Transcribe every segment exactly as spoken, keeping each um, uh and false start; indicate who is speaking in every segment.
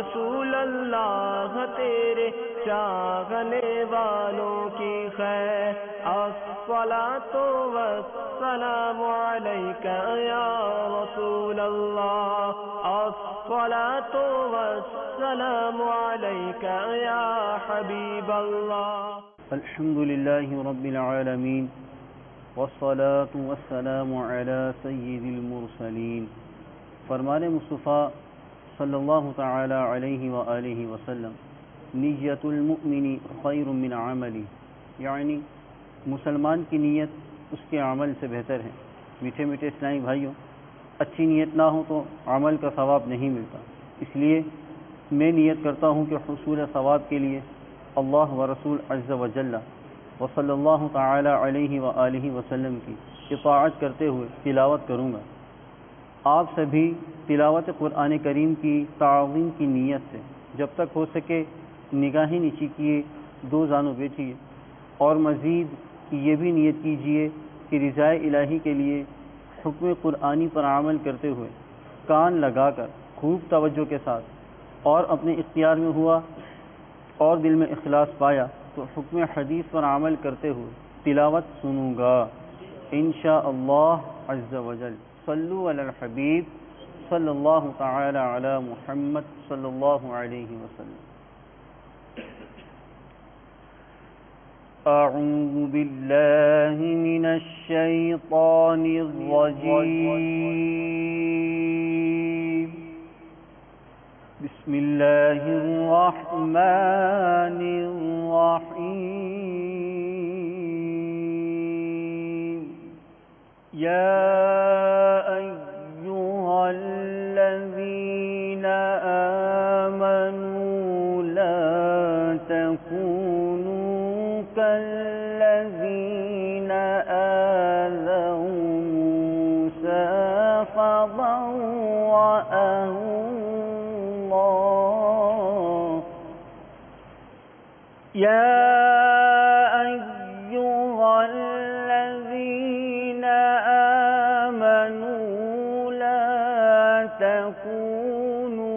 Speaker 1: रसूल अल्लाह तेरे चाहने वालों की खैर। अस्सलातु वस्सलामु अलैका या रसूल अल्लाह, अस्सलातु वस्सलामु अलैका या हबीब अल्लाह।
Speaker 2: अल्हम्दुलिल्लाहि रब्बिल आलमीन वस्सलातु वस्सलामु अला सय्यिदिल मुरसलीन। फरमाने मुस्तफ़ा सल्लल्लाहु तआला अलैहि व आलिहि वसल्लम, निय्यतुल मुमिनी खैरुम मिन अमली, यानी मुसलमान की नीयत उसके अमल से बेहतर है। मीठे मीठे इस्लामी भाइयों, अच्छी नीयत ना हो तो अमल का सवाब नहीं मिलता। इसलिए मैं नीयत करता हूँ कि हुसूल सवाब के लिए अल्लाह व रसूल अज़्ज़ व जल्ल व सल्लल्लाहु तआला अलैहि व आलिहि वसल्लम की इताअत करते हुए तिलावत करूँगा। आप सभी तिलावत कुरान करीम की ताज़ीम की नीयत से जब तक हो सके निगाहें नीची किए दो जानों बैठिए और मज़ीद ये भी नीयत कीजिए कि रिज़ाए इलाही के लिए हुक्म कुरानी पर अमल करते हुए कान लगाकर खूब तवज्जो के साथ और अपने इख्तियार में हुआ और दिल में इखलास पाया तो हुक्म हदीस पर अमल करते हुए तिलावत सुनूंगा इंशाअल्लाह अज़्ज़ व जल। सल्लु अलल हबीब सल्लल्लाहु तआला अला मुहम्मद सल्लल्लाहु अलैहि वसल्लम। अऊज़ु बिल्लाहि मिनश शैतानिर रजीम। बिस्मिल्लाहिर रहमानिर रहीम। या अय्युहल्लज़ीना आमनू ला तकूनू कल्लज़ीना आज़ौ मूसा फबर्रअहु या अय्युहल्लज़ीना आमनू ला तकूनू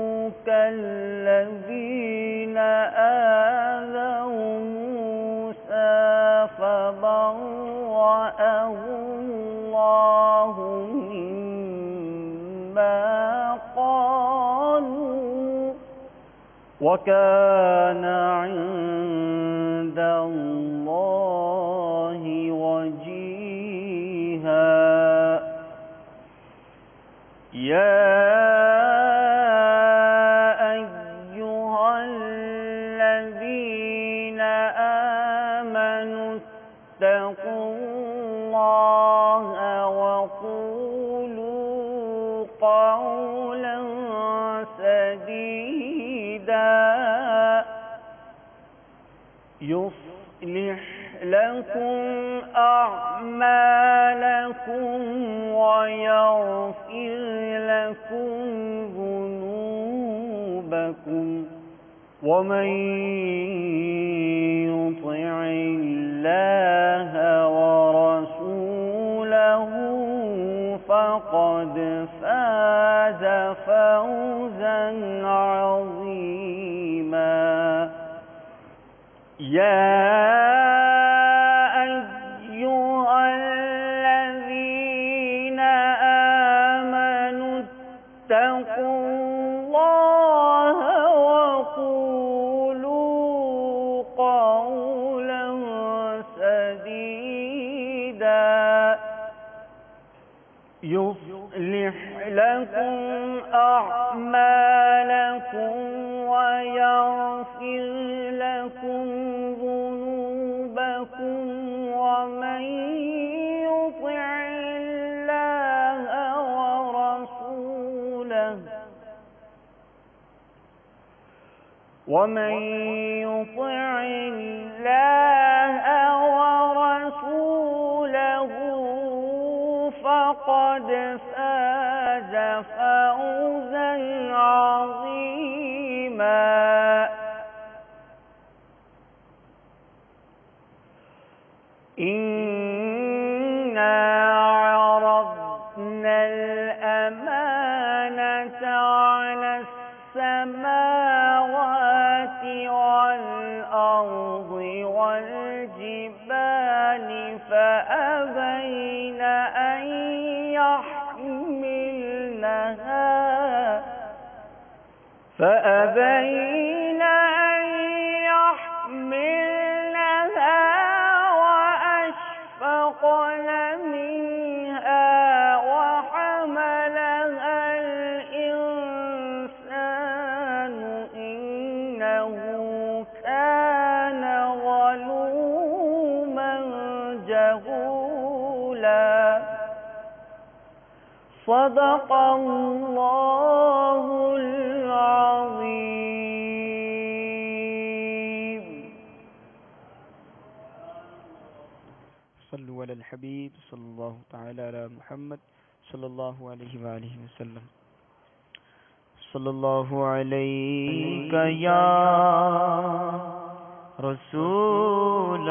Speaker 2: कल्लज़ीना आज़ौ मूसा फबर्रअहु अल्लाहु मिम्मा क़ालू वकान इंदल्लाहि वजीहा। या अय्युहल्लज़ीना आमनू इत्तक़ुल्लाहा वक़ूलू क़ौलन सदीदा युस्लिह लकुम अअमालकुम वयग़फिर लकुम ज़ुनूबकुम वमन युतिइल्लाह वरसूलहु फ़क़द फ़ाज़ फ़ौज़न अज़ीमा। या अय्युहल्लज़ीना आमनू इत्तक़ुल्लाहा वक़ूलू क़ौलन सदीदा युस्लिह लकुम अअमालकुम वयग़फिर लकुम ज़ुनूबकुम वमन युतिइल्लाह वरसूलहु वमन युतिइल्लाह वरसूलहु फ़क़द फ़ाज़ फ़ौज़न अज़ीमा। इन्ना अरضना الأمانة على السماوات
Speaker 1: فأبين أن يحملنها وأشفقن منها وحملها الإنسان إنه كان ظلوما جهولا. صدق الله العظيم.
Speaker 3: صلوا علی الحبیب صلی اللہ تعالی علی محمد صلی اللہ علیہ وآلہ وسلم. صلی اللہ علیک یا رسول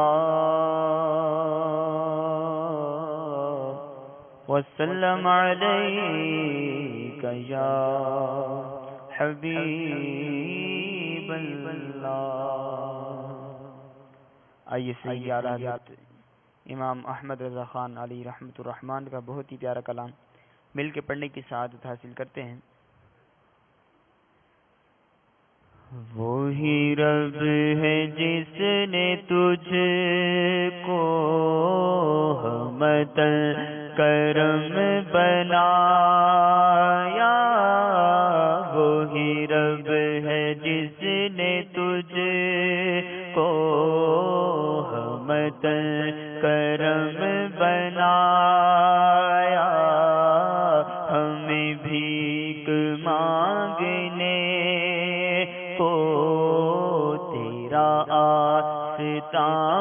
Speaker 3: اللہ وسلم علیک یا حبیب اللہ. آئیے سیدہ حضرت امام احمد رضا خان علی رحمت الرحمن کا بہت ہی پیارا کلام مل کے پڑھنے کی سعادت حاصل کرتے ہیں. وہی رب ہے جس نے تجھ کو رحمت کرم بنایا. وہی رب ہے جس نے تجھ کو رحمت کرم بنایا. ہمیں بھیک مانگنے کو تیرا آستاں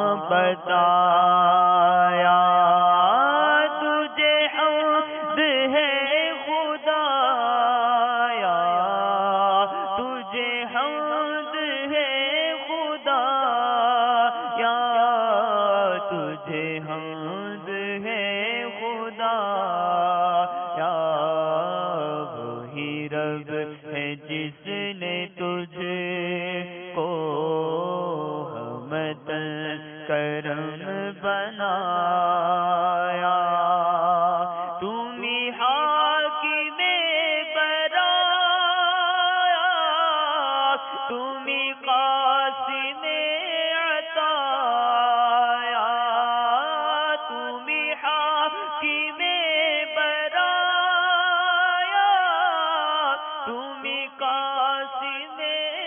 Speaker 3: بتایا. تجھے حمد ہے خدایا، تجھے حمد ہے خدایا، تجھے حمد ہے خدایا. وہی رب ہے جس نے تجھ کو رحمت کرم بنایا. تم ہی حاکم برایا، تم ہی قاسم عطایا، تم ہی حاکم برایا، تم ہی قاسم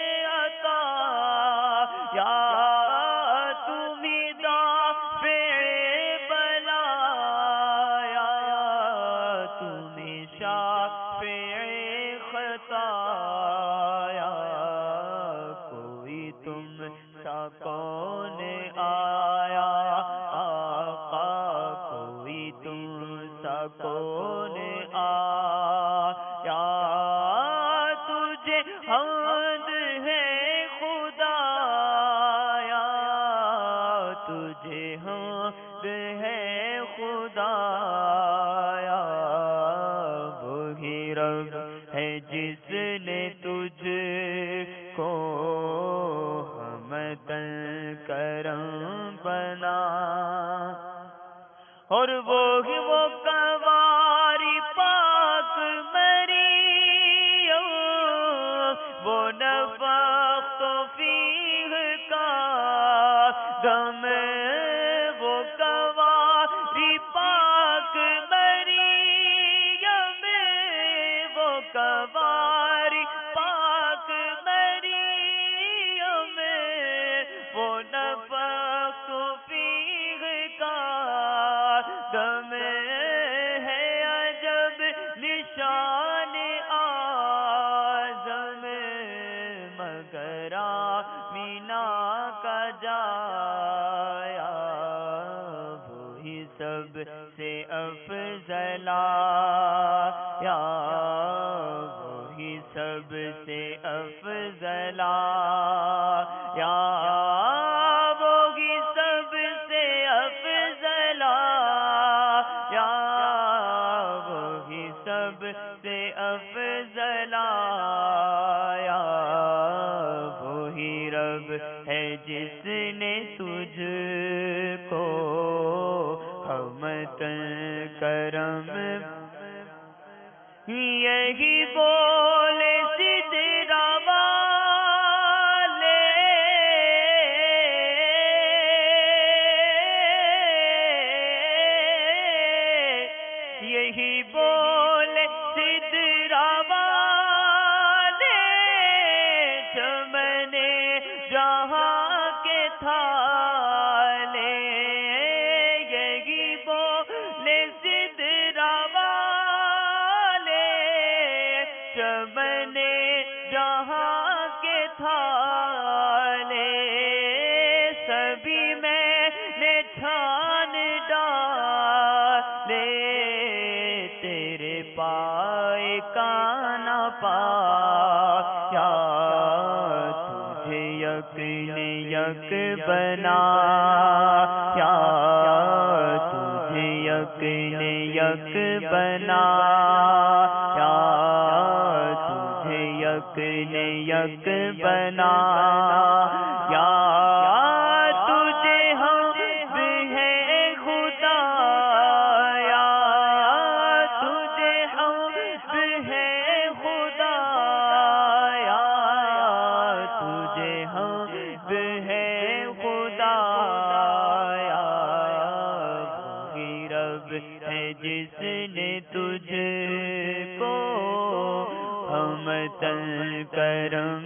Speaker 3: عطایا، تم ہی دافع بلایا، تم ہی شافع خطایا. کوئی تم سا کون آیا آقا، کوئی تم سا کون آیا. تجھے حمد ہے خدایا، تجھے حمد ہے خدایا. وہی رب ہے جس نے تجھ کو رحمت کرم بنا. اور وہی وہ کواری پاک مریم، وہ نفخت فیہ کا دم، وہ کواری پاک مریم، وہ کواری پاک مریم، وہ نفخت فیہ کا دم ہے. عجب نشان اعظم مگر آمینہ کا جایا. وہی سب سے افضل آیا، وہی سب سے افضل آیا، وہی سب سے افضل آیا، وہی سب سے افضل آیا. وہی رب ہے جس نے تجھ کو رحمت کرم. یہی بولے سدرا جہاں کے تھالے یہی بولے سدرا والے چمن جہاں کے تھالے سبھی میں نے چھان ڈالے تیرے پائے کا نہ پایا تجھے یک نے یک بنایا تجھے یک نے یک بنایا تجھے یک نے یک بنایا تجھے حمد ہے خدایا تجھے حمد ہے خدایا تجھے حمد ہے خدایا وہی رب ہے جس نے تجھ کو ہمتن کرم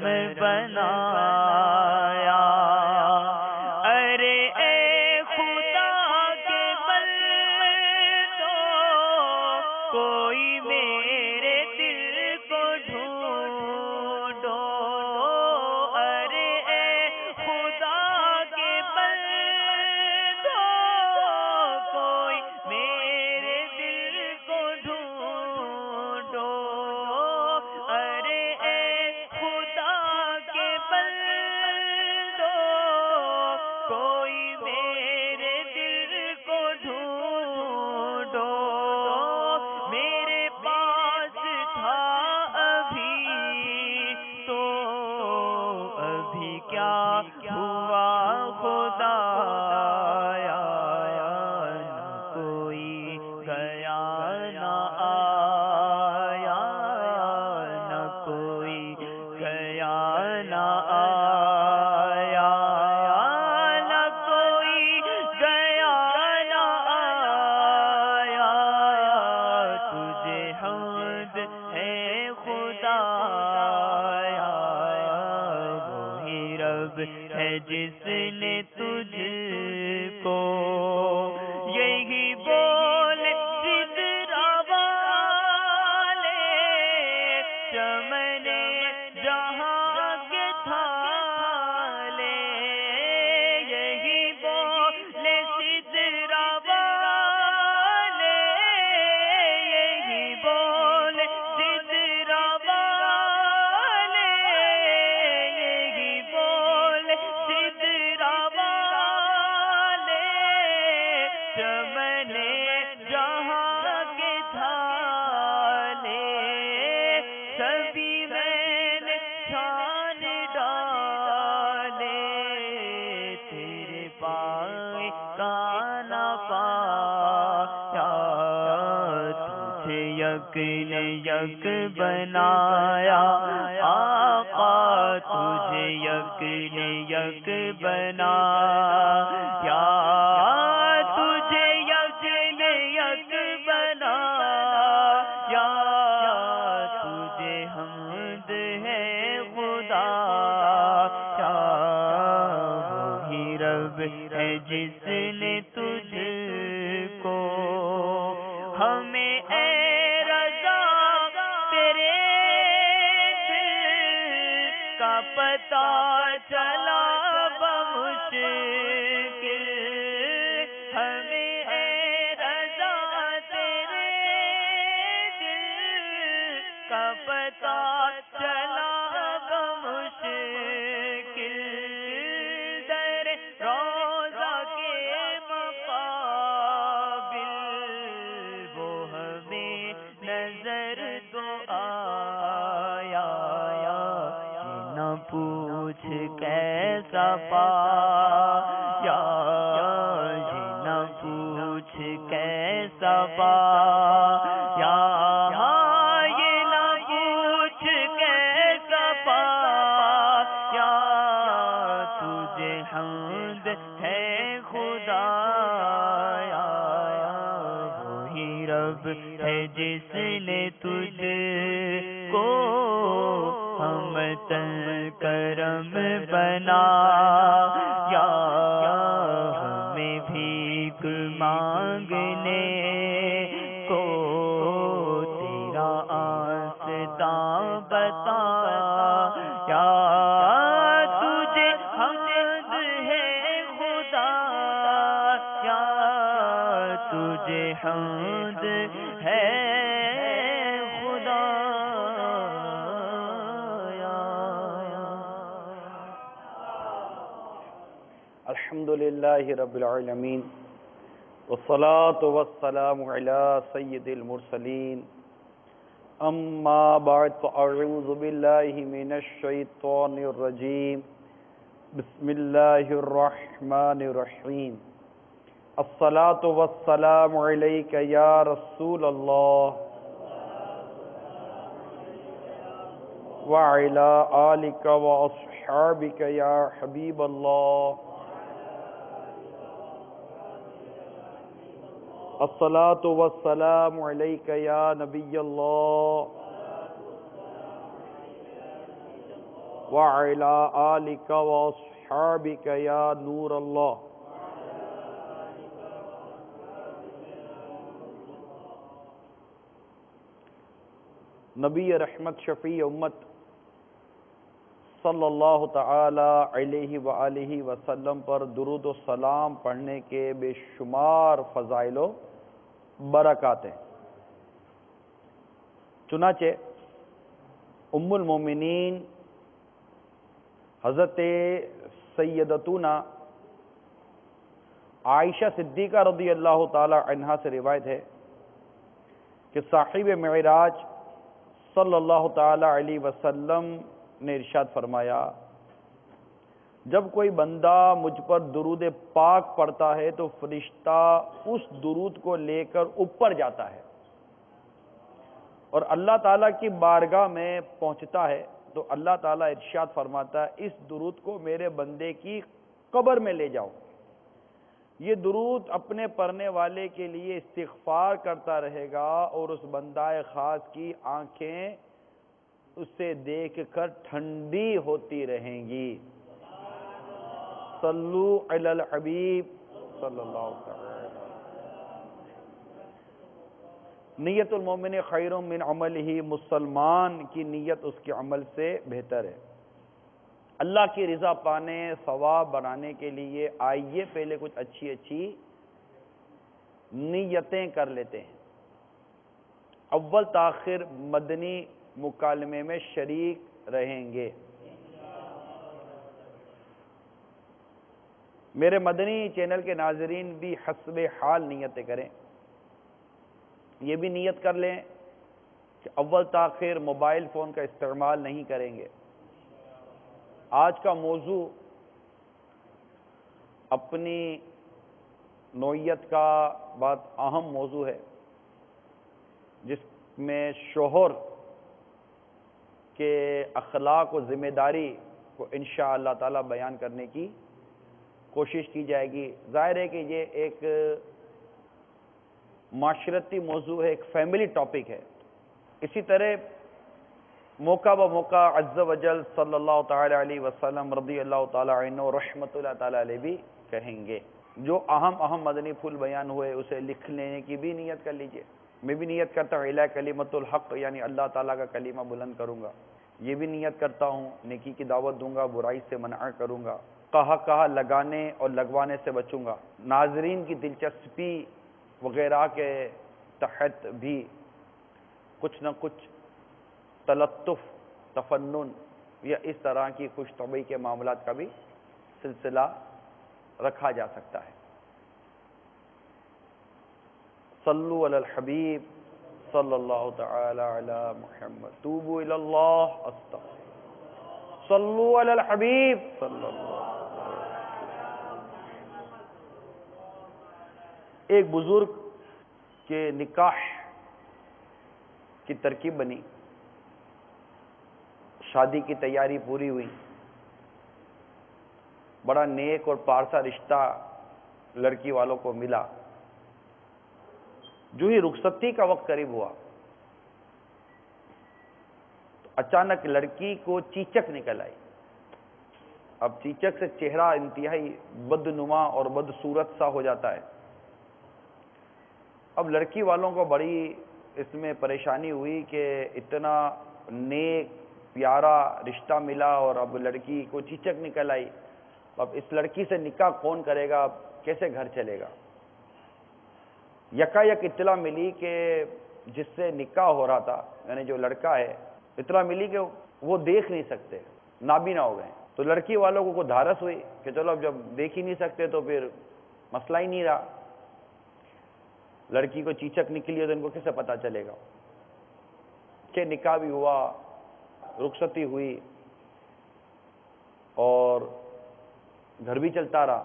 Speaker 3: بنایا ارے اے خدا کے بندو کوئی میرے دل کو ڈھونڈو ارے اے خدا کے بندو کوئی میرے دل کو ڈھونڈو ارے اے خدا کے بندو کوئی میرے دل کو ڈھونڈو میرے پاس تھا ابھی تو ابھی کیا ہوا خدایا نہ کوئی گیا نہ آیا نہ کوئی گیا نہ آیا نہ کوئی گیا نہ آیا تجھے حمد ہے خدایا وہی رب ہے جس نے تجھ کو یہی بول سدرا والے چمن جہاں کے تھالے یہی بول سدرا والے یہی بول سدرا والے یہی بول سدرا والے چمن جہاں کے تھالے سبھی میں نے چھان ڈالے تیرے پائے کا نہ پایا تجھے یک نے یک بنایا آقا تجھے یک نے یک بنایا تجھے یک نے یک بنایا تجھے حمد ہے خدایا وہی رب ہے جس نے تجھ کو ہمیں اے رضا تیرے دل کا پتہ چلا بمشکل ہمیں اے رضا تیرے دل کا پتہ چلا بمشکل در روضہ کے مقابل وہ ہمیں نظر تو آیا یہ نہ پوچھ کیسا پایا یہ نہ پوچھ کیسا پایا یہ نہ پوچھ کیسا پایا تجھے حمد ہے خدایا وہی رب ہے جس نے تجھ کو ہم متن کرم بنا یا ہمیں بھیک مانگنے کو تیرا آستا بتا یا تجھے حمد ہے خدا یا تجھے حمد ہے خدا
Speaker 4: الحمدللہ رب العالمین والصلاة والسلام علی سید المرسلین اما بعد فاعوذ باللہ من الشیطان الرجیم بسم اللہ الرحمن الرحیم الصلاة والسلام علیک یا رسول اللہ وعلی آلک واصحابک یا حبیب اللہ الصلاة والسلام علیک یا نبی اللہ وعلی آلک واصحابک یا نور اللہ. نبی رحمت شفیع امت صلی اللہ تعالی علیہ وآلہ وسلم پر درود و سلام پڑھنے کے بے شمار فضائل و برکات ہیں. چنانچہ ام المومنین حضرت سیدتنا عائشہ صدیقہ رضی اللہ تعالی عنہا سے روایت ہے کہ صاحب معراج صلی اللہ تعالی علیہ وسلم نے ارشاد فرمایا جب کوئی بندہ مجھ پر درود پاک پڑھتا ہے تو فرشتہ اس درود کو لے کر اوپر جاتا ہے اور اللہ تعالیٰ کی بارگاہ میں پہنچتا ہے تو اللہ تعالیٰ ارشاد فرماتا ہے اس درود کو میرے بندے کی قبر میں لے جاؤ. یہ درود اپنے پڑھنے والے کے لیے استغفار کرتا رہے گا اور اس بندہ خاص کی آنکھیں اسے دیکھ کر ٹھنڈی ہوتی رہیں گی. صلو علی الحبیب صلی اللہ علیہ وسلم. نیت المومن خیر من عملہ، مسلمان کی نیت اس کے عمل سے بہتر ہے. اللہ کی رضا پانے، ثواب بنانے کے لیے آئیے پہلے کچھ اچھی اچھی نیتیں کر لیتے ہیں. اول تاخر مدنی مکالمے میں شریک رہیں گے. میرے مدنی چینل کے ناظرین بھی حسب حال نیتیں کریں. یہ بھی نیت کر لیں کہ اول تاخیر موبائل فون کا استعمال نہیں کریں گے. آج کا موضوع اپنی نوعیت کا بہت اہم موضوع ہے جس میں شوہر کے اخلاق و ذمہ داری کو انشاءاللہ تعالی بیان کرنے کی کوشش کی جائے گی. ظاہر ہے کہ یہ ایک معاشرتی موضوع ہے، ایک فیملی ٹاپک ہے. اسی طرح موقع بہ موقع عز و جل صلی اللہ تعالی علیہ وسلم رضی اللہ تعالی عنہ رحمت اللہ تعالی علیہ بھی کہیں گے. جو اہم اہم مدنی پھول بیان ہوئے اسے لکھ لینے کی بھی نیت کر لیجئے. میں بھی نیت کرتا ہوں اعلیٰ کلمت الحق یعنی اللہ تعالیٰ کا کلمہ بلند کروں گا. یہ بھی نیت کرتا ہوں نیکی کی دعوت دوں گا، برائی سے منع کروں گا، کہا کہا لگانے اور لگوانے سے بچوں گا. ناظرین کی دلچسپی وغیرہ کے تحت بھی کچھ نہ کچھ تلطف، تفنن یا اس طرح کی خوش طبعی کے معاملات کا بھی سلسلہ رکھا جا سکتا ہے. صلو علی الحبیب صلی اللہ تعالی علی محمد. توبوا الی اللہ استغفر. صلو علی الحبیب صلی اللہ. ایک بزرگ کے نکاح کی ترکیب بنی، شادی کی تیاری پوری ہوئی، بڑا نیک اور پارسا رشتہ لڑکی والوں کو ملا. جو ہی رخصتی کا وقت قریب ہوا تو اچانک لڑکی کو چیچک نکل آئی. اب چیچک سے چہرہ انتہائی بدنما اور بدصورت سا ہو جاتا ہے. اب لڑکی والوں کو بڑی اس میں پریشانی ہوئی کہ اتنا نیک پیارا رشتہ ملا اور اب لڑکی کو چیچک نکل آئی. اب اس لڑکی سے نکاح کون کرے گا, کیسے گھر چلے گا؟ یکا یک اطلاع ملی کہ جس سے نکاح ہو رہا تھا, یعنی جو لڑکا ہے, اطلاع ملی کہ وہ دیکھ نہیں سکتے, نابینا ہو گئے. تو لڑکی والوں کو کوئی دھارس ہوئی کہ چلو اب جب دیکھ ہی نہیں سکتے تو پھر مسئلہ ہی نہیں رہا. لڑکی کو چیچک نکلی ہے تو ان کو کیسے پتا چلے گا؟ کہ نکاح بھی ہوا, رخصتی ہوئی اور گھر بھی چلتا رہا.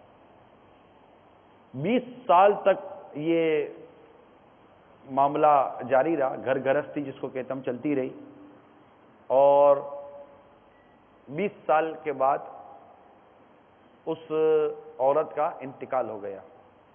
Speaker 4: بیس سال تک یہ معاملہ جاری رہا, گھر گرہستی جس کو کہتے ہم چلتی رہی. اور بیس سال کے بعد اس عورت کا انتقال ہو گیا.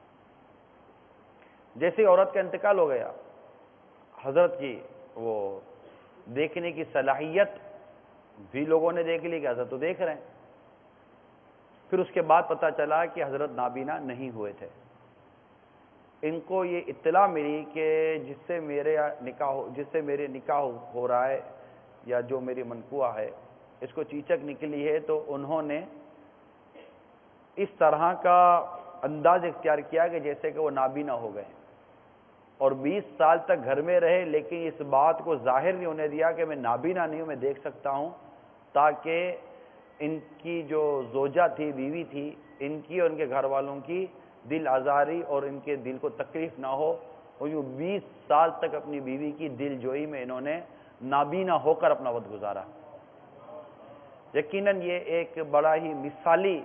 Speaker 4: جیسے ہی عورت کا انتقال ہو گیا, حضرت کی وہ دیکھنے کی صلاحیت بھی لوگوں نے دیکھ لی کہ حضرت تو دیکھ رہے ہیں. پھر اس کے بعد پتہ چلا کہ حضرت نابینا نہیں ہوئے تھے. ان کو یہ اطلاع ملی کہ جس سے میرے نکاح جس سے میرے نکاح ہو رہا ہے یا جو میری منقوہ ہے اس کو چیچک نکلی ہے, تو انہوں نے اس طرح کا انداز اختیار کیا کہ جیسے کہ وہ نابینا ہو گئے, اور بیس سال تک گھر میں رہے, لیکن اس بات کو ظاہر نہیں ہونے دیا کہ میں نابینا نہیں ہوں, میں دیکھ سکتا ہوں, تاکہ ان کی جو زوجہ تھی, بیوی تھی, ان کی اور ان کے گھر والوں کی دل آزاری اور ان کے دل کو تکلیف نہ ہو. اور یوں بیس سال تک اپنی بیوی کی دل جوئی میں انہوں نے نابینا ہو کر اپنا وقت گزارا. یقیناً یہ ایک بڑا ہی مثالی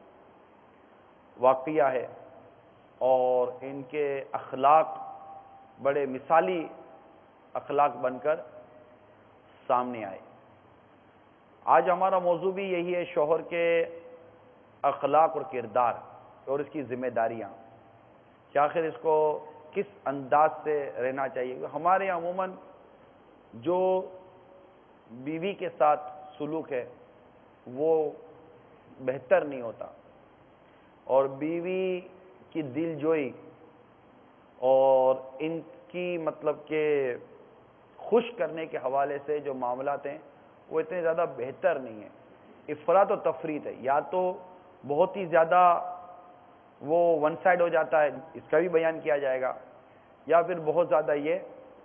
Speaker 4: واقعہ ہے, اور ان کے اخلاق بڑے مثالی اخلاق بن کر سامنے آئے. آج ہمارا موضوع بھی یہی ہے, شوہر کے اخلاق اور کردار اور اس کی ذمہ داریاں, کہ آخر اس کو کس انداز سے رہنا چاہیے. ہمارے یہاں عموماً جو بیوی کے ساتھ سلوک ہے وہ بہتر نہیں ہوتا, اور بیوی کی دل جوئی اور ان کی مطلب کہ خوش کرنے کے حوالے سے جو معاملات ہیں وہ اتنے زیادہ بہتر نہیں ہیں. افراط و تفریط ہے, یا تو بہت ہی زیادہ وہ ون سائڈ ہو جاتا ہے, اس کا بھی بیان کیا جائے گا, یا پھر بہت زیادہ یہ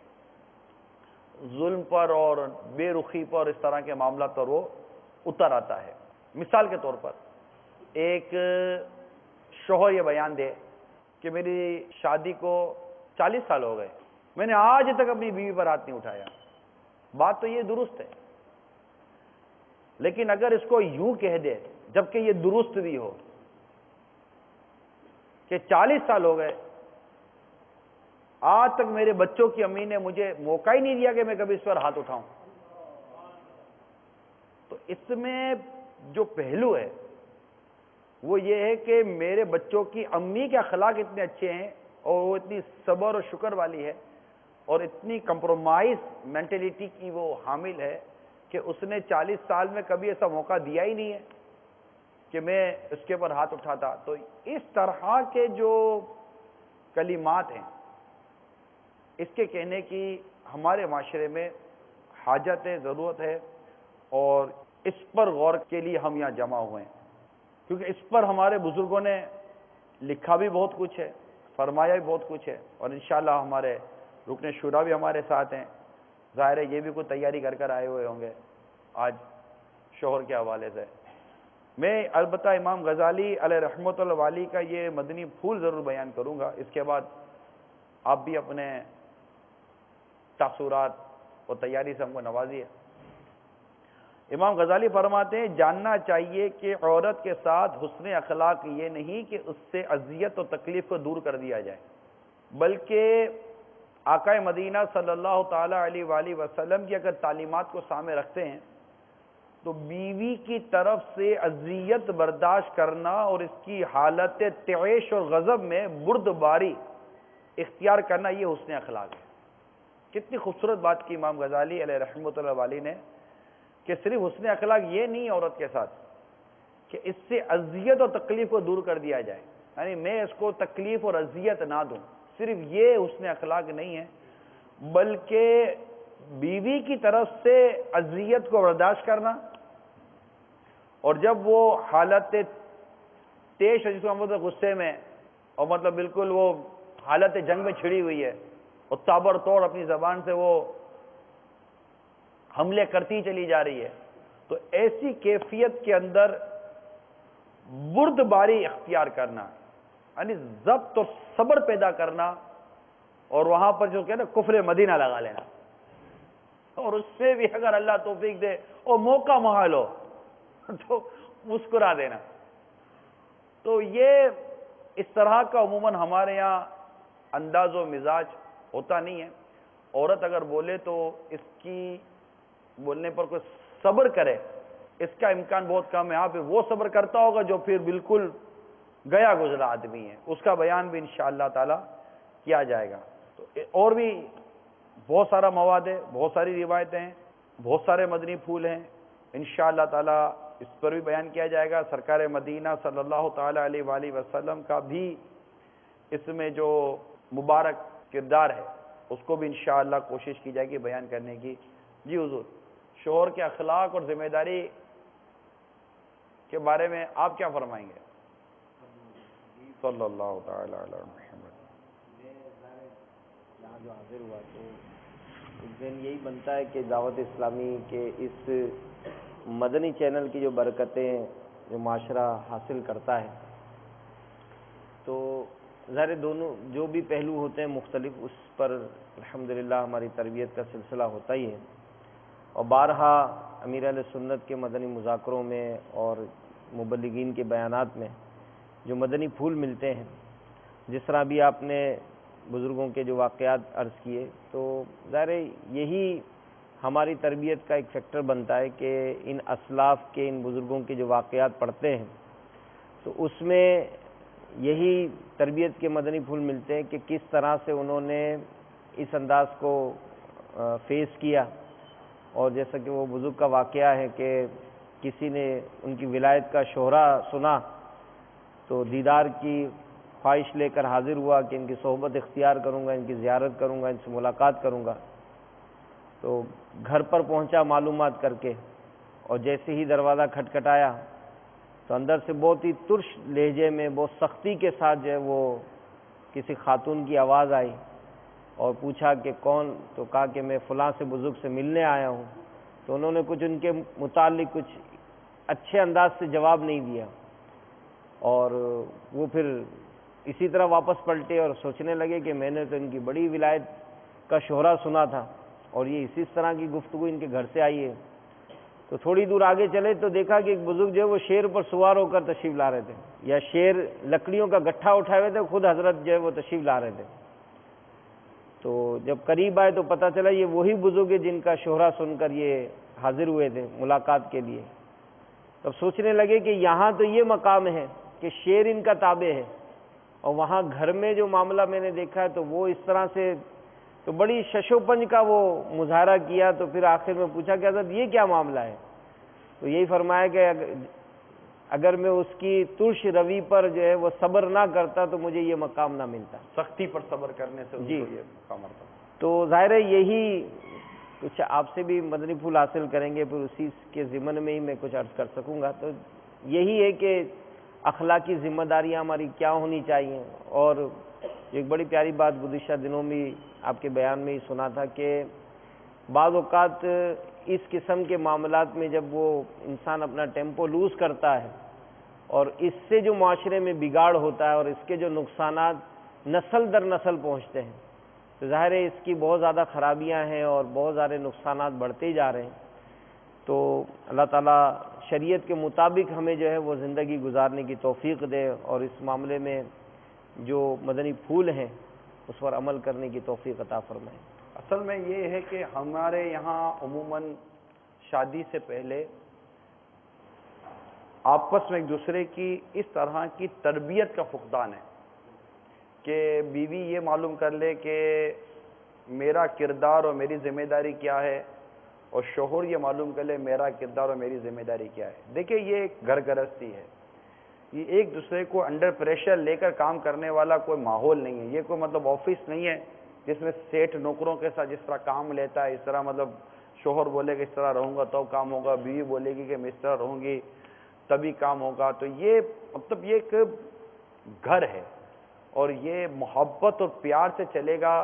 Speaker 4: ظلم پر اور بے رخی پر, اس طرح کے معاملات پر وہ اتر آتا ہے. مثال کے طور پر ایک شوہر یہ بیان دے کہ میری شادی کو چالیس سال ہو گئے, میں نے آج تک اپنی بیوی پر ہاتھ نہیں اٹھایا. بات تو یہ درست ہے, لیکن اگر اس کو یوں کہہ دے جبکہ یہ درست بھی ہو کہ چالیس سال ہو گئے, آج تک میرے بچوں کی امی نے مجھے موقع ہی نہیں دیا کہ میں کبھی اس پر ہاتھ اٹھاؤں, تو اس میں جو پہلو ہے وہ یہ ہے کہ میرے بچوں کی امی کے اخلاق اتنے اچھے ہیں اور وہ اتنی صبر و شکر والی ہے اور اتنی کمپرومائز مینٹلٹی کی وہ حامل ہے کہ اس نے چالیس سال میں کبھی ایسا موقع دیا ہی نہیں ہے کہ میں اس کے اوپر ہاتھ اٹھاتا. تو اس طرح کے جو کلمات ہیں اس کے کہنے کی ہمارے معاشرے میں حاجت ہے, ضرورت ہے, اور اس پر غور کے لیے ہم یہاں جمع ہوئے ہیں, کیونکہ اس پر ہمارے بزرگوں نے لکھا بھی بہت کچھ ہے, فرمایا بھی بہت کچھ ہے, اور انشاءاللہ ہمارے رکن شورا بھی ہمارے ساتھ ہیں. ظاہر ہے یہ بھی کوئی تیاری کر کر آئے ہوئے ہوں گے آج شوہر کے حوالے سے. میں البتہ امام غزالی علیہ رحمۃ اللہ والی کا یہ مدنی پھول ضرور بیان کروں گا, اس کے بعد آپ بھی اپنے تاثرات اور تیاری سے ہم کو نوازیے. امام غزالی فرماتے ہیں, جاننا چاہیے کہ عورت کے ساتھ حسن اخلاق یہ نہیں کہ اس سے اذیت و تکلیف کو دور کر دیا جائے, بلکہ آقا مدینہ صلی اللہ تعالی علیہ وآلہ وسلم کی اگر تعلیمات کو سامنے رکھتے ہیں تو بیوی کی طرف سے اذیت برداشت کرنا اور اس کی حالت طیش اور غضب میں بردباری اختیار کرنا, یہ حسن اخلاق ہے. کتنی خوبصورت بات کی امام غزالی علیہ رحمۃ اللہ علیہ نے کہ صرف حسن اخلاق یہ نہیں عورت کے ساتھ کہ اس سے اذیت اور تکلیف کو دور کر دیا جائے، یعنی میں اس کو تکلیف اور اذیت نہ دوں، صرف یہ حسن اخلاق نہیں ہے، بلکہ بیوی کی طرف سے اذیت کو برداشت کرنا، اور جب وہ حالت تیش ہے جس کو ہم بولتے ہیں غصے میں، اور مطلب بالکل وہ حالت جنگ میں چھڑی ہوئی ہے اور تابڑ توڑ اپنی زبان سے وہ حملے کرتی چلی جا رہی ہے، تو ایسی کیفیت کے اندر بردباری اختیار کرنا، یعنی ضبط اور صبر پیدا کرنا، اور وہاں پر جو کہ نا کفر مدینہ لگا لینا، اور اس سے بھی اگر اللہ توفیق دے اور موقع محال ہو تو مسکرا دینا۔ تو یہ اس طرح کا عموماً ہمارے یہاں انداز و مزاج ہوتا نہیں ہے۔ عورت اگر بولے تو اس کی بولنے پر کوئی صبر کرے، اس کا امکان بہت کم ہے۔ ہاں پھر وہ صبر کرتا ہوگا جو پھر بالکل گیا گزرا آدمی ہے، اس کا بیان بھی انشاءاللہ تعالی کیا جائے گا۔ تو اور بھی بہت سارا مواد ہے، بہت ساری روایتیں ہیں، بہت سارے مدنی پھول ہیں، انشاءاللہ تعالی اس پر بھی بیان کیا جائے گا۔ سرکار مدینہ صلی اللہ تعالی علیہ وآلہ وسلم کا بھی اس میں جو مبارک کردار ہے اس کو بھی انشاءاللہ کوشش کی جائے گی بیان کرنے کی۔ جی حضور، شوہر کے اخلاق اور ذمہ داری کے بارے میں آپ کیا فرمائیں گے؟ صلی اللہ تعالی علی محمد۔
Speaker 5: یہاں جو حاضر ہوا تو ذہن یہی بنتا ہے کہ دعوت اسلامی کے اس مدنی چینل کی جو برکتیں جو معاشرہ حاصل کرتا ہے، تو ظاہر دونوں جو بھی پہلو ہوتے ہیں مختلف، اس پر الحمدللہ ہماری تربیت کا سلسلہ ہوتا ہی ہے، اور بارہا امیر اہل سنت کے مدنی مذاکروں میں اور مبلغین کے بیانات میں جو مدنی پھول ملتے ہیں، جس طرح بھی آپ نے بزرگوں کے جو واقعات عرض کیے، تو ظاہر یہی ہماری تربیت کا ایک فیکٹر بنتا ہے کہ ان اسلاف کے، ان بزرگوں کے جو واقعات پڑھتے ہیں تو اس میں یہی تربیت کے مدنی پھول ملتے ہیں کہ کس طرح سے انہوں نے اس انداز کو فیس کیا۔ اور جیسا کہ وہ بزرگ کا واقعہ ہے کہ کسی نے ان کی ولایت کا شہرہ سنا تو دیدار کی خواہش لے کر حاضر ہوا کہ ان کی صحبت اختیار کروں گا، ان کی زیارت کروں گا، ان سے ملاقات کروں گا۔ تو گھر پر پہنچا معلومات کر کے، اور جیسے ہی دروازہ کھٹکھٹایا تو اندر سے بہت ہی ترش لہجے میں بہت سختی کے ساتھ جو ہے وہ کسی خاتون کی آواز آئی اور پوچھا کہ کون؟ تو کہا کہ میں فلاں سے بزرگ سے ملنے آیا ہوں۔ تو انہوں نے کچھ ان کے متعلق کچھ اچھے انداز سے جواب نہیں دیا، اور وہ پھر اسی طرح واپس پلٹے اور سوچنے لگے کہ میں نے تو ان کی بڑی ولایت کا شہرہ سنا تھا، اور یہ اسی طرح کی گفتگو ان کے گھر سے آئی ہے۔ تو تھوڑی دور آگے چلے تو دیکھا کہ ایک بزرگ جو ہے وہ شیر پر سوار ہو کر تشریف لا رہے تھے، یا شیر لکڑیوں کا گٹھا اٹھائے ہوئے تھے، خود حضرت جو ہے وہ تشریف لا رہے تھے۔ تو جب قریب آئے تو پتہ چلا یہ وہی بزرگ ہے جن کا شہرہ سن کر یہ حاضر ہوئے تھے ملاقات کے لیے۔ تب سوچنے لگے کہ یہاں تو یہ مقام ہے کہ شیر ان کا تابع ہے، اور وہاں گھر میں جو معاملہ میں نے دیکھا ہے تو وہ اس طرح سے، تو بڑی شش و پنج کا وہ مظاہرہ کیا۔ تو پھر آخر میں پوچھا کہ حضرت یہ کیا معاملہ ہے؟ تو یہی فرمایا کہ اگر میں اس کی ترش روی پر جو ہے وہ صبر نہ کرتا تو مجھے یہ مقام نہ ملتا۔
Speaker 4: سختی پر صبر کرنے سے
Speaker 5: جی،
Speaker 4: یہ مقام آتا۔
Speaker 5: تو ظاہر ہے یہی کچھ آپ سے بھی مدنی پھول حاصل کریں گے، پھر اسی کے ضمن میں ہی میں کچھ عرض کر سکوں گا۔ تو یہی ہے کہ اخلاقی ذمہ داریاں ہماری کیا ہونی چاہیے، اور ایک بڑی پیاری بات گزشتہ دنوں میں آپ کے بیان میں ہی سنا تھا کہ بعض اوقات اس قسم کے معاملات میں جب وہ انسان اپنا ٹیمپو لوز کرتا ہے اور اس سے جو معاشرے میں بگاڑ ہوتا ہے اور اس کے جو نقصانات نسل در نسل پہنچتے ہیں، تو ظاہر ہے اس کی بہت زیادہ خرابیاں ہیں اور بہت سارے نقصانات بڑھتے ہی جا رہے ہیں۔ تو اللہ تعالیٰ شریعت کے مطابق ہمیں جو ہے وہ زندگی گزارنے کی توفیق دے، اور اس معاملے میں جو مدنی پھول ہیں اس پر عمل کرنے کی توفیق عطا فرمائے۔
Speaker 4: اصل میں یہ ہے کہ ہمارے یہاں عموماً شادی سے پہلے آپس میں ایک دوسرے کی اس طرح کی تربیت کا فقدان ہے کہ بیوی یہ معلوم کر لے کہ میرا کردار اور میری ذمہ داری کیا ہے، اور شوہر یہ معلوم کر لے میرا کردار اور میری ذمہ داری کیا ہے۔ دیکھیں یہ ایک گھر گرہستی ہے، یہ ایک دوسرے کو انڈر پریشر لے کر کام کرنے والا کوئی ماحول نہیں ہے، یہ کوئی مطلب آفس نہیں ہے جس میں سیٹھ نوکروں کے ساتھ جس طرح کام لیتا ہے اس طرح مطلب شوہر بولے کہ اس طرح رہوں گا تو کام ہوگا، بیوی بولے گی کہ میں اس طرح رہوں گی تبھی کام ہوگا۔ تو یہ مطلب یہ ایک گھر ہے اور یہ محبت اور پیار سے چلے گا،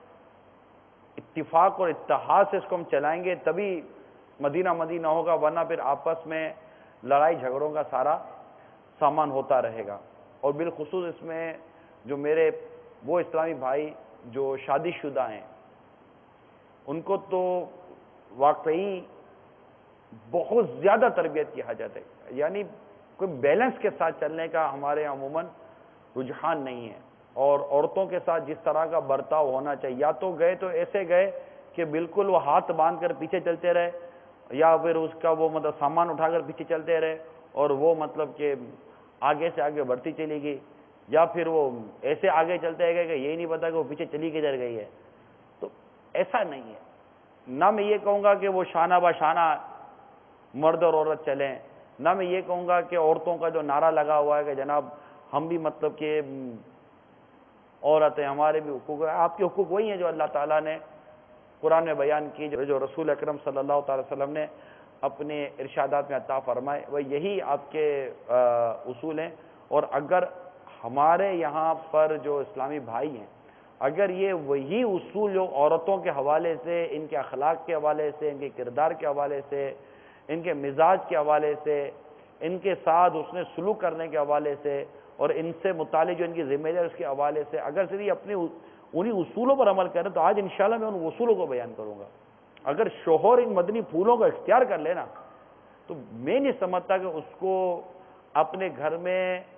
Speaker 4: اتفاق اور اتحاد سے اس کو ہم چلائیں گے تبھی مدینہ مدینہ ہوگا، ورنہ پھر آپس میں لڑائی جھگڑوں کا سارا سامان ہوتا رہے گا۔ اور بالخصوص اس میں جو میرے وہ اسلامی بھائی جو شادی شدہ ہیں ان کو تو واقعی بہت زیادہ تربیت کی حاجت ہے، یعنی کوئی بیلنس کے ساتھ چلنے کا ہمارے عموماً رجحان نہیں ہے، اور عورتوں کے ساتھ جس طرح کا برتاؤ ہونا چاہیے، یا تو گئے تو ایسے گئے کہ بالکل وہ ہاتھ باندھ کر پیچھے چلتے رہے، یا پھر اس کا وہ مطلب سامان اٹھا کر پیچھے چلتے رہے اور وہ مطلب کہ آگے سے آگے بڑھتی چلی گئی، یا پھر وہ ایسے آگے چلتے گئے کہ یہی نہیں پتا کہ وہ پیچھے چلی کدھر گئی ہے۔ تو ایسا نہیں ہے، نہ میں یہ کہوں گا کہ وہ شانہ بہ شانہ مرد اور عورت چلیں، نہ میں یہ کہوں گا کہ عورتوں کا جو نعرہ لگا ہوا ہے کہ جناب ہم بھی مطلب کہ عورتیں ہمارے بھی حقوق ہیں۔ آپ کے حقوق وہی ہیں جو اللہ تعالیٰ نے قرآن میں بیان کی، جو رسول اکرم صلی اللہ تعالی وسلم نے اپنے ارشادات میں عطا فرمائے، وہ یہی آپ کے اصول ہیں۔ اور اگر ہمارے یہاں پر جو اسلامی بھائی ہیں اگر یہ وہی اصول جو عورتوں کے حوالے سے، ان کے اخلاق کے حوالے سے، ان کے کردار کے حوالے سے، ان کے مزاج کے حوالے سے، ان کے ساتھ اس نے سلوک کرنے کے حوالے سے، اور ان سے متعلق جو ان کی ذمہ داری اس کے حوالے سے اگر صرف اپنے انہی اصولوں پر عمل کریں تو آج انشاءاللہ میں ان اصولوں کو بیان کروں گا۔ اگر شوہر ان مدنی پھولوں کو اختیار کر لینا تو میں نہیں سمجھتا کہ اس کو اپنے گھر میں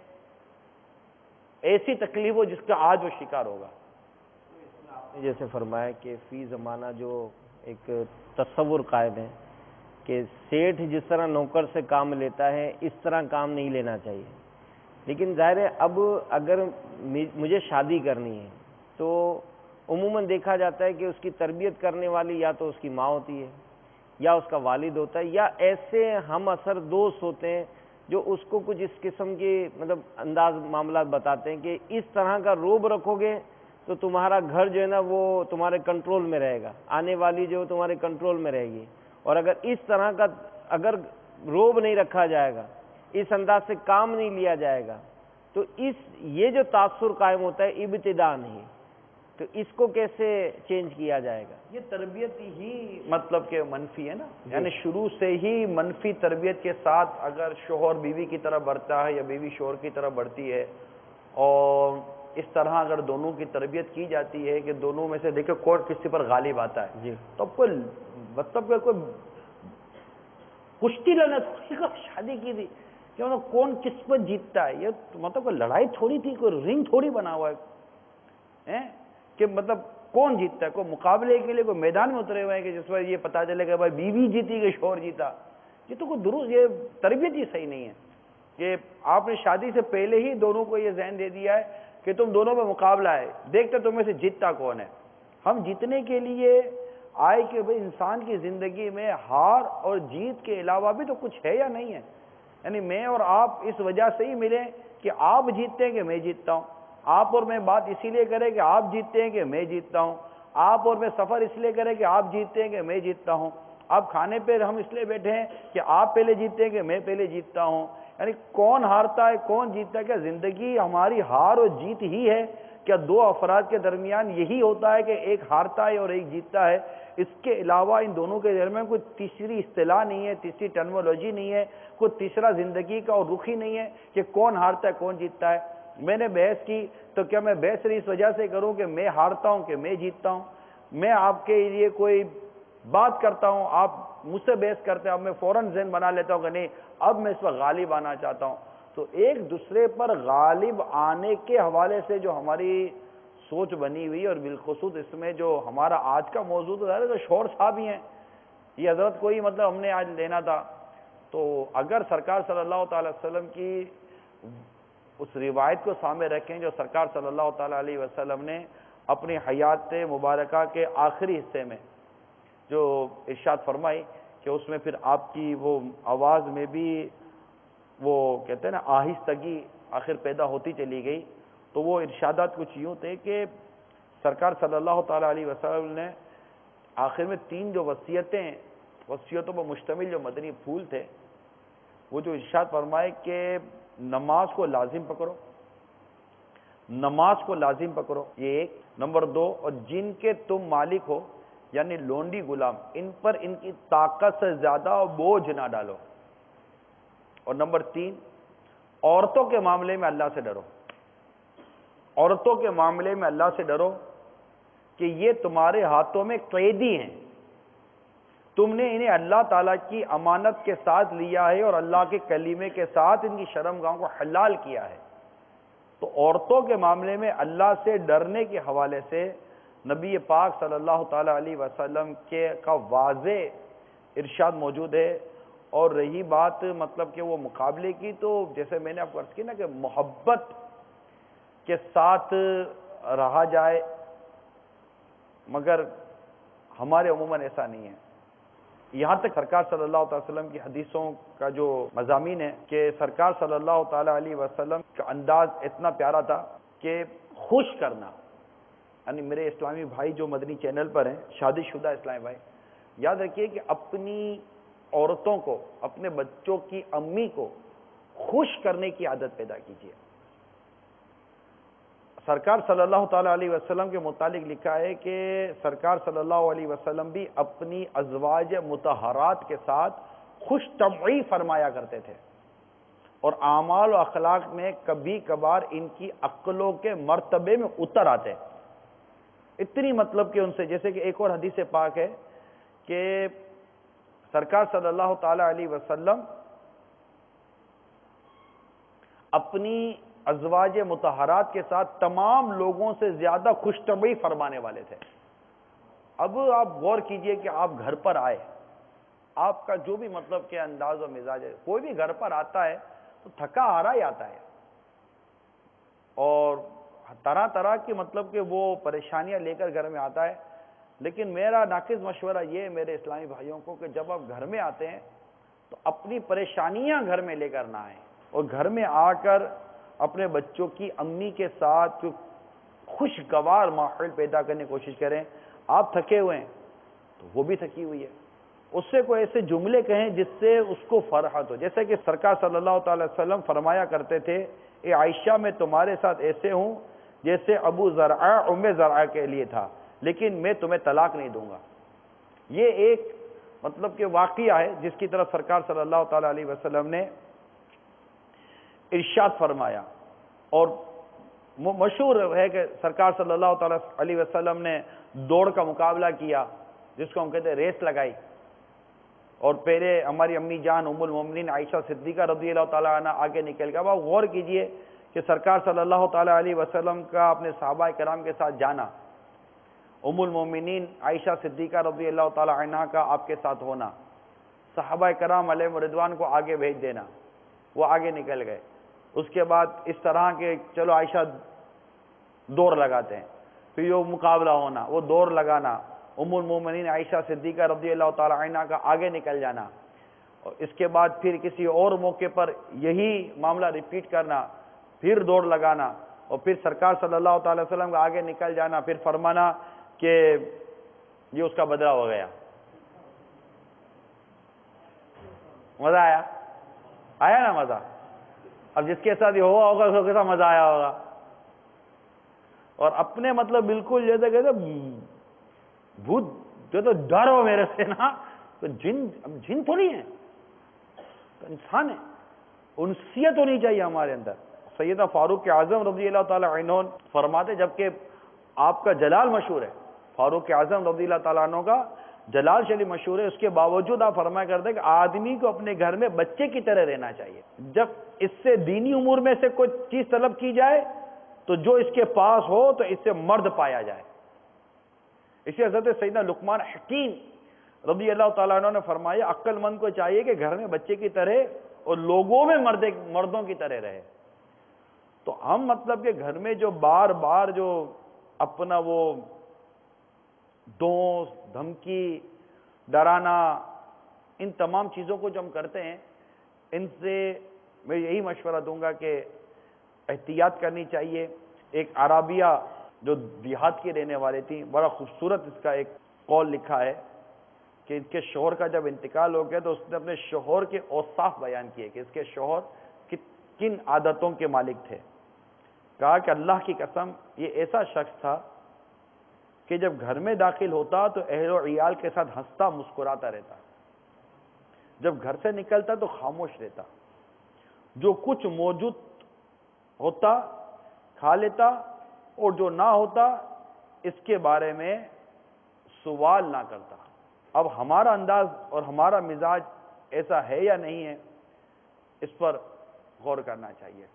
Speaker 4: ایسی تکلیف ہو جس کا آج وہ شکار ہوگا۔
Speaker 5: جیسے فرمایا کہ فی زمانہ جو ایک تصور قائم ہے کہ سیٹھ جس طرح نوکر سے کام لیتا ہے اس طرح کام نہیں لینا چاہیے، لیکن ظاہر ہے اب اگر مجھے شادی کرنی ہے تو عموماً دیکھا جاتا ہے کہ اس کی تربیت کرنے والی یا تو اس کی ماں ہوتی ہے یا اس کا والد ہوتا ہے، یا ایسے ہم اثر دوست ہوتے ہیں جو اس کو کچھ اس قسم کے مطلب انداز معاملات بتاتے ہیں کہ اس طرح کا روب رکھو گے تو تمہارا گھر جو ہے نا وہ تمہارے کنٹرول میں رہے گا، آنے والی جو تمہارے کنٹرول میں رہے گی، اور اگر اس طرح کا اگر روب نہیں رکھا جائے گا، اس انداز سے کام نہیں لیا جائے گا تو اس یہ جو تاثر قائم ہوتا ہے ابتداء نہیں، تو اس کو کیسے چینج کیا جائے گا؟
Speaker 4: یہ تربیت ہی مطلب کہ منفی ہے نا، یعنی شروع سے ہی منفی تربیت کے ساتھ اگر شوہر بیوی کی طرف بڑھتا ہے یا بیوی شوہر کی طرف بڑھتی ہے، اور اس طرح اگر دونوں کی تربیت کی جاتی ہے کہ دونوں میں سے دیکھو کون کسی پر غالب آتا ہے، جی تو کوئی مطلب کہ کوئی کشتی لڑنا تھوڑی کا شادی کی تھی کہ مطلب کون کس پر جیتتا ہے، یہ مطلب کوئی لڑائی تھوڑی تھی، کوئی رنگ تھوڑی بنا ہوا ہے کہ مطلب کون جیتتا ہے، کوئی مقابلے کے لیے کوئی میدان میں اترے ہوئے ہیں کہ جس پر یہ پتا چلے کہ بھائی بیوی جیتی کہ شوہر جیتا، یہ تو کوئی درست یہ تربیت ہی صحیح نہیں ہے۔ کہ آپ نے شادی سے پہلے ہی دونوں کو یہ ذہن دے دیا ہے کہ تم دونوں میں مقابلہ ہے، دیکھتے تم میں سے جیتتا کون ہے۔ ہم جیتنے کے لیے آئے کہ بھائی انسان کی زندگی میں ہار اور جیت کے علاوہ بھی تو کچھ ہے یا نہیں ہے، یعنی میں اور آپ اس وجہ سے ہی ملے کہ آپ جیتتے ہیں کہ میں جیتتا ہوں، آپ اور میں بات اسی لیے کریں کہ آپ جیتتے ہیں کہ میں جیتتا ہوں، آپ اور میں سفر اس لیے کریں کہ آپ جیتتے ہیں کہ میں جیتتا ہوں، اب کھانے پہ ہم اس لیے بیٹھے ہیں کہ آپ پہلے جیتتے ہیں کہ میں پہلے جیتتا ہوں، یعنی کون ہارتا ہے کون جیتتا ہے؟ کیا زندگی ہماری ہار اور جیت ہی ہے؟ کیا دو افراد کے درمیان یہی ہوتا ہے کہ ایک ہارتا ہے اور ایک جیتتا ہے؟ اس کے علاوہ ان دونوں کے درمیان کوئی تیسری اصطلاح نہیں ہے، تیسری ٹرمنالوجی نہیں ہے، کوئی تیسرا زندگی کا اور رخ ہی نہیں ہے کہ کون ہارتا ہے کون جیتتا ہے۔ میں نے بحث کی تو کیا میں بحث صرف اس وجہ سے کروں کہ میں ہارتا ہوں کہ میں جیتتا ہوں؟ میں آپ کے لیے کوئی بات کرتا ہوں، آپ مجھ سے بحث کرتے ہیں، اب میں فوراً ذہن بنا لیتا ہوں کہ نہیں اب میں اس وقت غالب آنا چاہتا ہوں۔ تو ایک دوسرے پر غالب آنے کے حوالے سے جو ہماری سوچ بنی ہوئی، اور بالخصوص اس میں جو ہمارا آج کا موضوع تو شوہر صاحب ہی ہیں، یہ حضرت کوئی مطلب ہم نے آج لینا تھا، تو اگر سرکار صلی اللہ تعالی وسلم کی اس روایت کو سامنے رکھیں جو سرکار صلی اللہ تعالی علیہ وسلم نے اپنی حیات مبارکہ کے آخری حصے میں جو ارشاد فرمائی کہ اس میں پھر آپ کی وہ آواز میں بھی وہ کہتے ہیں نا آہستگی آخر پیدا ہوتی چلی گئی. تو وہ ارشادات کچھ یوں تھے کہ سرکار صلی اللہ تعالی علیہ وسلم نے آخر میں تین جو وصیتیں وصیتوں پر مشتمل جو مدنی پھول تھے وہ جو ارشاد فرمائے کہ نماز کو لازم پکڑو، نماز کو لازم پکڑو، یہ ایک. نمبر دو، اور جن کے تم مالک ہو یعنی لونڈی غلام، ان پر ان کی طاقت سے زیادہ بوجھ نہ ڈالو. اور نمبر تین، عورتوں کے معاملے میں اللہ سے ڈرو، عورتوں کے معاملے میں اللہ سے ڈرو کہ یہ تمہارے ہاتھوں میں قیدی ہیں، تم نے انہیں اللہ تعالیٰ کی امانت کے ساتھ لیا ہے اور اللہ کے کلیمے کے ساتھ ان کی شرمگاہوں کو حلال کیا ہے. تو عورتوں کے معاملے میں اللہ سے ڈرنے کے حوالے سے نبی پاک صلی اللہ تعالی علیہ وسلم کے کا واضح ارشاد موجود ہے. اور رہی بات مطلب کہ وہ مقابلے کی، تو جیسے میں نے آپ کو عرض کی نا کہ محبت کے ساتھ رہا جائے، مگر ہمارے عموماً ایسا نہیں ہے. یہاں تک سرکار صلی اللہ تعالی وسلم کی حدیثوں کا جو مضامین ہے کہ سرکار صلی اللہ تعالی علیہ وسلم کا انداز اتنا پیارا تھا کہ خوش کرنا. یعنی میرے اسلامی بھائی جو مدنی چینل پر ہیں، شادی شدہ اسلامی بھائی، یاد رکھیے کہ اپنی عورتوں کو، اپنے بچوں کی امی کو خوش کرنے کی عادت پیدا کیجیے. سرکار صلی اللہ تعالی علیہ وسلم کے متعلق لکھا ہے کہ سرکار صلی اللہ علیہ وسلم بھی اپنی ازواج مطہرات کے ساتھ خوش طبعی فرمایا کرتے تھے، اور اعمال و اخلاق میں کبھی کبھار ان کی عقلوں کے مرتبے میں اتر آتے. اتنی مطلب کہ ان سے، جیسے کہ ایک اور حدیث پاک ہے کہ سرکار صلی اللہ تعالی علیہ وسلم اپنی ازواج مطہرات کے ساتھ تمام لوگوں سے زیادہ خوش طبعی فرمانے والے تھے. اب آپ غور کیجئے کہ آپ گھر پر آئے، آپ کا جو بھی مطلب کہ انداز و مزاج ہے، کوئی بھی گھر پر آتا ہے تو تھکا ہارا ہی آتا ہے، اور طرح طرح کی مطلب کہ وہ پریشانیاں لے کر گھر میں آتا ہے. لیکن میرا ناقص مشورہ یہ ہے میرے اسلامی بھائیوں کو کہ جب آپ گھر میں آتے ہیں تو اپنی پریشانیاں گھر میں لے کر نہ آئیں، اور گھر میں آ کر اپنے بچوں کی امی کے ساتھ خوشگوار ماحول پیدا کرنے کی کوشش کریں. آپ تھکے ہوئے ہیں تو وہ بھی تھکی ہوئی ہے، اس سے کوئی ایسے جملے کہیں جس سے اس کو فرحت ہو. جیسے کہ سرکار صلی اللہ تعالی وسلم فرمایا کرتے تھے، اے عائشہ میں تمہارے ساتھ ایسے ہوں جیسے ابو زرعہ ام زرعہ کے لیے تھا، لیکن میں تمہیں طلاق نہیں دوں گا. یہ ایک مطلب کہ واقعہ ہے جس کی طرف سرکار صلی اللہ تعالی علیہ وسلم نے ارشاد فرمایا. اور مشہور ہے کہ سرکار صلی اللہ تعالی علیہ وسلم نے دوڑ کا مقابلہ کیا، جس کو ہم کہتے ہیں ریس لگائی، اور پہلے ہماری امی جان ام المومنین عائشہ صدیقہ رضی اللہ تعالیٰ عنہ آگے نکل گیا. اب آپ غور کیجئے کہ سرکار صلی اللہ تعالی علیہ وسلم کا اپنے صحابہ کرام کے ساتھ جانا، ام المومنین عائشہ صدیقہ رضی اللہ تعالی عنہ کا آپ کے ساتھ ہونا، صحابہ کرام علیہ رضوان کو آگے بھیج دینا، وہ آگے نکل گئے. اس کے بعد اس طرح کے چلو عائشہ دوڑ لگاتے ہیں، پھر وہ مقابلہ ہونا، وہ دوڑ لگانا، ام المومنین عائشہ صدیقہ رضی اللہ تعالی عنہ کا آگے نکل جانا، اور اس کے بعد پھر کسی اور موقع پر یہی معاملہ ریپیٹ کرنا، پھر دوڑ لگانا، اور پھر سرکار صلی اللہ تعالی وسلم کا آگے نکل جانا، پھر فرمانا کہ یہ اس کا بدلہ ہو گیا. مزہ آیا آیا نا مزہ. اب جس کے ساتھ یہ ہوا ہوگا اس کو کیسا مزہ آیا ہوگا. اور اپنے مطلب بالکل جیسے کہتے بھوت جو تو ڈر ہو میرے سے نا، تو جن جن تھوڑی ہیں، تو انسان ہے. انسیت ہونی چاہیے ہمارے اندر. سیدہ فاروق اعظم رضی اللہ تعالی عنہ فرماتے، جبکہ آپ کا جلال مشہور ہے، فاروق اعظم رضی اللہ تعالیٰ عنہ کا جلال شریف مشہور ہے، اس کے باوجود آپ فرمایا کرتے کہ آدمی کو اپنے گھر میں بچے کی طرح رہنا چاہیے. جب اس سے دینی امور میں سے کوئی چیز طلب کی جائے تو جو اس کے پاس ہو تو اس سے مرد پایا جائے. اسی حضرت سیدنا لقمان حکیم رضی اللہ تعالیٰ عنہ نے فرمایا، عقل مند کو چاہیے کہ گھر میں بچے کی طرح اور لوگوں میں مرد مردوں کی طرح رہے. تو ہم مطلب کہ گھر میں جو بار بار جو اپنا وہ ڈونس دھمکی ڈرانا ان تمام چیزوں کو جو ہم کرتے ہیں ان سے میں یہی مشورہ دوں گا کہ احتیاط کرنی چاہیے. ایک عرابیہ جو دیہات کی رہنے والے تھیں, بڑا خوبصورت اس کا ایک قول لکھا ہے کہ ان کے شوہر کا جب انتقال ہو گیا تو اس نے اپنے شوہر کے اوصاف بیان کیے کہ اس کے شوہر کن عادتوں کے مالک تھے. کہا کہ اللہ کی قسم یہ ایسا شخص تھا کہ جب گھر میں داخل ہوتا تو اہل و عیال کے ساتھ ہنستا مسکراتا رہتا, جب گھر سے نکلتا تو خاموش رہتا, جو کچھ موجود ہوتا کھا لیتا اور جو نہ ہوتا اس کے بارے میں سوال نہ کرتا. اب ہمارا انداز اور ہمارا مزاج ایسا ہے یا نہیں ہے, اس پر غور کرنا چاہیے.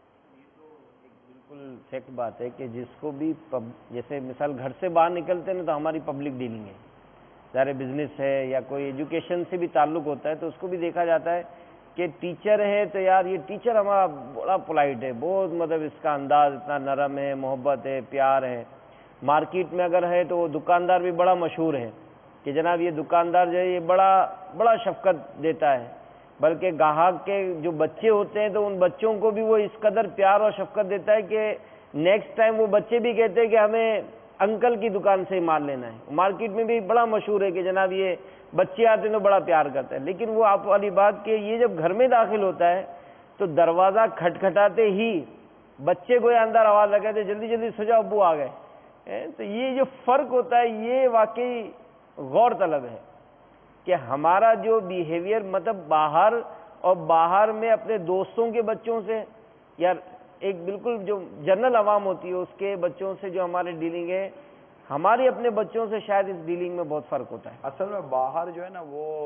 Speaker 5: بالکل فیکٹ بات ہے کہ جس کو بھی جیسے مثال گھر سے باہر نکلتے ہیں تو ہماری پبلک ڈیلنگ ہے, ظاہر بزنس ہے یا کوئی ایجوکیشن سے بھی تعلق ہوتا ہے, تو اس کو بھی دیکھا جاتا ہے کہ ٹیچر ہے تو یار یہ ٹیچر ہمارا بڑا پولائٹ ہے, بہت مطلب اس کا انداز اتنا نرم ہے, محبت ہے, پیار ہے. مارکیٹ میں اگر ہے تو وہ دکاندار بھی بڑا مشہور ہے کہ جناب یہ دکاندار جو ہے یہ بڑا بڑا شفقت دیتا ہے, بلکہ گاہک کے جو بچے ہوتے ہیں تو ان بچوں کو بھی وہ اس قدر پیار اور شفقت دیتا ہے کہ نیکسٹ ٹائم وہ بچے بھی کہتے ہیں کہ ہمیں انکل کی دکان سے ہی مال لینا ہے. مارکیٹ میں بھی بڑا مشہور ہے کہ جناب یہ بچے آتے ہیں تو بڑا پیار کرتا ہے. لیکن وہ آپ والی بات کہ یہ جب گھر میں داخل ہوتا ہے تو دروازہ کھٹکھٹاتے ہی بچے کو اندر آواز لگاتے جلدی جلدی سو جاؤ ابو آ گئے. تو یہ جو فرق ہوتا ہے یہ واقعی غور طلب ہے کہ ہمارا جو بیہیویئر مطلب باہر اور باہر میں اپنے دوستوں کے بچوں سے یا ایک بالکل جو جنرل عوام ہوتی ہے اس کے بچوں سے جو ہمارے ڈیلنگ ہے, ہماری اپنے بچوں سے شاید اس ڈیلنگ میں بہت فرق ہوتا ہے.
Speaker 4: اصل میں باہر جو ہے نا وہ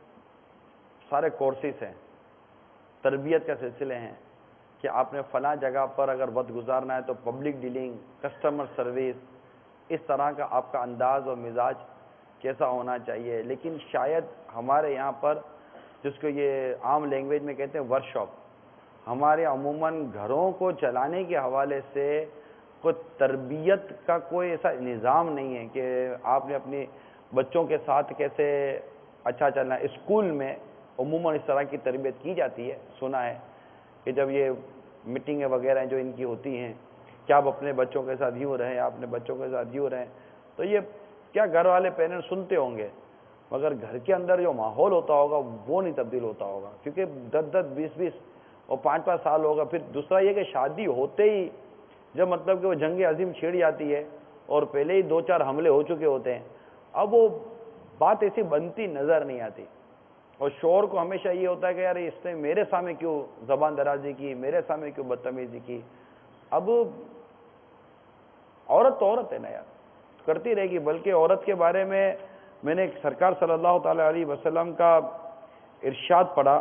Speaker 4: سارے کورسز ہیں, تربیت کے سلسلے ہیں کہ آپ نے فلاں جگہ پر اگر وقت گزارنا ہے تو پبلک ڈیلنگ, کسٹمر سروس, اس طرح کا آپ کا انداز اور مزاج کیسا ہونا چاہیے. لیکن شاید ہمارے یہاں پر جس کو یہ عام لینگویج میں کہتے ہیں ورک شاپ, ہمارے عموماً گھروں کو چلانے کے حوالے سے کوئی تربیت کا کوئی ایسا نظام نہیں ہے کہ آپ نے اپنی بچوں کے ساتھ کیسے اچھا چلنا ہے. اسکول میں عموماً اس طرح کی تربیت کی جاتی ہے, سنا ہے کہ جب یہ میٹنگیں وغیرہ جو ان کی ہوتی ہیں کہ آپ اپنے بچوں کے ساتھ یوں رہیں, آپ اپنے بچوں کے ساتھ یوں رہیں, تو یہ کیا گھر والے پیرنٹس سنتے ہوں گے, مگر گھر کے اندر جو ماحول ہوتا ہوگا وہ نہیں تبدیل ہوتا ہوگا, کیونکہ دس دس بیس بیس اور پانچ پانچ سال ہوگا. پھر دوسرا یہ کہ شادی ہوتے ہی جب مطلب کہ وہ جنگ عظیم چھیڑ جاتی ہے اور پہلے ہی دو چار حملے ہو چکے ہوتے ہیں, اب وہ بات ایسی بنتی نظر نہیں آتی. اور شوہر کو ہمیشہ یہ ہوتا ہے کہ یار اس نے میرے سامنے کیوں زبان درازی کی, میرے سامنے کیوں بدتمیزی کی. اب عورت تو عورت ہے نا یار, کرتی رہے گی. بلکہ عورت کے بارے میں میں نے سرکار صلی اللہ تعالی علیہ وسلم کا ارشاد پڑھا,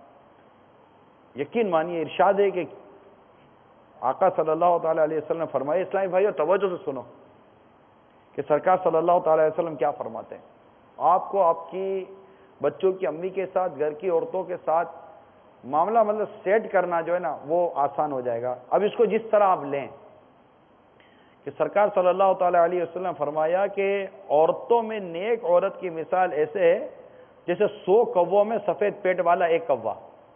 Speaker 4: یقین مانیے ارشاد ہے کہ آقا صلی اللہ تعالی علیہ وسلم نے فرمایا, اسلامی بھائیو توجہ سے سنو کہ سرکار صلی اللہ تعالی علیہ وسلم کیا فرماتے ہیں. آپ کو آپ کی بچوں کی امی کے ساتھ, گھر کی عورتوں کے ساتھ معاملہ مطلب سیٹ کرنا جو ہے نا وہ آسان ہو جائے گا. اب اس کو جس طرح آپ لیں کہ سرکار صلی اللہ تعالی علیہ وسلم فرمایا کہ عورتوں میں نیک عورت کی مثال ایسے ہے جیسے سو کووں میں سفید پیٹ والا ایک کوا.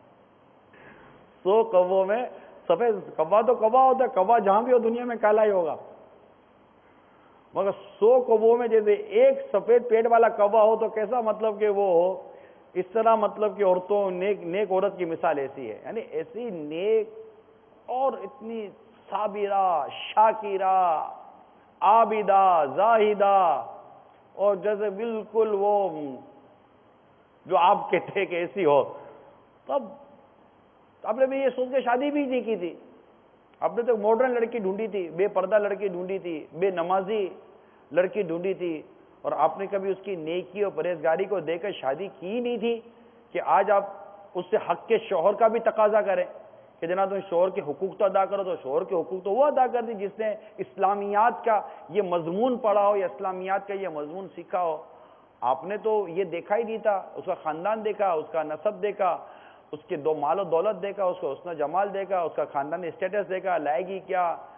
Speaker 4: سو کووں میں سفید, کوا تو کوا ہوتا ہے, کوا جہاں بھی ہو دنیا میں کالا ہی ہوگا, مگر سو کووں میں جیسے ایک سفید پیٹ والا کوا ہو تو کیسا مطلب کہ وہ ہو. اس طرح مطلب کہ عورتوں نیک نیک عورت کی مثال ایسی ہے, یعنی ایسی نیک اور اتنی صابرہ, شاکرہ, عابدہ, زاہدہ, اور جیسے بالکل وہ جو آپ کہتے ہیں کہ ایسی ہو. تب آپ نے بھی یہ سوچ کے شادی بھی نہیں کی تھی, آپ نے تو ماڈرن لڑکی ڈھونڈی تھی, بے پردہ لڑکی ڈھونڈی تھی, بے نمازی لڑکی ڈھونڈی تھی, اور آپ نے کبھی اس کی نیکی اور پرہیزگاری کو دیکھ کر شادی کی نہیں تھی کہ آج آپ اس سے حق کے شوہر کا بھی تقاضا کریں کہ جناب تم شوہر کے حقوق تو ادا کرو. تو شوہر کے حقوق تو وہ ادا کر دی جس نے اسلامیات کا یہ مضمون پڑھا ہو یا اسلامیات کا یہ مضمون سیکھا ہو. آپ نے تو یہ دیکھا ہی نہیں تھا, اس کا خاندان دیکھا, اس کا نسب دیکھا, اس کے دو مال و دولت دیکھا, اس کو حسن و جمال دیکھا, اس کا خاندانی اسٹیٹس دیکھا, لائے گی کیا,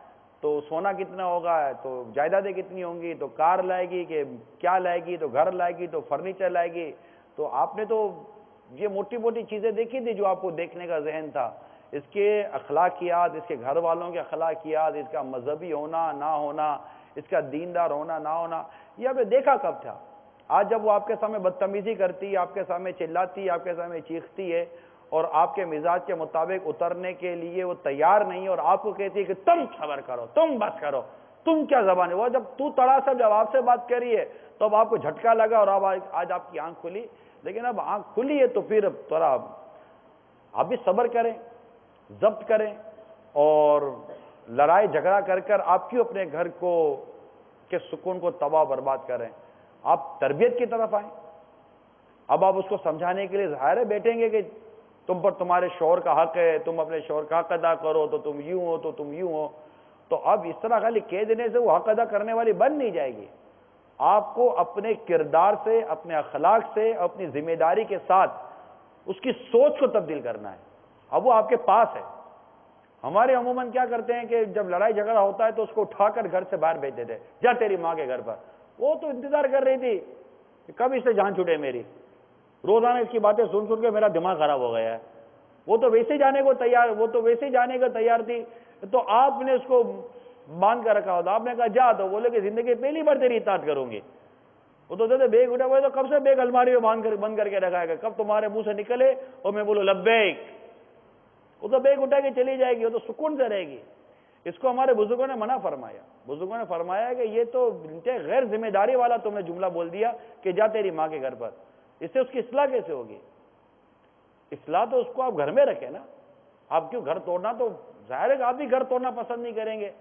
Speaker 4: تو سونا کتنا ہوگا, تو جائیدادیں کتنی ہوں گی, تو کار لائے گی کہ کیا لائے گی, تو گھر لائے گی, تو فرنیچر لائے گی. تو آپ نے تو یہ موٹی موٹی چیزیں دیکھی تھی جو آپ کو دیکھنے کا ذہن تھا. اس کے اخلاقیات, اس کے گھر والوں کے اخلاقیات, اس کا مذہبی ہونا نہ ہونا, اس کا دیندار ہونا نہ ہونا, یہ آپ نے دیکھا کب تھا؟ آج جب وہ آپ کے سامنے بدتمیزی کرتی ہے, آپ کے سامنے چلاتی ہے, آپ کے سامنے چیختی ہے, اور آپ کے مزاج کے مطابق اترنے کے لیے وہ تیار نہیں ہے, اور آپ کو کہتی ہے کہ تم صبر کرو, تم بس کرو, تم کیا زبان ہے. وہ جب تو تڑا سا جب آپ سے بات کری ہے تو اب آپ کو جھٹکا لگا اور اب آج آپ کی آنکھ کھلی. لیکن اب آنکھ کھلی ہے تو پھر تھوڑا آپ بھی صبر کریں, ضبط کریں, اور لڑائی جھگڑا کر کر آپ کیوں اپنے گھر کو کے سکون کو تباہ برباد کریں. آپ تربیت کی طرف آئیں. اب آپ اس کو سمجھانے کے لیے ظاہر ہے بیٹھیں گے کہ تم پر تمہارے شوہر کا حق ہے, تم اپنے شوہر کا حق ادا کرو, تو تم یوں ہو, تو تم یوں ہو. تو اب اس طرح خالی کہہ دینے سے وہ حق ادا کرنے والی بن نہیں جائے گی. آپ کو اپنے کردار سے, اپنے اخلاق سے, اپنی ذمہ داری کے ساتھ اس کی سوچ کو تبدیل کرنا ہے. اب وہ آپ کے پاس ہے. ہمارے عموماً کیا کرتے ہیں کہ جب لڑائی جھگڑا ہوتا ہے تو اس کو اٹھا کر گھر سے باہر بھیج دیتے, جا تیری ماں کے گھر پر. وہ تو انتظار کر رہی تھی کہ کب اس سے جان چھوٹے میری, روزانہ اس کی باتیں سن سن کے میرا دماغ خراب ہو گیا ہے. وہ تو ویسے جانے کو تیار وہ تو ویسے جانے کو تیار تھی, تو آپ نے اس کو باندھ کر رکھا ہوتا. آپ نے کہا جا, تو بولے کہ زندگی پہلی بار تیری اطاعت کروں گی. وہ تو کہتے بیگ اٹھا ہوئے, تو کب سے بیگ الماری میں باندھ کر بند کر کے رکھا ہے, کب تمہارے منہ سے نکلے اور میں بولو لبیک, وہ تو بیگ اٹھا کے چلی جائے گی, وہ تو سکون سے رہے گی. اس کو ہمارے بزرگوں نے منع فرمایا. بزرگوں نے فرمایا کہ یہ تو غیر ذمہ داری والا تم نے جملہ بول دیا کہ جا تیری ماں کے گھر پر. اس سے اس کی اصلاح کیسے ہوگی؟ اصلاح تو اس کو آپ گھر میں رکھیں نا. آپ کیوں گھر توڑنا؟ تو ظاہر ہے کہ آپ بھی گھر توڑنا پسند نہیں کریں گے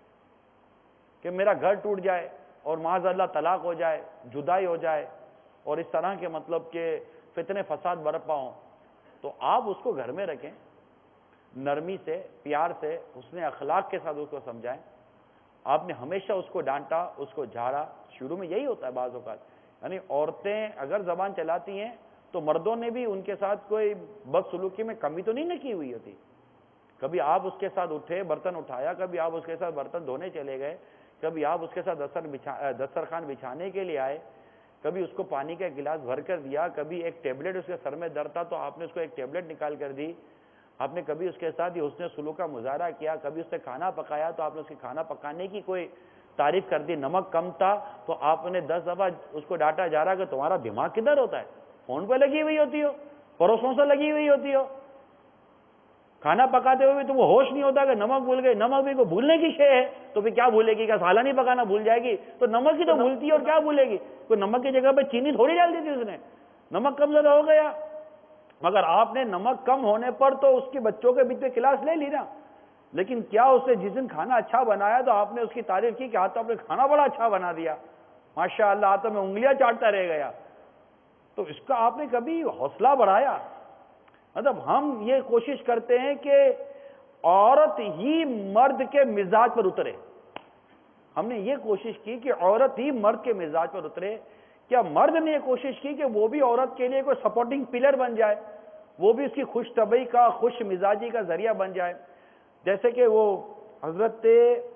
Speaker 4: کہ میرا گھر ٹوٹ جائے اور معاذ اللہ طلاق ہو جائے, جدائی ہو جائے, اور اس طرح کے مطلب کہ فتنے فساد برپا ہوں. تو آپ اس کو گھر میں رکھیں, نرمی سے, پیار سے, حسن اخلاق کے ساتھ اس کو سمجھائیں. آپ نے ہمیشہ اس کو ڈانٹا, اس کو جھاڑا. شروع میں یہی ہوتا ہے بعض اوقات, یعنی عورتیں اگر زبان چلاتی ہیں تو مردوں نے بھی ان کے ساتھ کوئی بدسلوکی میں کمی تو نہیں نہ کی ہوئی ہوتی. کبھی آپ اس کے ساتھ اٹھے, برتن اٹھایا, کبھی آپ اس کے ساتھ برتن دھونے چلے گئے, کبھی آپ اس کے ساتھ دستر بچھا دسترخوان بچھانے کے لیے آئے, کبھی اس کو پانی کا گلاس بھر کر دیا, کبھی ایک ٹیبلٹ اس کے سر میں درد تھا تو آپ نے اس کو ایک ٹیبلٹ نکال کر دی. آپ نے کبھی اس کے ساتھ یہ حسن سلوک کا مظاہرہ کیا, کبھی اس سے کھانا پکایا تو آپ نے اس کے کھانا پکانے کی کوئی تعریف کر دی. نمک کم تھا تو آپ نے دس دفعہ اس کو ڈانٹا جا رہا کہ تمہارا دماغ کدھر ہوتا ہے, فون پہ لگی ہوئی ہوتی ہو, پڑوسوں سے لگی ہوئی ہوتی ہو, کھانا پکاتے ہوئے بھی تم کو ہوش نہیں ہوتا کہ نمک بھول گئے. نمک بھی کوئی بھولنے کی شے ہے تو پھر کیا بھولے گی؟ کیا سالن ہی پکانا بھول جائے گی؟ تو نمک ہی تو بھولتی ہے اور کیا بھولے گی؟ کوئی نمک کی جگہ پہ چینی تھوڑی ڈال دی تھی اس نے, نمک کم زیادہ ہو گیا. مگر آپ نے نمک کم ہونے پر تو اس کے بچوں کے بیچ میں کلاس لے لی نا. لیکن کیا اس نے جس دن کھانا اچھا بنایا تو آپ نے اس کی تعریف کی کہ آج تو آپ نے کھانا بڑا اچھا بنا دیا, ماشاء اللہ, آج تو میں انگلیاں چاٹتا رہ گیا. تو اس کا آپ نے کبھی حوصلہ بڑھایا؟ مطلب ہم یہ کوشش کرتے ہیں کہ عورت ہی مرد کے مزاج پر اترے. ہم نے یہ کوشش کی کہ عورت ہی مرد کے مزاج پر اترے. کیا مرد نے یہ کوشش کی کہ وہ بھی عورت کے لیے کوئی سپورٹنگ پلر بن جائے, وہ بھی اس کی خوش طبعی کا, خوش مزاجی کا ذریعہ بن جائے؟ جیسے کہ وہ حضرت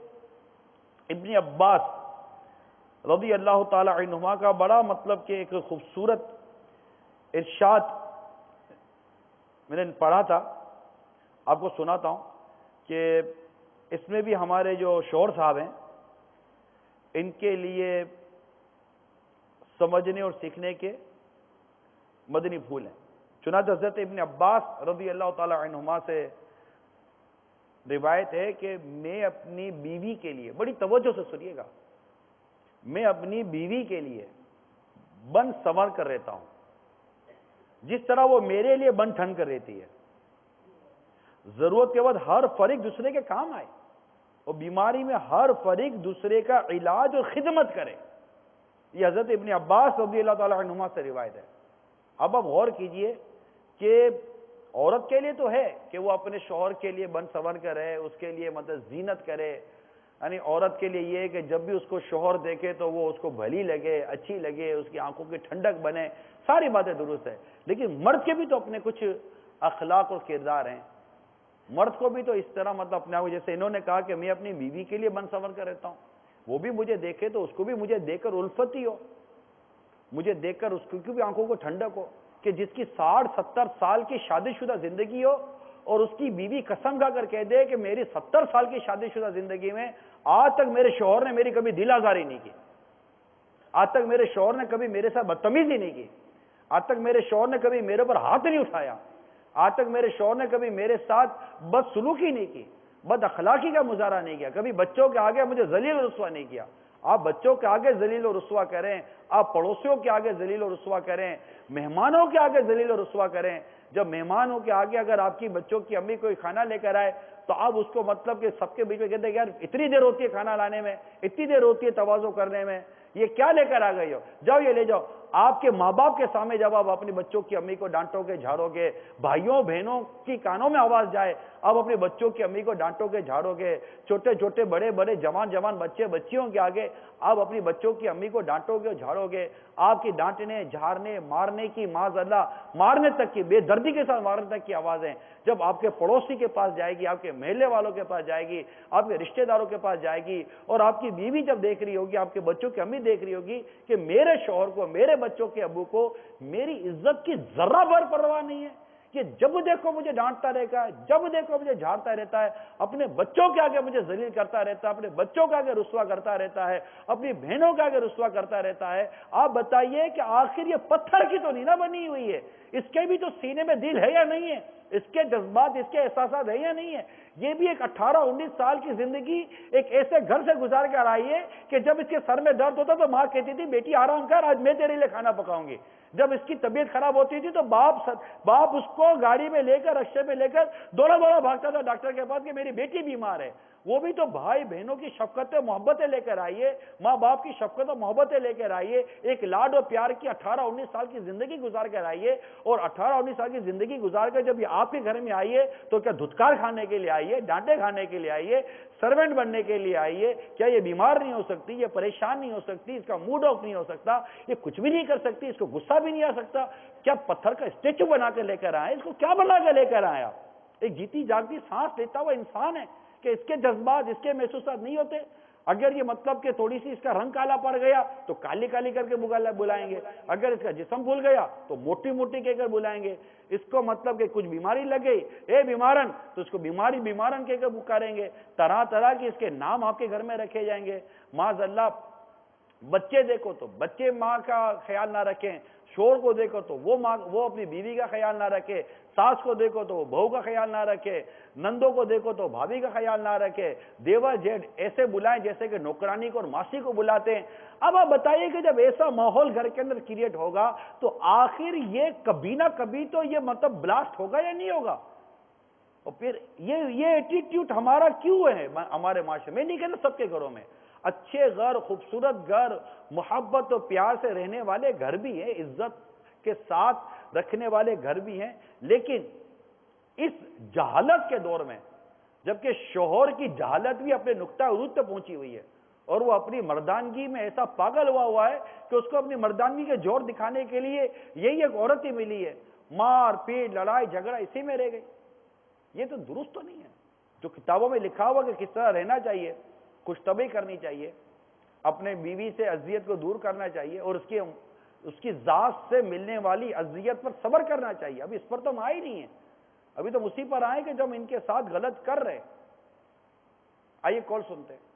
Speaker 4: ابن عباس رضی اللہ تعالی عنہما کا بڑا مطلب کہ ایک خوبصورت ارشاد میں نے پڑھا تھا, آپ کو سناتا ہوں کہ اس میں بھی ہمارے جو شوہر صاحب ہیں ان کے لیے سمجھنے اور سیکھنے کے مدنی پھول ہیں. چنانچہ حضرت ابن عباس رضی اللہ تعالی عنہما سے روایت ہے کہ میں اپنی بیوی کے لیے, بڑی توجہ سے سنیے گا, میں اپنی بیوی کے لیے بن سنور کر رہتا ہوں جس طرح وہ میرے لیے بن ٹھن کر رہتی ہے. ضرورت کے بعد ہر فریق دوسرے کے کام آئے اور بیماری میں ہر فریق دوسرے کا علاج اور خدمت کرے. یہ حضرت ابن عباس رضی اللہ تعالی عنہما سے روایت ہے. اب آپ غور کیجئے کہ عورت کے لیے تو ہے کہ وہ اپنے شوہر کے لیے بن سنور کر رہے, اس کے لیے مطلب زینت کرے. یعنی عورت کے لیے یہ کہ جب بھی اس کو شوہر دیکھے تو وہ اس کو بھلی لگے, اچھی لگے, اس کی آنکھوں کی ٹھنڈک بنے. ساری باتیں درست ہے, لیکن مرد کے بھی تو اپنے کچھ اخلاق اور کردار ہیں. مرد کو بھی تو اس طرح مطلب اپنے آپ کو، جیسے انہوں نے کہا کہ میں اپنی بیوی کے لیے بن سنور کر رہتا ہوں، وہ بھی مجھے دیکھے تو اس کو بھی مجھے دیکھ کر الفت ہی ہو، مجھے دیکھ کر اس کی بھی آنکھوں کو ٹھنڈک ہو، کہ جس کی ساٹھ ستر سال کی شادی شدہ زندگی ہو اور اس کی بیوی قسم کھا کر کہہ دے کہ میری ستر سال کی شادی شدہ زندگی میں آج تک میرے شوہر نے میری کبھی دل آزاری نہیں کی، آج تک میرے شوہر نے کبھی میرے ساتھ بدتمیزی نہیں کی، آج تک میرے شوہر نے کبھی میرے پر ہاتھ نہیں اٹھایا، آج تک میرے شوہر نے کبھی میرے ساتھ بد سلوکی نہیں کی، بد اخلاقی کا مظاہرہ نہیں کیا، کبھی بچوں کے آگے مجھے ذلیل و رسوا نہیں کیا۔ آپ بچوں کے آگے ذلیل و رسوا کریں، آپ پڑوسیوں کے آگے ذلیل و رسوا کریں، مہمانوں کے آگے ذلیل و رسوا کریں۔ جب مہمانوں کے آگے اگر آپ کی بچوں کی امی کوئی کھانا لے کر آئے تو آپ اس کو مطلب کہ سب کے بیچ میں کہتے ہیں یار اتنی دیر ہوتی ہے کھانا لانے میں، اتنی دیر ہوتی ہے تواضع کرنے میں، یہ کیا لے کر آ گئی ہو، جاؤ یہ لے جاؤ۔ آپ کے ماں باپ کے سامنے جب آپ اپنی بچوں کی امی کو ڈانٹو گے جھاڑو گے، بھائیوں بہنوں کی کانوں میں آواز جائے، آپ اپنی بچوں کی امی کو ڈانٹو گے جھاڑو گے، چھوٹے چھوٹے بڑے بڑے جوان جوان بچے بچیوں کے آگے آپ اپنی بچوں کی امی کو ڈانٹو گے جھاڑو گے، آپ کی ڈانٹنے جھاڑنے مارنے کی معاذ اللہ مارنے تک کی بے دردی کے ساتھ مارنے تک کی آوازیں جب آپ کے پڑوسی کے پاس جائے گی، آپ کے محلے والوں کے پاس جائے گی، آپ کے رشتہ داروں کے پاس جائے گی، اور آپ کی بیوی جب دیکھ رہی ہوگی، آپ کے بچوں کی امی دیکھ رہی ہوگی کہ میرے شوہر کو، میرے بچوں کے ابو کو میری عزت کی ذرہ بھر پرواہ نہیں ہے، کہ جب دیکھو مجھے ڈانٹتا رہتا ہے، جب دیکھو مجھے جھاڑتا رہتا ہے، اپنے بچوں کے آگے مجھے ذلیل کرتا رہتا ہے، اپنے بچوں کے آگے رسوا کرتا رہتا ہے، اپنی بہنوں کے آگے رسوا کرتا رہتا ہے، آپ بتائیے کہ آخر یہ پتھر کی تو نہیں نہ بنی ہوئی ہے، اس کے بھی تو سینے میں دل ہے یا نہیں ہے، اس کے جذبات، اس کے احساسات ہے یا نہیں ہے؟ یہ بھی ایک اٹھارہ انیس سال کی زندگی ایک ایسے گھر سے گزار کر آئی ہے کہ جب اس کے سر میں درد ہوتا تو ماں کہتی تھی بیٹی آرام کر، آج میں تیرے لیے کھانا پکاؤں گی۔ جب اس کی طبیعت خراب ہوتی تھی تو باپ باپ اس کو گاڑی میں لے کر رکشے میں لے کر دوڑا دوڑا بھاگتا تھا ڈاکٹر کے پاس کہ میری بیٹی بیمار ہے۔ وہ بھی تو بھائی بہنوں کی شفقت و محبتیں لے کر آئیے، ماں باپ کی شفقت و محبتیں لے کر آئیے، ایک لاڈ و پیار کی اٹھارہ انیس سال کی زندگی گزار کر آئیے، اور اٹھارہ انیس سال کی زندگی گزار کر جب یہ آپ کے گھر میں آئیے تو کیا دھتکار کھانے کے لیے آئیے، ڈانٹے کھانے کے لیے آئیے، سرونٹ بننے کے لیے آئیے؟ کیا یہ بیمار نہیں ہو سکتی، یہ پریشان نہیں ہو سکتی، اس کا موڈ آف نہیں ہو سکتا، یہ کچھ بھی نہیں کر سکتی، اس کو غصہ بھی نہیں آ سکتا؟ کیا پتھر کا اسٹیچو بنا کر لے کر آئے؟ اس کو کیا بنا کر لے کر آیا؟ ایک جیتی جاگتی سانس لیتا ہوا انسان ہے کہ اس کے جذبات، اس کے محسوسات نہیں ہوتے؟ اگر یہ مطلب کہ تھوڑی سی اس کا رنگ کالا پڑ گیا تو کالی کالی کر کے بلائیں گے، اگر اس کا جسم بھول گیا تو موٹی موٹی کہہ کر بلائیں گے، اس کو مطلب کہ کچھ بیماری لگ گئی، اے بیمارن، تو اس کو بیماری بیمارن کہہ کر پکاریں گے، طرح طرح کے اس کے نام آپ کے گھر میں رکھے جائیں گے۔ معاذ اللہ بچے دیکھو تو بچے ماں کا خیال نہ رکھیں، شوہر کو دیکھو تو وہ ماں وہ اپنی بیوی کا خیال نہ رکھے، ساس کو دیکھو تو وہ بہو کا خیال نہ رکھے، نندوں کو دیکھو تو بھابھی کا خیال نہ رکھے، دیور جیٹ ایسے بلائیں جیسے کہ نوکرانی کو اور ماسی کو بلاتے ہیں۔ اب آپ بتائیے کہ جب ایسا ماحول گھر کے اندر کریٹ ہوگا تو آخر یہ کبھی نہ کبھی تو یہ مطلب بلاسٹ ہوگا یا نہیں ہوگا؟ اور پھر یہ یہ ایٹیٹیوڈ ہمارا کیوں ہے ہمارے معاشرے میں؟ نہیں کہنا سب کے گھروں میں اچھے گھر، خوبصورت گھر، محبت و پیار سے رہنے والے گھر بھی ہیں، عزت کے ساتھ رکھنے والے گھر بھی ہیں، لیکن اس جہالت کے دور میں جبکہ شوہر کی جہالت بھی اپنے نقطہ عروج تک پہنچی ہوئی ہے اور وہ اپنی مردانگی میں ایسا پاگل ہوا ہوا ہے کہ اس کو اپنی مردانگی کے جوہر دکھانے کے لیے یہی ایک عورت ہی ملی ہے، مار پیٹ لڑائی جھگڑا اسی میں رہ گئی۔ یہ تو درست تو نہیں ہے۔ جو کتابوں میں لکھا ہوا کہ کس طرح رہنا چاہیے، خوش طبعی کرنی چاہیے، اپنے بیوی سے اذیت کو دور کرنا چاہیے اور اس کی اس کی ذات سے ملنے والی اذیت پر صبر کرنا چاہیے، ابھی اس پر تو ہم آئے نہیں ہیں، ابھی تو اسی پر آئے کہ جو ہم ان کے ساتھ غلط کر رہے۔ آئیے کال سنتے ہیں۔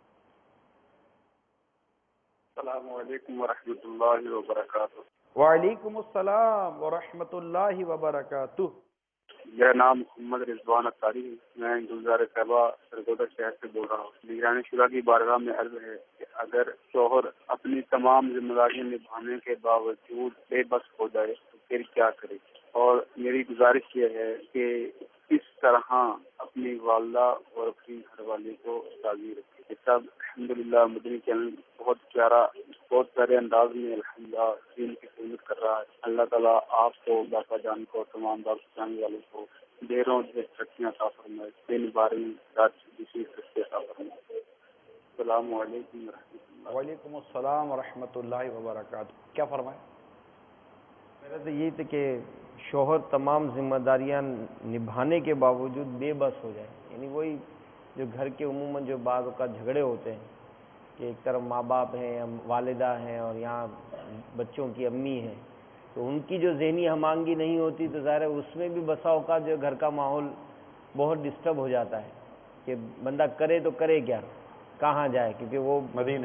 Speaker 6: السلام علیکم ورحمۃ اللہ وبرکاتہ۔
Speaker 4: وعلیکم السلام ورحمۃ اللہ وبرکاتہ۔
Speaker 6: میرا نام محمد رضوان اختاری ہے، میں گلزار صاحبہ سرگودا شہر سے بول رہا ہوں۔ نگران شورا کی بارگاہ میں عرض ہے کہ اگر شوہر اپنی تمام ذمہ داریاں نبھانے کے باوجود بے بس ہو جائے تو پھر کیا کرے؟ اور میری گزارش یہ ہے کہ اس طرح اپنی والدہ اور اپنی گھر والی کو راضی رکھے۔ یہ سب الحمدللہ مدنی چینل بہت پیارا بہت پیارے انداز میں الحمدللہ دین کی خدمت کر رہا ہے۔ اللہ تعالیٰ آپ کو، باپا جان کو، تمام باپ جانے والوں کو دیروں سے ترقیاں عطا فرمائے، دین بارہویں رات دوسری ترقی عطا فرمائے۔ السلام علیکم ورحمۃ اللہ۔
Speaker 4: وعلیکم السلام ورحمۃ اللہ وبرکاتہ۔ کیا فرمائے؟ میرا تو یہی تھا کہ
Speaker 5: شوہر تمام ذمہ داریاں نبھانے کے باوجود بے بس ہو جائے، یعنی وہی جو گھر کے عموماً جو بعض اوقات جھگڑے ہوتے ہیں کہ ایک طرف ماں باپ ہیں یا والدہ ہیں اور یہاں بچوں کی امی ہیں، تو ان کی جو ذہنی ہم آہنگی نہیں ہوتی تو ظاہر ہے اس میں بھی بسا اوقات جو گھر کا ماحول بہت ڈسٹرب ہو جاتا ہے کہ بندہ کرے تو کرے کیا، کہاں جائے، کیونکہ وہ
Speaker 4: مدینہ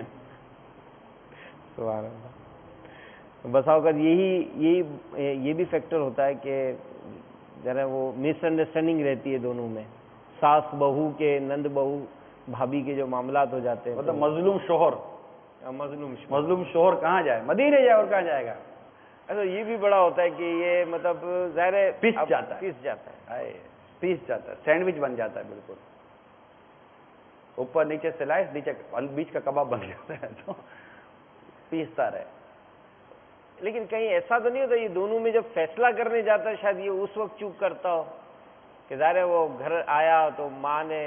Speaker 5: سبحان اللہ بسا اوقات یہی یہی یہ بھی فیکٹر ہوتا ہے کہ ذرا وہ مس انڈرسٹینڈنگ رہتی ہے دونوں میں، ساس بہو کے، نند بہو بھابھی کے جو معاملات ہو جاتے ہیں،
Speaker 4: مطلب مظلوم شوہر
Speaker 5: مظلوم
Speaker 4: مظلوم شوہر کہاں جائے، مدینے جائے اور کہاں جائے گا؟
Speaker 5: ایسا یہ بھی بڑا ہوتا ہے کہ یہ مطلب ظاہر ہے
Speaker 4: پس
Speaker 5: اب
Speaker 4: جاتا ہے
Speaker 5: پس جاتا ہے
Speaker 4: ہائے، پیس جاتا ہے، سینڈوچ بن جاتا ہے، بالکل اوپر نیچے سلائس، نیچے بیچ کا کباب بن جاتا ہے، تو پیستا رہے۔
Speaker 5: لیکن کہیں ایسا تو نہیں ہوتا یہ دونوں میں جب فیصلہ کرنے جاتا ہے شاید یہ اس وقت چوپ کرتا ہو کہ ظاہر ہے وہ گھر آیا تو ماں نے،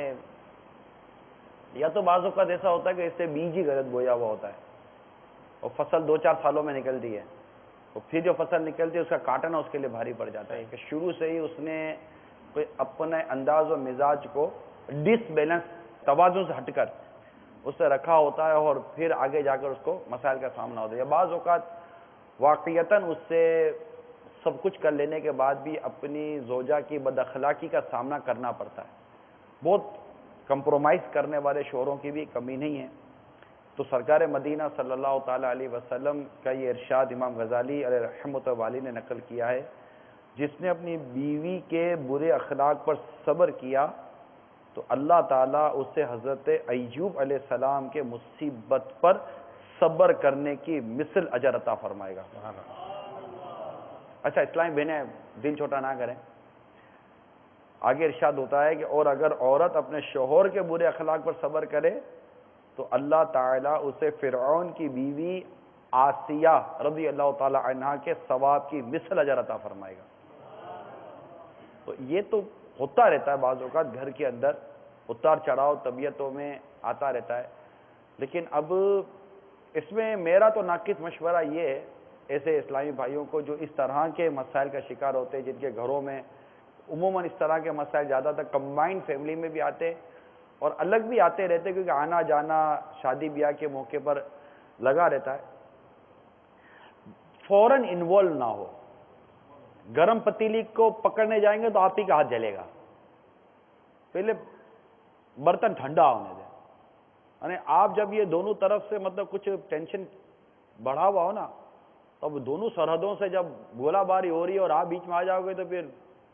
Speaker 4: یا تو بعض اوقات ایسا ہوتا ہے کہ اس سے بیج ہی غلط بویا ہوا ہوتا ہے اور فصل دو چار سالوں میں نکلتی ہے، اور پھر جو فصل نکلتی ہے اس کا کاٹنا اس کے لیے بھاری پڑ جاتا ہے کہ شروع سے ہی اس نے کوئی اپنے انداز و مزاج کو ڈس بیلنس، توازن سے ہٹ کر اس سے رکھا ہوتا ہے، اور پھر آگے جا کر اس کو مسائل کا سامنا ہوتا ہے، یا بعض اوقات واقعتاً اس سے سب کچھ کر لینے کے بعد بھی اپنی زوجہ کی بد اخلاقی کا سامنا کرنا پڑتا ہے۔ بہت کمپرومائز کرنے والے شوہروں کی بھی کمی نہیں ہے۔ تو سرکار مدینہ صلی اللہ تعالیٰ علیہ وسلم کا یہ ارشاد امام غزالی علیہ رحمۃ والی نے نقل کیا ہے، جس نے اپنی بیوی کے برے اخلاق پر صبر کیا تو اللہ تعالیٰ اسے حضرت ایوب علیہ السلام کے مصیبت پر صبر کرنے کی مثل اجر عطا فرمائے گا۔ اچھا اسلامی بہنیں دل چھوٹا نہ کریں، آگے ارشاد ہوتا ہے کہ اور اگر عورت اپنے شوہر کے برے اخلاق پر صبر کرے تو اللہ تعالیٰ اسے فرعون کی بیوی آسیہ رضی اللہ تعالی عنہا کے ثواب کی مثل اجر عطا فرمائے گا۔ تو یہ تو ہوتا رہتا ہے، بعض اوقات گھر کے اندر اتار چڑھاؤ طبیعتوں میں آتا رہتا ہے، لیکن اب اس میں میرا تو ناقص مشورہ یہ ہے ایسے اسلامی بھائیوں کو جو اس طرح کے مسائل کا شکار ہوتے ہیں، جن کے گھروں میں عموماً اس طرح کے مسائل زیادہ تر کمبائنڈ فیملی میں بھی آتے اور الگ بھی آتے رہتے، کیونکہ آنا جانا شادی بیاہ کے موقع پر لگا رہتا ہے، فوراً انوالو نہ ہو۔ گرم پتیلی کو پکڑنے جائیں گے تو آپ ہی کا ہاتھ جلے گا، پہلے برتن ٹھنڈا ہونے دیں۔ یعنی آپ جب یہ دونوں طرف سے مطلب کچھ ٹینشن بڑھا ہوا ہو نا، اب دونوں سرحدوں سے جب گولہ باری ہو رہی ہے اور آپ بیچ میں آ جاؤ گے تو پھر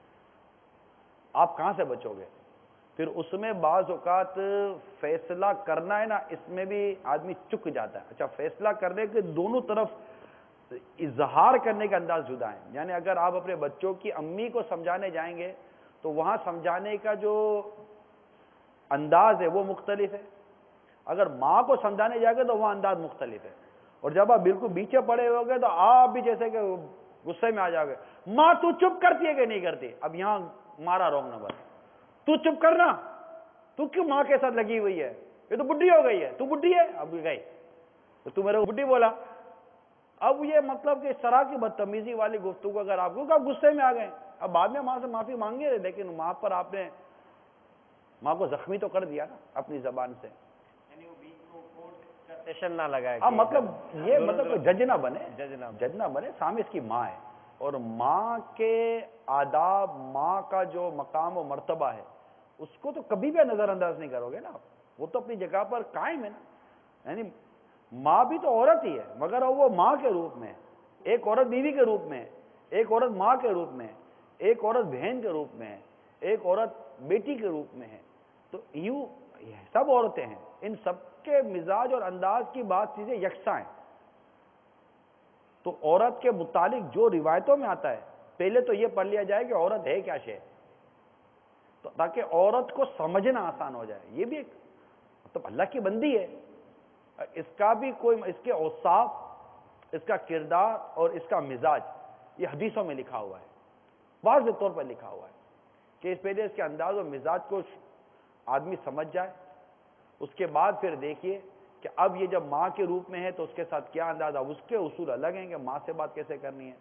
Speaker 4: آپ کہاں سے بچو گے؟ پھر اس میں بعض اوقات فیصلہ کرنا ہے نا، اس میں بھی آدمی چک جاتا ہے۔ اچھا فیصلہ کرنے کے دونوں طرف اظہار کرنے کا انداز جدا ہے، یعنی اگر آپ اپنے بچوں کی امی کو سمجھانے جائیں گے تو وہاں سمجھانے کا جو انداز ہے وہ مختلف ہے، اگر ماں کو سمجھانے جائیں گے تو وہاں انداز مختلف ہے، اور جب آپ بالکل پیچھے پڑے ہو گے تو آپ بھی جیسے کہ غصے میں آ جاؤ گے، ماں تو چپ کرتی ہے کہ نہیں کرتی؟ اب یہاں مارا رونگ نمبر، تو چپ کرنا، تو کیوں ماں کے ساتھ لگی ہوئی ہے؟ یہ تو بڈھی ہو گئی ہے، تو بڈھی ہے، اب گئی تو تو میرے کو بڈھی بولا۔ اب یہ مطلب کہ اس طرح کی بدتمیزی والی گفتگو اگر آپ کو، آپ غصے میں آ گئے، اب بعد میں ماں سے معافی مانگے، لیکن ماں پر آپ نے ماں کو زخمی تو کر دیا نا اپنی زبان سے،
Speaker 5: یعنی وہ بیچ کو کورٹ کا سیشن نہ لگائے،
Speaker 4: اب مطلب یہ مطلب جج نہ بنے،
Speaker 5: جج
Speaker 4: نہ بنے، سامنے اس کی ماں ہے، اور ماں کے آداب، ماں کا جو مقام و مرتبہ ہے اس کو تو کبھی بھی نظر انداز نہیں کرو گے نا، وہ تو اپنی جگہ پر قائم ہے نا۔ یعنی ماں بھی تو عورت ہی ہے، مگر وہ ماں کے روپ میں، ایک عورت بیوی کے روپ میں، ایک عورت ماں کے روپ میں، ایک عورت بہن کے روپ میں، ایک عورت بیٹی کے روپ میں ہے، تو یوں سب عورتیں ہیں، ان سب کے مزاج اور انداز کی بات چیزیں یکساں ہیں۔ تو عورت کے متعلق جو روایتوں میں آتا ہے پہلے تو یہ پڑھ لیا جائے کہ عورت ہے کیا شے، تو تاکہ عورت کو سمجھنا آسان ہو جائے، یہ بھی ایک مطلب اللہ کی بندی ہے، اس کا بھی کوئی، اس کے اوصاف، اس کا کردار اور اس کا مزاج یہ حدیثوں میں لکھا ہوا ہے، واضح طور پر لکھا ہوا ہے کہ اس پہلے اس کے انداز اور مزاج کو آدمی سمجھ جائے، اس کے بعد پھر دیکھیے کہ اب یہ جب ماں کے روپ میں ہے تو اس کے ساتھ کیا انداز ہے، اس کے اصول الگ ہیں کہ ماں سے بات کیسے کرنی ہے، تو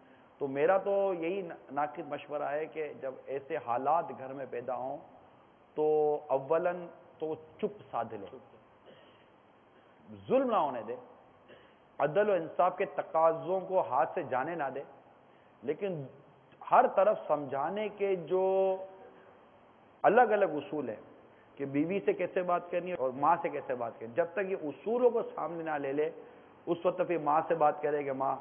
Speaker 4: تو میرا تو یہی ناقص مشورہ ہے کہ جب ایسے حالات گھر میں پیدا ہوں تو اولاً تو چپ سادھ لے, ظلم نہ ہونے دے, عدل و انصاف کے تقاضوں کو ہاتھ سے جانے نہ دے, لیکن ہر طرف سمجھانے کے جو الگ الگ اصول ہیں کہ بیوی سے کیسے بات کرنی ہے اور ماں سے کیسے بات کرنی, جب تک یہ اصولوں کو سامنے نہ لے لے اس وقت پھر ماں سے بات کرے کہ ماں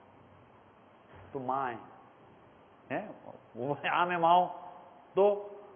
Speaker 4: تو ماں ہے, وہ عام ہے ماں تو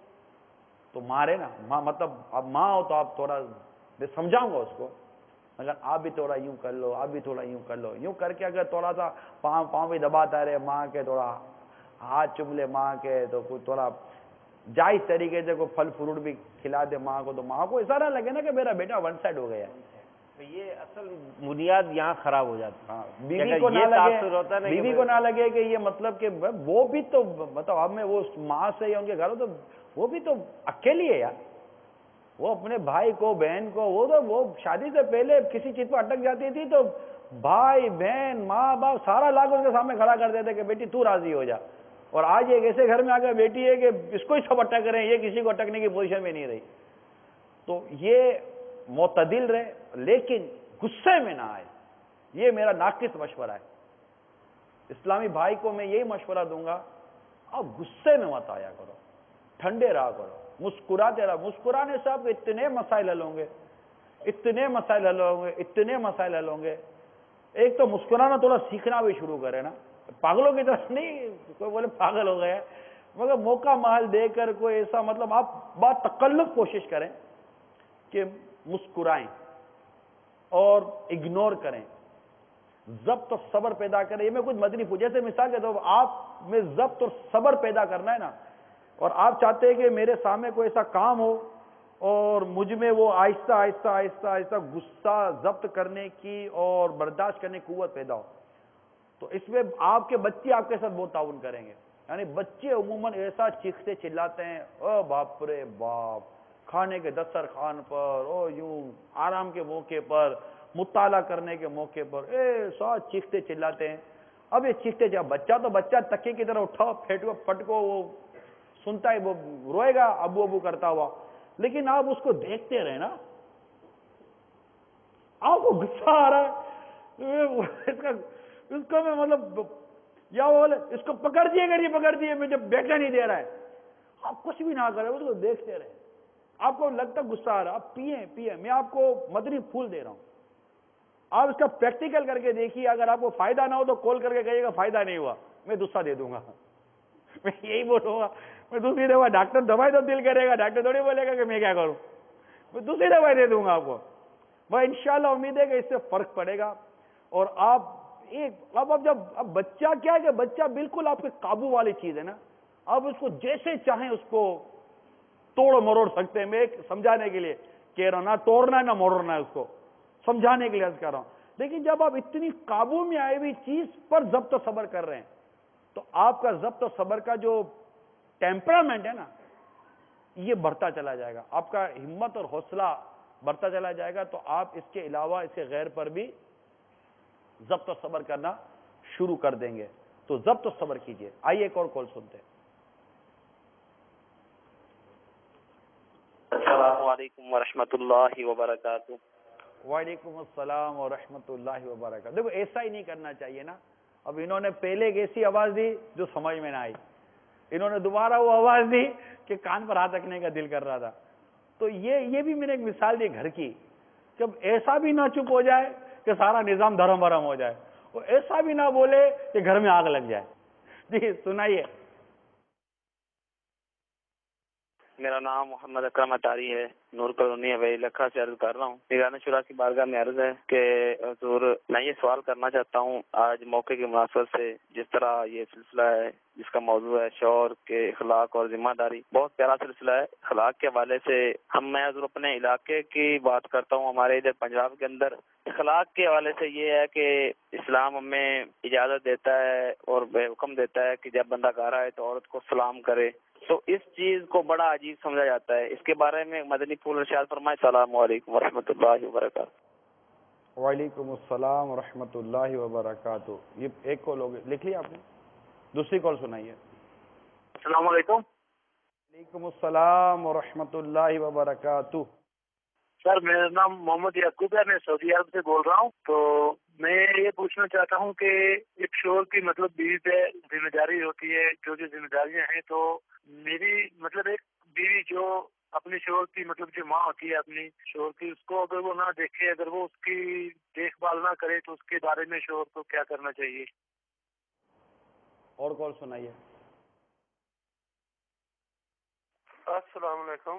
Speaker 4: تو مارے نا ماں, مطلب اب ماں ہو تو آپ تھوڑا میں سمجھاؤں گا اس کو, مگر آپ بھی تھوڑا یوں کر لو, آپ بھی تھوڑا یوں کر لو, یوں کر کے اگر تھوڑا سا پاؤں پاؤں بھی دباتا رہے ماں کے, تھوڑا ہاتھ چوم لے ماں کے, تو کوئی تھوڑا جائز طریقے سے کوئی پھل فروٹ بھی کھلا دے ماں کو, تو ماں کو ایسا نہ لگے نا کہ میرا بیٹا ون سائڈ ہو گیا ہے.
Speaker 5: یہ اصل بنیاد یہاں خراب ہو جاتی ہے.
Speaker 4: ہاں, بیوی کو نہ لگے بیوی کو نہ لگے کہ یہ مطلب کہ وہ بھی تو مطلب اب میں وہ ماں سے یا ان کے گھر ہو تو وہ بھی تو اکیلی ہے یار, وہ اپنے بھائی کو بہن کو وہ تو وہ شادی سے پہلے کسی چیز پر اٹک جاتی تھی تو بھائی بہن ماں باپ سارا لاکھ اس کے سامنے کھڑا کر دیتے کہ بیٹی تو راضی ہو جا, اور آج ایک ایسے گھر میں آ کر بیٹی ہے کہ اس کو ہی سب اٹک رہے ہیں, یہ کسی کو اٹکنے کی پوزیشن میں نہیں رہی. تو یہ معتدل رہے لیکن غصے میں نہ آئے, یہ میرا ناقص مشورہ ہے. اسلامی بھائی کو میں یہی مشورہ دوں گا, آپ غصے میں مت آیا کرو, ٹھنڈے رہا کرو, مسکراتے رہا. مسکرانے سے آپ اتنے مسائل حل ہوں گے, اتنے مسائل حل ہوں گے, اتنے مسائل حل ہوں گے. ایک تو مسکرانا تھوڑا سیکھنا بھی شروع کرے نا, پاگلوں کی طرف نہیں, کوئی بولے پاگل ہو گئے, مگر موقع محل دے کر کوئی ایسا مطلب آپ بات تکلف کوشش کریں کہ مسکرائیں اور اگنور کریں, ضبط اور صبر پیدا کریں. یہ میں کچھ مدنی پوچھ جیسے مثال کے طور پر آپ میں ضبط اور صبر پیدا کرنا ہے نا, اور آپ چاہتے ہیں کہ میرے سامنے کوئی ایسا کام ہو اور مجھ میں وہ آہستہ آہستہ آہستہ آہستہ غصہ ضبط کرنے کی اور برداشت کرنے کی قوت پیدا ہو, تو اس میں آپ کے بچے آپ کے ساتھ بہت تعاون کریں گے. یعنی بچے عموماً ایسا چیختے چلاتے ہیں, او باپ رے باپ, کھانے کے دسترخوان پر, او یوں آرام کے موقع پر, مطالعہ کرنے کے موقع پر ایسا چیختے چلاتے ہیں. اب یہ چیختے جب بچہ تو بچہ تکے کی طرح اٹھاؤ پھیٹو پٹکو, وہ سنتا ہے, وہ روئے گا ابو ابو کرتا ہوا, لیکن آپ اس کو دیکھتے رہے نا, آپ کو غصہ آ رہا ہے اس کا اس کو میں مطلب یا بولے اس کو پکڑ دیے کریے پکڑ دیے مجھے بیٹھا نہیں دے رہا ہے, آپ کچھ بھی نہ کریں, اس کو دیکھتے رہے. آپ کو لگتا غصہ آ رہا, آپ پیئیں پیئیں, میں آپ کو مدنی پھول دے رہا ہوں, آپ اس کا پریکٹیکل کر کے دیکھیے. اگر آپ کو فائدہ نہ ہو تو کال کر کے کہیے گا فائدہ نہیں ہوا, میں دوسرا دے دوں گا. میں یہی بولوں گا, میں دوسری دوا ڈاکٹر دوائی تو دل کرے گا, ڈاکٹر تھوڑی بولے گا کہ میں کیا کروں, میں دوسری دوائی دے دوں گا آپ کو. وہ انشاءاللہ امید ہے کہ اس سے فرق پڑے گا. اور آپ ایک اب اب جب اب بچہ کیا ہے کہ بچہ بالکل آپ کے قابو والی چیز ہے نا, آپ اس کو جیسے چاہیں اس کو توڑ مروڑ سکتے ہیں. میں ایک سمجھانے کے لیے کہہ رہا ہوں, نہ توڑنا ہے نہ موڑنا ہے, اس کو سمجھانے کے لیے عرض کر رہا ہوں. لیکن جب آپ اتنی قابو میں آئی ہوئی چیز پر ضبط و صبر کر رہے ہیں تو آپ کا ضبط و صبر کا جو ٹیمپرامنٹ ہے نا یہ بڑھتا چلا جائے گا, آپ کا ہمت اور حوصلہ بڑھتا چلا جائے گا. تو آپ اس کے علاوہ اس کے غیر پر بھی ضبط و صبر کرنا شروع کر دیں گے. تو ضبط و صبر کیجئے. آئیے ایک اور کال سنتے ہیں.
Speaker 7: السلام علیکم ورحمۃ اللہ وبرکاتہ.
Speaker 4: وعلیکم السلام ورحمۃ اللہ وبرکاتہ. دیکھو ایسا ہی نہیں کرنا چاہیے نا. اب انہوں نے پہلے ایک ایسی آواز دی جو سمجھ میں نہ آئی, انہوں نے دوبارہ وہ آواز دی کہ کان پر ہاتھ رکھنے کا دل کر رہا تھا. تو یہ یہ بھی میں نے ایک مثال دی گھر کی, جب ایسا بھی نہ چپ ہو جائے کہ سارا نظام دھرم بھرم ہو جائے, اور ایسا بھی نہ بولے کہ گھر میں آگ لگ جائے. جی سنائیے.
Speaker 7: میرا نام محمد اکرم اطاری ہے, نور کالونی حویلی لکھا سے عرض کر رہا ہوں. نگران شورا کی بارگاہ میں عرض ہے کہ حضور میں یہ سوال کرنا چاہتا ہوں, آج موقع کی مناسبت سے جس طرح یہ سلسلہ ہے جس کا موضوع ہے شوہر کے اخلاق اور ذمہ داری, بہت پیارا سلسلہ ہے. اخلاق کے حوالے سے ہم میں حضور اپنے علاقے کی بات کرتا ہوں, ہمارے ادھر پنجاب کے اندر اخلاق کے حوالے سے یہ ہے کہ اسلام ہمیں اجازت دیتا ہے اور بے حکم دیتا ہے کہ جب بندہ گھر آئے تو عورت کو سلام کرے. تو اس چیز کو بڑا عجیب سمجھا جاتا ہے. اس کے بارے میں مدنی پھول ارشاد فرمائے. السلام علیکم ورحمۃ اللہ وبرکاتہ.
Speaker 4: وعلیکم السلام ورحمۃ اللہ وبرکاتہ. یہ ایک کو لوگ لکھ لیا آپ نے. دوسری کال سنائیے.
Speaker 6: السلام علیکم.
Speaker 4: وعلیکم السلام ورحمۃ اللہ وبرکاتہ.
Speaker 6: سر میرا نام محمد یعقوب ہے, میں سعودی عرب سے بول رہا ہوں. تو میں یہ پوچھنا چاہتا ہوں کہ ایک شوہر کی مطلب بیوی پہ ذمہ داری ہوتی ہے, جو جو ذمہ داریاں ہیں, تو میری مطلب ایک بیوی جو اپنے شوہر کی مطلب جو ماں ہوتی ہے اپنی شوہر کی, اس کو اگر وہ نہ دیکھے, اگر وہ اس کی دیکھ بھال نہ کرے, تو اس کے بارے میں شوہر کو کیا کرنا چاہیے؟
Speaker 4: اور کال سنائیے.
Speaker 6: السلام علیکم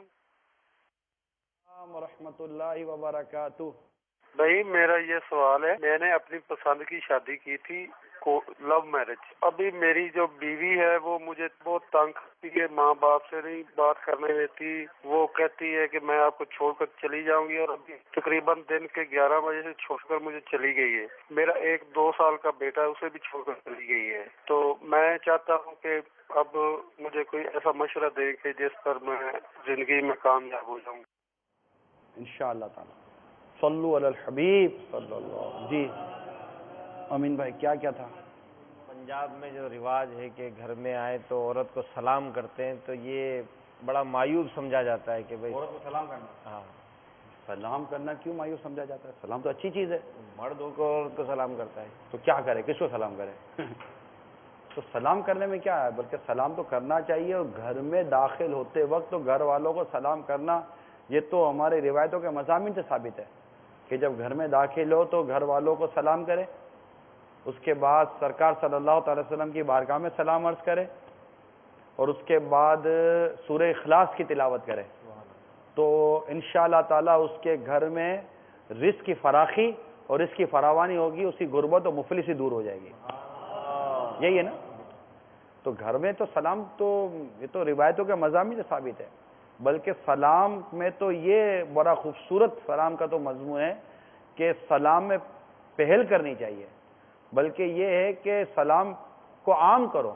Speaker 4: ورحمۃ اللہ وبرکاتہ.
Speaker 6: بھائی میرا یہ سوال ہے, میں نے اپنی پسند کی شادی کی تھی, لو میرج. ابھی میری جو بیوی ہے وہ مجھے بہت تنگ کرتی ہے, ماں باپ سے نہیں بات کرنے دیتی. وہ کہتی ہے کہ میں آپ کو چھوڑ کر چلی جاؤں گی, اور ابھی تقریباً دن کے گیارہ بجے سے چھوڑ کر مجھے چلی گئی ہے. میرا ایک دو سال کا بیٹا ہے, اسے بھی چھوڑ کر چلی گئی ہے. تو میں چاہتا ہوں کہ اب مجھے کوئی ایسا مشورہ دے کہ جس پر میں زندگی میں کامیاب ہو جاؤں.
Speaker 4: انشاءاللہ تعالی. صلو علی الحبیب صلی اللہ. جی امین بھائی کیا کیا تھا؟
Speaker 5: پنجاب میں جو رواج ہے کہ گھر میں آئے تو عورت کو سلام کرتے ہیں, تو یہ بڑا مایوب سمجھا جاتا ہے کہ بھائی
Speaker 4: عورت کو سلام کرنا.
Speaker 5: ہاں,
Speaker 4: سلام کرنا کیوں مایوب سمجھا جاتا ہے؟ سلام تو اچھی چیز ہے.
Speaker 5: مرد ہو کو عورت کو سلام کرتا ہے.
Speaker 4: تو کیا کرے, کس کو سلام کرے؟ تو سلام کرنے میں کیا ہے, بلکہ سلام تو کرنا چاہیے. اور گھر میں داخل ہوتے وقت تو گھر والوں کو سلام کرنا, یہ تو ہمارے روایتوں کے مضامین سے ثابت ہے کہ جب گھر میں داخل ہو تو گھر والوں کو سلام کرے, اس کے بعد سرکار صلی اللہ تعالی وسلم کی بارگاہ میں سلام عرض کرے, اور اس کے بعد سورہ اخلاص کی تلاوت کرے. تو انشاءاللہ تعالی اس کے گھر میں رزق کی فراخی اور اس کی فراوانی ہوگی, اس کی غربت و مفلسی دور ہو جائے گی. یہی ہے نا. تو گھر میں تو سلام تو یہ تو روایتوں کے مضامین سے ثابت ہے. بلکہ سلام میں تو یہ بڑا خوبصورت سلام کا تو مضمون ہے کہ سلام میں پہل کرنی چاہیے, بلکہ یہ ہے کہ سلام کو عام کرو.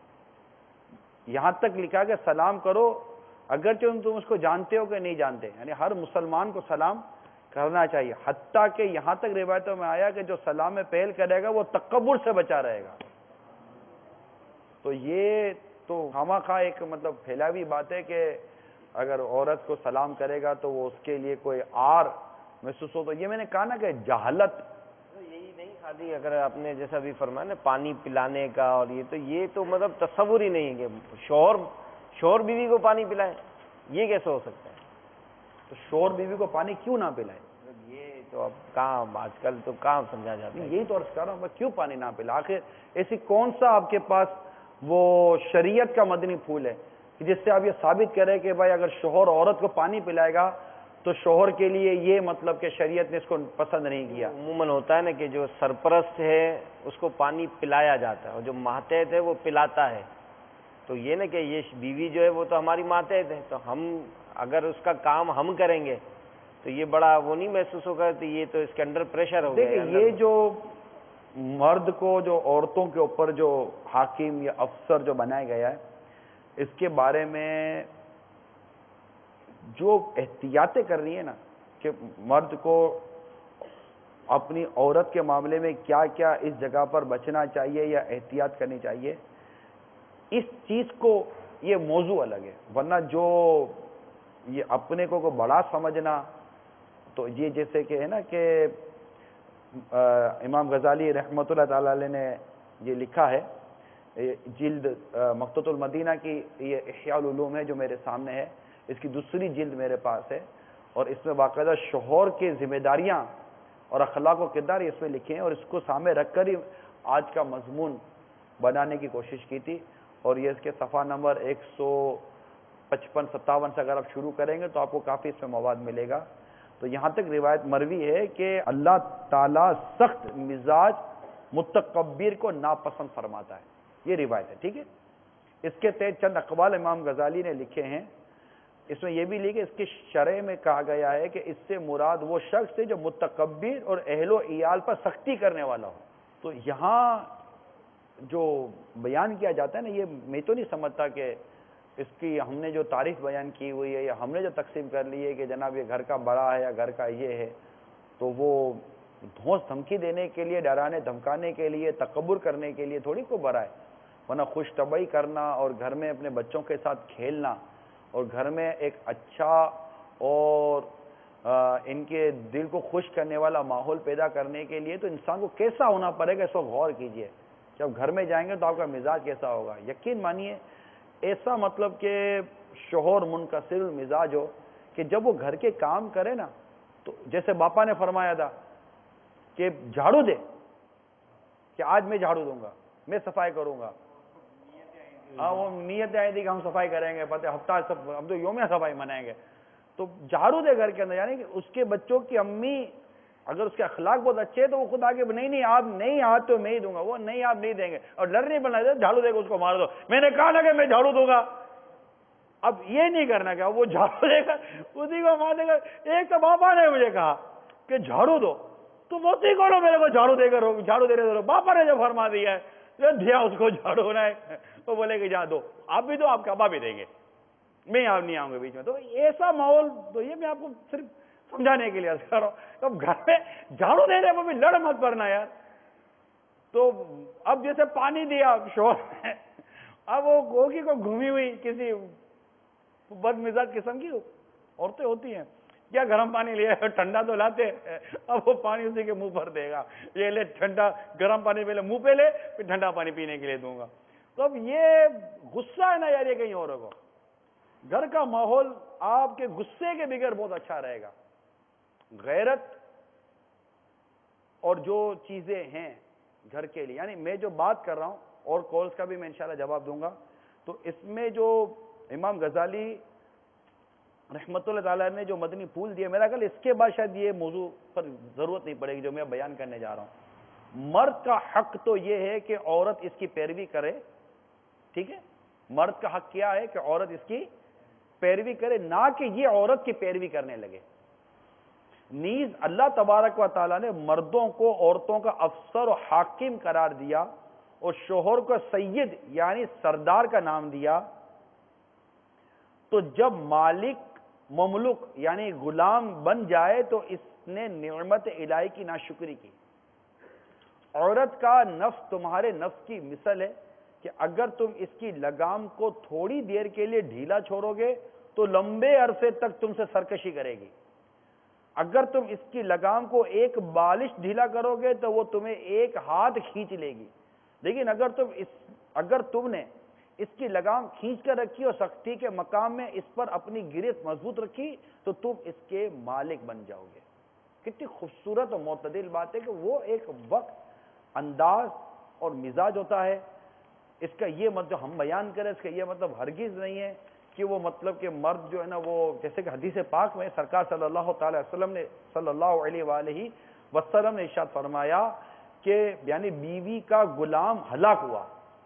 Speaker 4: یہاں تک لکھا کہ سلام کرو اگرچہ تم اس کو جانتے ہو کہ نہیں جانتے, یعنی ہر مسلمان کو سلام کرنا چاہیے. حتیٰ کہ یہاں تک روایتوں میں آیا کہ جو سلام میں پہل کرے گا وہ تکبر سے بچا رہے گا. تو یہ تو خواہ خواہ ایک مطلب پھیلاوی بات ہے کہ اگر عورت کو سلام کرے گا تو وہ اس کے لیے کوئی آر محسوس ہو. تو یہ میں نے کہا نا کہ جہالت
Speaker 5: یہی نہیں خالی, اگر آپ نے جیسا بھی فرمایا نا پانی پلانے کا, اور یہ تو یہ تو مطلب تصور ہی نہیں ہے کہ شوہر شوہر بیوی کو پانی پلائے, یہ کیسے ہو سکتا ہے؟
Speaker 4: تو شوہر بیوی کو پانی کیوں نہ پلائے؟
Speaker 5: یہ تو اب کہاں آج کل تو کہاں سمجھا جاتا ہے.
Speaker 4: یہی تو عرض کر رہا ہوں, کیوں پانی نہ پلا؟ آخر ایسی کون سا آپ کے پاس وہ شریعت کا مدنی پھول ہے کہ جس سے آپ یہ ثابت کریں کہ بھائی اگر شوہر عورت کو پانی پلائے گا تو شوہر کے لیے یہ مطلب کہ شریعت نے اس کو پسند نہیں کیا؟
Speaker 5: عموماً ہوتا ہے نا کہ جو سرپرست ہے اس کو پانی پلایا جاتا ہے, اور جو ماتحت ہے وہ پلاتا ہے. تو یہ نا کہ یہ بیوی جو ہے وہ تو ہماری ماتحت ہے, تو ہم اگر اس کا کام ہم کریں گے تو یہ بڑا وہ نہیں محسوس ہوگا, تو یہ تو اس کے انڈر پریشر ہو گیا.
Speaker 4: دیکھیں یہ جو مرد کو جو عورتوں کے اوپر جو حاکم یا افسر جو بنایا گیا ہے, اس کے بارے میں جو احتیاطیں کر رہی ہیں نا کہ مرد کو اپنی عورت کے معاملے میں کیا کیا اس جگہ پر بچنا چاہیے یا احتیاط کرنی چاہیے, اس چیز کو یہ موضوع الگ ہے. ورنہ جو یہ اپنے کو کو بڑا سمجھنا, تو یہ جیسے کہ ہے نا کہ امام غزالی رحمۃ اللہ تعالی علیہ نے یہ لکھا ہے, جلد مقتۃ المدینہ کی یہ احیاء العلوم ہے جو میرے سامنے ہے, اس کی دوسری جلد میرے پاس ہے, اور اس میں باقاعدہ شوہر کے ذمہ داریاں اور اخلاق و کردار اس میں لکھے ہیں, اور اس کو سامنے رکھ کر ہی آج کا مضمون بنانے کی کوشش کی تھی. اور یہ اس کے صفحہ نمبر ایک سو پچپن ستاون سے اگر آپ شروع کریں گے تو آپ کو کافی اس میں مواد ملے گا. تو یہاں تک روایت مروی ہے کہ اللہ تعالیٰ سخت مزاج متکبر کو ناپسند فرماتا ہے, یہ روایت ہے. ٹھیک ہے, اس کے تحت چند اقوال امام غزالی نے لکھے ہیں. اس میں یہ بھی لکھے اس کی شرح میں کہا گیا ہے کہ اس سے مراد وہ شخص ہے جو متکبر اور اہل و عیال پر سختی کرنے والا ہو. تو یہاں جو بیان کیا جاتا ہے نا, یہ میں تو نہیں سمجھتا کہ اس کی ہم نے جو تاریخ بیان کی ہوئی ہے یا ہم نے جو تقسیم کر لی ہے کہ جناب یہ گھر کا بڑا ہے یا گھر کا یہ ہے, تو وہ دھوس دھمکی دینے کے لیے, ڈرانے دھمکانے کے لیے, تکبر کرنے کے لیے تھوڑی کو بڑا ہے. ورنہ خوش طبعی کرنا اور گھر میں اپنے بچوں کے ساتھ کھیلنا اور گھر میں ایک اچھا اور ان کے دل کو خوش کرنے والا ماحول پیدا کرنے کے لیے تو انسان کو کیسا ہونا پڑے گا، اس کو غور کیجئے. جب گھر میں جائیں گے تو آپ کا مزاج کیسا ہوگا. یقین مانیے ایسا مطلب کہ شوہر منکسر المزاج ہو کہ جب وہ گھر کے کام کرے نا تو جیسے باپا نے فرمایا تھا کہ جھاڑو دے، کہ آج میں جھاڑو دوں گا، میں صفائی کروں گا. ہاں وہ نیت آئی تھی کہ ہم صفائی کریں گے، پتہ ہفتہ سب ہم تو یومیہ صفائی منائیں گے. تو جھاڑو دے گھر کے اندر، یعنی کہ اس کے بچوں کی امی اگر اس کے اخلاق بہت اچھے ہیں تو وہ خود آگے نہیں نہیں آپ نہیں ہاتھ تو میں ہی دوں گا، وہ نہیں آپ نہیں دیں گے. اور ڈر نہیں بنا دے جھاڑو دے گا اس کو مار دو، میں نے کہا نا کہ میں جھاڑو دوں گا. اب یہ نہیں کرنا کیا، وہ جھاڑو دے گا اسی کو مار دے گا. ایک تو بابا نے مجھے کہا کہ جھاڑو دو، تم اسی کو میرے کو جھاڑو دے کر جھاڑو دے رہے. باپا نے جو فرما دیا ہے دیا اس کو جھاڑو ہونا ہے، وہ بولے کہ جہاں دو آپ بھی دو، آپ کا ابا بھی دیں گے، میں آپ نہیں آؤں گا بیچ میں. تو ایسا ماحول تو یہ میں آپ کو صرف سمجھانے کے لیے عرض کر رہا ہوں. اب گھر میں جھاڑو دے رہے وہ بھی لڑ مت پڑنا یار. تو اب جیسے پانی دیا شوہر نے، اب وہ گوگی کو گھومی ہوئی کسی بد مزاج قسم کی عورتیں ہوتی ہیں، کیا گرم پانی لیا ٹھنڈا تو لاتے، اب وہ پانی اسی کے منہ پر دے گا، یہ لے ٹھنڈا گرم پانی پہلے منہ پہ لے پھر ٹھنڈا پانی پینے کے لیے دوں گا. تو اب یہ غصہ ہے نا یار، یہ کہیں اور ہوگا. گھر کا ماحول آپ کے غصے کے بغیر بہت اچھا رہے گا. غیرت اور جو چیزیں ہیں گھر کے لیے، یعنی میں جو بات کر رہا ہوں اور کالز کا بھی میں انشاءاللہ جواب دوں گا، تو اس میں جو امام غزالی رحمت اللہ تعالیٰ نے جو مدنی پھول دیے، میرا خیال اس کے بعد شاید یہ موضوع پر ضرورت نہیں پڑے گی جو میں بیان کرنے جا رہا ہوں. مرد کا حق تو یہ ہے کہ عورت اس کی پیروی کرے، ٹھیک ہے. مرد کا حق کیا ہے کہ عورت اس کی پیروی کرے، نہ کہ یہ عورت کی پیروی کرنے لگے. نیز اللہ تبارک و تعالیٰ نے مردوں کو عورتوں کا افسر و حاکم قرار دیا اور شوہر کو سید یعنی سردار کا نام دیا. تو جب مالک مملوک یعنی غلام بن جائے تو اس نے نعمت الہی کی ناشکری کی. عورت کا نفس تمہارے نفس کی مثل ہے کہ اگر تم اس کی لگام کو تھوڑی دیر کے لیے ڈھیلا چھوڑو گے تو لمبے عرصے تک تم سے سرکشی کرے گی. اگر تم اس کی لگام کو ایک بالش ڈھیلا کرو گے تو وہ تمہیں ایک ہاتھ کھینچ لے گی. لیکن اگر تم اس اگر تم نے اس کی لگام کھینچ کر رکھی اور سختی کے مقام میں اس پر اپنی گرفت مضبوط رکھی تو تم اس کے مالک بن جاؤ گے. کتنی خوبصورت اور معتدل بات ہے کہ وہ ایک وقت انداز اور مزاج ہوتا ہے. اس کا یہ مطلب ہم بیان کریں، اس کا یہ مطلب ہرگز نہیں ہے کہ وہ مطلب کہ مرد جو ہے نا وہ جیسے کہ حدیث پاک میں سرکار صلی اللہ تعالی وسلم نے صلی اللہ علیہ وآلہ وسلم نے ارشاد فرمایا کہ یعنی بیوی کا غلام ہلاک ہوا.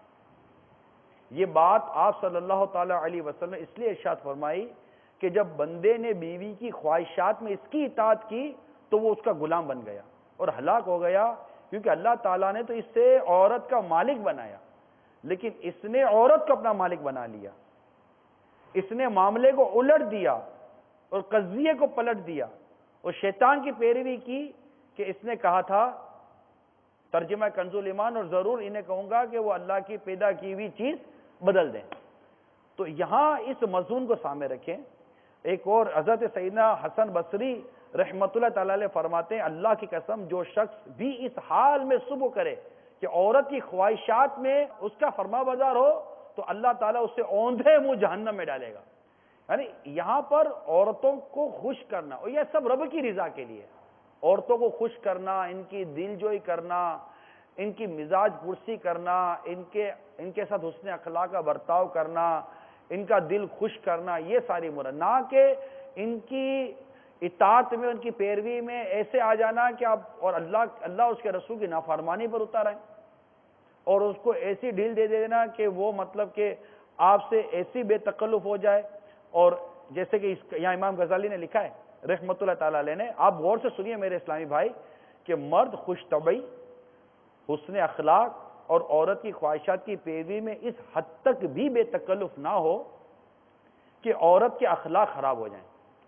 Speaker 4: یہ بات آپ صلی اللہ تعالی علیہ وسلم نے اس لیے ارشاد فرمائی کہ جب بندے نے بیوی کی خواہشات میں اس کی اطاعت کی تو وہ اس کا غلام بن گیا اور ہلاک ہو گیا، کیونکہ اللہ تعالیٰ نے تو اس سے عورت کا مالک بنایا لیکن اس نے عورت کو اپنا مالک بنا لیا. اس نے معاملے کو الٹ دیا اور قضیے کو پلٹ دیا اور شیطان کی پیروی کی کہ اس نے کہا تھا، ترجمہ کنز الایمان، اور ضرور انہیں کہوں گا کہ وہ اللہ کی پیدا کی ہوئی چیز بدل دیں. تو یہاں اس مضمون کو سامنے رکھیں. ایک اور حضرت سیدنا حسن بصری رحمت اللہ تعالی علیہ فرماتے ہیں، اللہ کی قسم جو شخص بھی اس حال میں صبح کرے کہ عورت کی خواہشات میں اس کا فرما بردار ہو تو اللہ تعالیٰ اسے اوندھے منہ جہنم میں ڈالے گا. یعنی یہاں پر عورتوں کو خوش کرنا، اور یہ سب رب کی رضا کے لیے، عورتوں کو خوش کرنا، ان کی دل جوئی کرنا، ان کی مزاج پرسی کرنا، ان کے ان کے ساتھ حسن اخلاق کا برتاؤ کرنا، ان کا دل خوش کرنا، یہ ساری مراد، نہ کہ ان کی اطاعت میں ان کی پیروی میں ایسے آ جانا کہ آپ اور اللہ اللہ اس کے رسول کی نافرمانی پر اتر آئیں اور اس کو ایسی ڈھیل دے دینا کہ وہ مطلب کہ آپ سے ایسی بے تکلف ہو جائے. اور جیسے کہ اس یہاں امام غزالی نے لکھا ہے رحمت اللہ تعالی علیہ نے، آپ غور سے سنیے میرے اسلامی بھائی، کہ مرد خوش طبعی، حسن اخلاق اور عورت کی خواہشات کی پیروی میں اس حد تک بھی بے تکلف نہ ہو کہ عورت کے اخلاق خراب ہو جائیں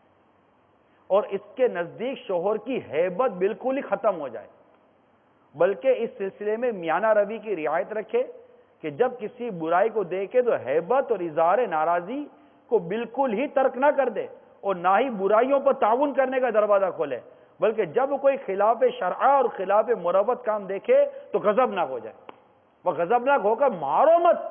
Speaker 4: اور اس کے نزدیک شوہر کی ہیبت بالکل ہی ختم ہو جائے، بلکہ اس سلسلے میں میانہ روی کی رعایت رکھے کہ جب کسی برائی کو دیکھے تو ہیبت اور اظہار ناراضی کو بالکل ہی ترک نہ کر دے اور نہ ہی برائیوں پر تعاون کرنے کا دروازہ کھولے، بلکہ جب کوئی خلاف شرع اور خلاف مروت کام دیکھے تو غضبناک ہو جائے، وہ غضبناک ہو کر مارو مت۔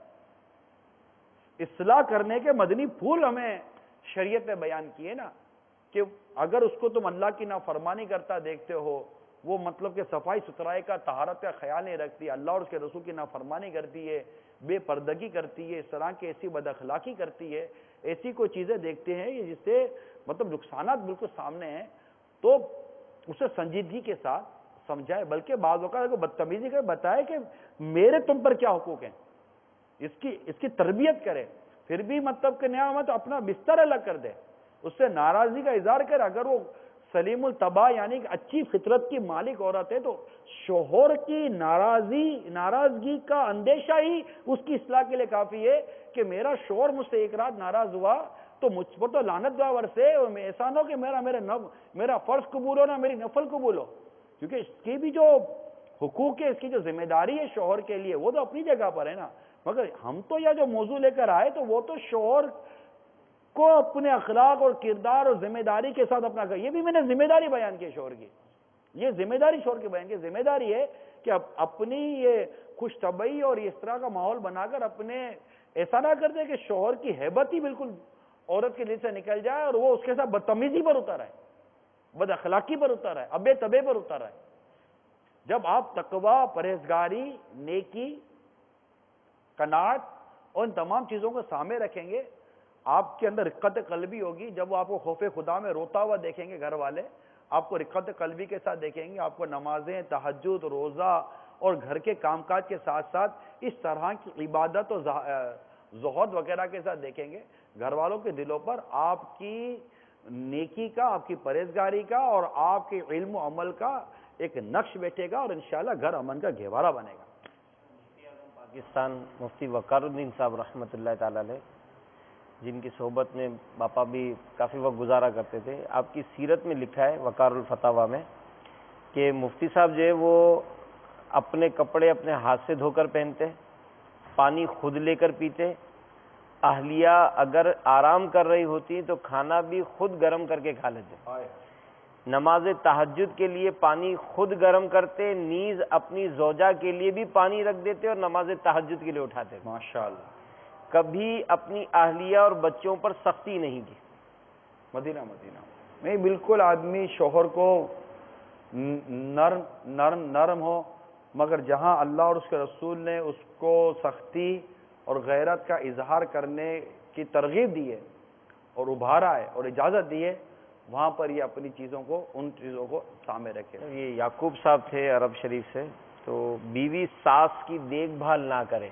Speaker 4: اصلاح کرنے کے مدنی پھول ہمیں شریعت میں بیان کیے نا، کہ اگر اس کو تم اللہ کی نافرمانی کرتا دیکھتے ہو، وہ مطلب کہ صفائی ستھرائی کا طہارت کا خیال نہیں رکھتی، اللہ اور اس کے رسول کی نافرمانی کرتی ہے، بے پردگی کرتی ہے، اس طرح کی ایسی بد اخلاقی کرتی ہے، ایسی کوئی چیزیں دیکھتے ہیں جس سے مطلب نقصانات بالکل سامنے ہیں، تو اسے سنجیدگی کے ساتھ سمجھائے، بلکہ بعض اوقات بدتمیزی کر بتائے کہ میرے تم پر کیا حقوق ہیں، اس کی اس کی تربیت کرے، پھر بھی مطلب کہ نیا مت اپنا بستر الگ کر دے، اس سے ناراضی کا اظہار کر، اگر وہ سلیم الطبع یعنی کہ اچھی فطرت کی مالک عورت ہے تو شوہر کی ناراضی ناراضگی کا اندیشہ ہی اس کی اصلاح کے لیے کافی ہے کہ میرا شوہر مجھ سے ایک رات ناراض ہوا تو مجھ پر تو لعنت دعا ورسے، اور ایسا نہ ہو کہ میرا میرا میرا فرض قبول ہو نہ میری نفل قبول ہو، کیونکہ اس کی بھی جو حقوق ہے، اس کی جو ذمہ داری ہے شوہر کے لیے وہ تو اپنی جگہ پر ہے نا، مگر ہم تو یہ جو موضوع لے کر آئے تو وہ تو شوہر کو اپنے اخلاق اور کردار اور ذمہ داری کے ساتھ اپنا کر، یہ بھی میں نے ذمہ داری بیان کی شوہر کی، یہ ذمہ داری شوہر کی بیان کی، ذمہ داری ہے کہ اپنی یہ خوش طبعی اور اس طرح کا ماحول بنا کر اپنے ایسا نہ کر دے کہ شوہر کی ہیبت ہی بالکل عورت کے دل سے نکل جائے اور وہ اس کے ساتھ بدتمیزی پر اتر آئے، بد اخلاقی پر اتر آئے، ابے تبے پر اتر آئے۔ جب آپ تقوی، پرہیزگاری، نیکی، قناعت اور ان تمام چیزوں کو سامنے رکھیں گے، آپ کے اندر رقت قلبی ہوگی، جب وہ آپ کو خوف خدا میں روتا ہوا دیکھیں گے گھر والے، آپ کو رقت قلبی کے ساتھ دیکھیں گے، آپ کو نمازیں، تہجد، روزہ اور گھر کے کام کاج کے ساتھ ساتھ اس طرح کی عبادت اور زہد وغیرہ کے ساتھ دیکھیں گے، گھر والوں کے دلوں پر آپ کی نیکی کا، آپ کی پرہیزگاری کا اور آپ کے علم و عمل کا ایک نقش بیٹھے گا اور انشاءاللہ گھر امن کا گہوارہ بنے گا۔
Speaker 5: پاکستان مفتی وقار الدین صاحب رحمۃ اللہ تعالی علیہ، جن کی صحبت میں باپا بھی کافی وقت گزارا کرتے تھے، آپ کی سیرت میں لکھا ہے وقار الفتاوی میں کہ مفتی صاحب جو ہے وہ اپنے کپڑے اپنے ہاتھ سے دھو کر پہنتے، پانی خود لے کر پیتے، اہلیہ اگر آرام کر رہی ہوتی تو کھانا بھی خود گرم کر کے کھا لیتے، نماز تہجد کے لیے پانی خود گرم کرتے، نیز اپنی زوجہ کے لیے بھی پانی رکھ دیتے اور نماز تہجد کے لیے اٹھاتے،
Speaker 4: ماشاءاللہ،
Speaker 5: کبھی اپنی اہلیہ اور بچوں پر سختی نہیں کی۔
Speaker 4: مدینہ مدینہ نہیں، بالکل آدمی شوہر کو نرم نرم نرم ہو، مگر جہاں اللہ اور اس کے رسول نے اس کو سختی اور غیرت کا اظہار کرنے کی ترغیب دی ہے اور ابھارا ہے اور اجازت دی ہے، وہاں پر یہ اپنی چیزوں کو ان چیزوں کو سامنے رکھے۔
Speaker 5: یہ یعقوب صاحب تھے عرب شریف سے، تو بیوی ساس کی دیکھ بھال نہ کرے،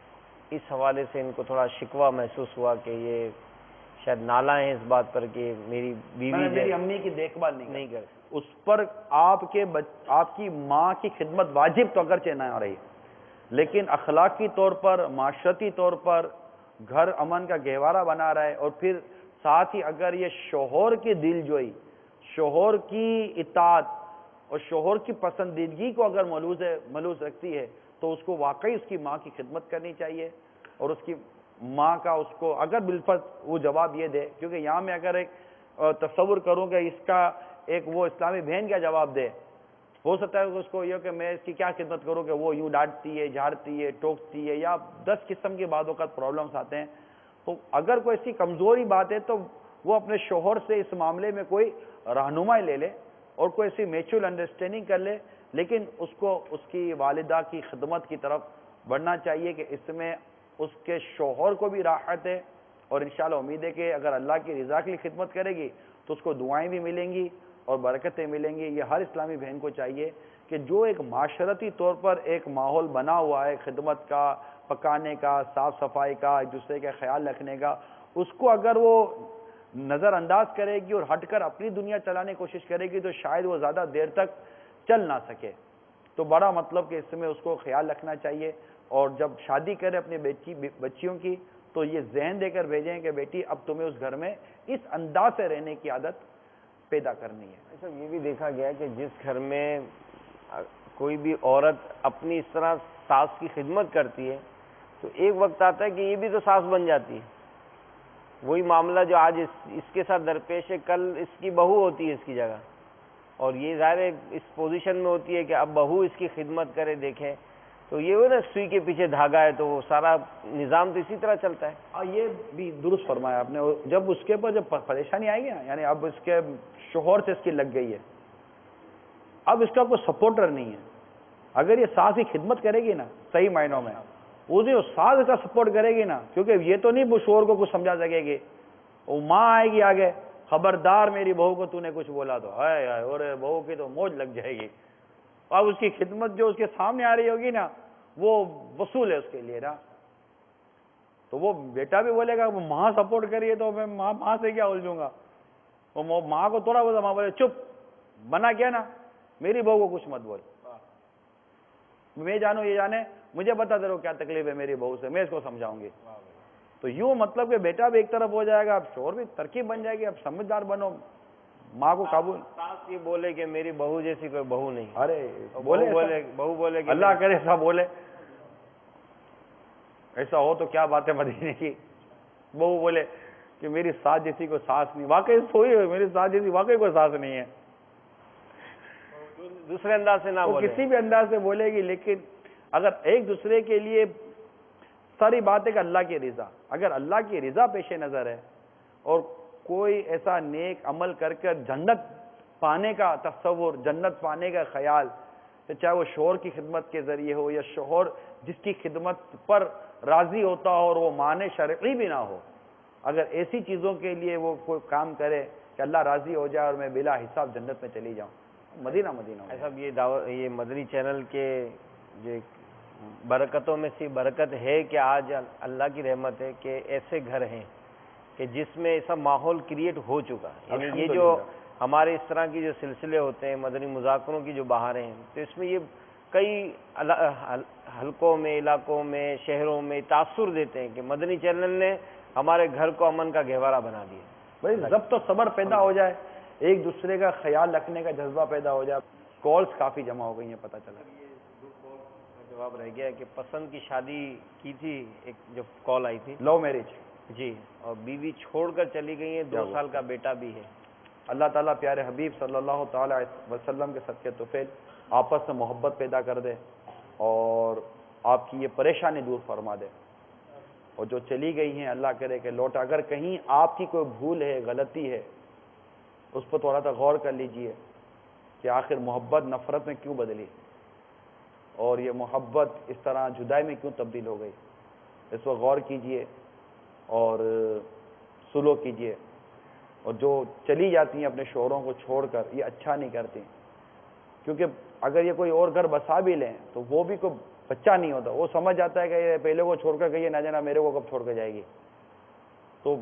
Speaker 5: اس حوالے سے ان کو تھوڑا شکوہ محسوس ہوا کہ یہ شاید نالا ہیں اس بات پر کہ میری بیوی
Speaker 4: میری امی کی دیکھ بھال نہیں
Speaker 5: کر،
Speaker 4: اس پر آپ کے آپ کی ماں کی خدمت واجب تو اگرچہ نہ آ رہی، لیکن اخلاقی طور پر، معاشرتی طور پر گھر امن کا گہوارہ بنا رہا ہے، اور پھر ساتھ ہی اگر یہ شوہر کی دل جوئی، شوہر کی اطاعت اور شوہر کی پسندیدگی کو اگر ملوث ملوث رکھتی ہے تو اس کو واقعی اس کی ماں کی خدمت کرنی چاہیے، اور اس کی ماں کا اس کو اگر بالفرض وہ جواب یہ دے، کیونکہ یہاں میں اگر ایک تصور کروں کہ اس کا ایک وہ اسلامی بہن کیا جواب دے، ہو سکتا ہے کہ اس کو یہ کہ میں اس کی کیا خدمت کروں کہ وہ یوں ڈانٹتی ہے، جھاڑتی ہے، ٹوکتی ہے، یا دس قسم کے بعض اوقات پرابلمس آتے ہیں، تو اگر کوئی ایسی کمزوری بات ہے تو وہ اپنے شوہر سے اس معاملے میں کوئی رہنمائی لے لے اور کوئی ایسی میچور انڈرسٹینڈنگ کر لے، لیکن اس کو اس کی والدہ کی خدمت کی طرف بڑھنا چاہیے کہ اس میں اس کے شوہر کو بھی راحت ہے، اور انشاءاللہ امید ہے کہ اگر اللہ کی رضا کے لیے خدمت کرے گی تو اس کو دعائیں بھی ملیں گی اور برکتیں ملیں گی۔ یہ ہر اسلامی بہن کو چاہیے کہ جو ایک معاشرتی طور پر ایک ماحول بنا ہوا ہے خدمت کا، پکانے کا، صاف صفائی کا، ایک دوسرے کا خیال رکھنے کا، اس کو اگر وہ نظر انداز کرے گی اور ہٹ کر اپنی دنیا چلانے کی کوشش کرے گی تو شاید وہ زیادہ دیر تک چل نہ سکے۔ تو بڑا مطلب کہ اس میں اس کو خیال رکھنا چاہیے، اور جب شادی کرے اپنی بیٹی بچیوں کی تو یہ ذہن دے کر بھیجیں کہ بیٹی اب تمہیں اس گھر میں اس انداز سے رہنے کی عادت پیدا کرنی ہے۔
Speaker 5: ایسا یہ بھی دیکھا گیا کہ جس گھر میں کوئی بھی عورت اپنی اس طرح ساس کی خدمت کرتی ہے تو ایک وقت آتا ہے کہ یہ بھی تو ساس بن جاتی ہے. وہی معاملہ جو آج اس اس کے ساتھ درپیش ہے کل اس کی بہو ہوتی ہے اس کی جگہ, اور یہ ظاہر ہے اس پوزیشن میں ہوتی ہے کہ اب بہو اس کی خدمت کرے. دیکھیں تو یہ وہ نا سوئی کے پیچھے دھاگا ہے, تو وہ سارا نظام تو اسی طرح چلتا ہے.
Speaker 4: ہاں یہ بھی درست فرمایا آپ نے. جب اس کے اوپر جب پریشانی آئے گی نا, یعنی اب اس کے شوہر سے اس کی لگ گئی ہے, اب اس کا کوئی سپورٹر نہیں ہے. اگر یہ ساس کی خدمت کرے گی نا صحیح معنوں میں, اس دن ساس کا سپورٹ کرے گی نا, کیونکہ یہ تو نہیں شوہر کو کچھ سمجھا سکے گی. وہ ماں آئے گی آگے, خبردار میری بہو کو تو نے کچھ بولا تو ہائے ہائے اور بہو کی تو موج لگ جائے گی. اب اس کی خدمت جو اس کے سامنے آ رہی ہوگی نا وہ وصول ہے اس کے لیے نا. تو وہ بیٹا بھی بولے گا وہ ماں سپورٹ کریے تو میں ماں ماں سے کیا الجھوں گا. وہ ماں کو تھوڑا بہت ماں بولے چپ بنا کیا نا, میری بہو کو کچھ مت بول, میں جانوں یہ جانے, مجھے بتا دے رہو کیا تکلیف ہے میری بہو سے, میں اس کو سمجھاؤں گی. تو یوں مطلب کہ بیٹا بھی ایک طرف ہو جائے گا, اب شوہر بھی ترکیب بن جائے گی. اب سمجھدار بنو, ماں کو قابو.
Speaker 5: ساس یہ بولے کہ میری بہو جیسی کوئی بہو نہیں.
Speaker 4: ارے
Speaker 5: بولے بولے بہو بولے کہ
Speaker 4: اللہ کرے ایسا بولے, ایسا ہو تو کیا بات ہے مدینے کی. بہو بولے کہ میری ساس جیسی کوئی ساس نہیں, واقعی سوئی ہے میری ساس جیسی واقعی کوئی ساس نہیں ہے.
Speaker 5: دوسرے انداز سے نہ بولے,
Speaker 4: کسی بھی انداز سے بولے گی. لیکن اگر ایک دوسرے کے لیے ساری بات ہے کہ اللہ کی رضا, اگر اللہ کی رضا پیش نظر ہے اور کوئی ایسا نیک عمل کر کر جنت پانے کا تصور, جنت پانے کا خیال, چاہے وہ شوہر کی خدمت کے ذریعے ہو یا شوہر جس کی خدمت پر راضی ہوتا ہو اور وہ معنی شرعی بھی نہ ہو, اگر ایسی چیزوں کے لیے وہ کوئی کام کرے کہ اللہ راضی ہو جائے اور میں بلا حساب جنت میں چلی جاؤں, مدینہ مدینہ.
Speaker 5: ایسا یہ دعوت یہ مدنی چینل کے جو برکتوں میں سے برکت ہے کہ آج اللہ کی رحمت ہے کہ ایسے گھر ہیں کہ جس میں ایسا ماحول کریٹ ہو چکا. یعنی یہ جو ہمارے اس طرح کی جو سلسلے ہوتے ہیں مدنی مذاکروں کی جو بہاریں ہیں, تو اس میں یہ کئی حلقوں میں, علاقوں میں, شہروں میں تاثر دیتے ہیں کہ مدنی چینل نے ہمارے گھر کو امن کا گہوارہ بنا دیا.
Speaker 4: بھائی ضبط و صبر پیدا ہو جائے, ایک دوسرے کا خیال رکھنے کا جذبہ پیدا ہو جائے. کالز کافی جمع ہو گئی ہیں, پتہ چلا.
Speaker 5: جواب رہ گیا کہ پسند کی شادی کی تھی, ایک جو کال آئی تھی
Speaker 4: لو میرج,
Speaker 5: جی, اور بیوی چھوڑ کر چلی گئی ہے, دو سال کا بیٹا بھی ہے.
Speaker 4: اللہ تعالیٰ پیارے حبیب صلی اللہ تعالی وسلم کے صدقے طفیل آپس میں محبت پیدا کر دے اور آپ کی یہ پریشانی دور فرما دے. اور جو چلی گئی ہیں اللہ کرے کہ لوٹ, اگر کہیں آپ کی کوئی بھول ہے, غلطی ہے, اس پر تھوڑا سا غور کر لیجئے کہ آخر محبت نفرت میں کیوں بدلی اور یہ محبت اس طرح جدائی میں کیوں تبدیل ہو گئی. اس پر غور کیجئے اور سلو کیجئے. اور جو چلی جاتی ہیں اپنے شوہروں کو چھوڑ کر, یہ اچھا نہیں کرتی, کیونکہ اگر یہ کوئی اور گھر بسا بھی لیں تو وہ بھی کوئی بچہ نہیں ہوتا, وہ سمجھ جاتا ہے کہ یہ پہلے کو چھوڑ کر گئی ہے, نہ جانا میرے کو کب چھوڑ کر جائے گی. تو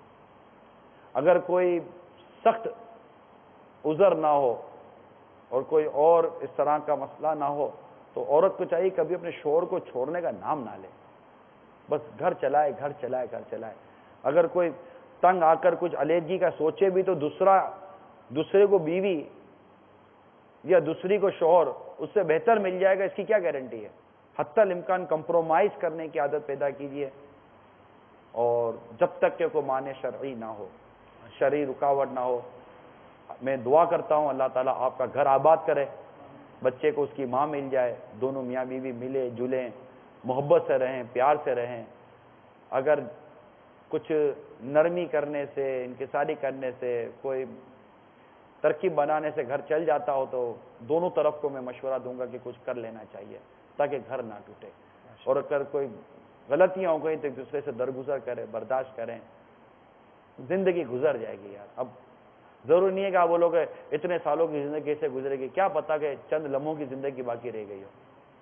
Speaker 4: اگر کوئی سخت عذر نہ ہو اور کوئی اور اس طرح کا مسئلہ نہ ہو تو عورت کو چاہیے کبھی اپنے شوہر کو چھوڑنے کا نام نہ لے, بس گھر چلائے گھر چلائے گھر چلائے. اگر کوئی تنگ آ کر کچھ علیحدگی کا سوچے بھی تو دوسرا دوسرے کو بیوی یا دوسری کو شوہر اس سے بہتر مل جائے گا, اس کی کیا گارنٹی ہے. حتی الامکان کمپرومائز کرنے کی عادت پیدا کیجیے, اور جب تک کہ کوئی معنی شرعی نہ ہو, شرعی رکاوٹ نہ ہو. میں دعا کرتا ہوں اللہ تعالیٰ آپ کا گھر آباد کرے, بچے کو اس کی ماں مل جائے, دونوں میاں بیوی ملے جلیں, محبت سے رہیں, پیار سے رہیں. اگر کچھ نرمی کرنے سے, انکساری کرنے سے, کوئی ترکیب بنانے سے گھر چل جاتا ہو تو دونوں طرف کو میں مشورہ دوں گا کہ کچھ کر لینا چاہیے تاکہ گھر نہ ٹوٹے. اور اگر کوئی غلطیاں ہو گئی تو ایک دوسرے سے درگزر کریں, برداشت کریں, زندگی گزر جائے گی یار. اب ضروری نہیں ہے کہ آپ بولو کہ اتنے سالوں کی زندگی کیسے گزرے گی, کیا پتا کہ چند لمحوں کی زندگی باقی رہ گئی ہو.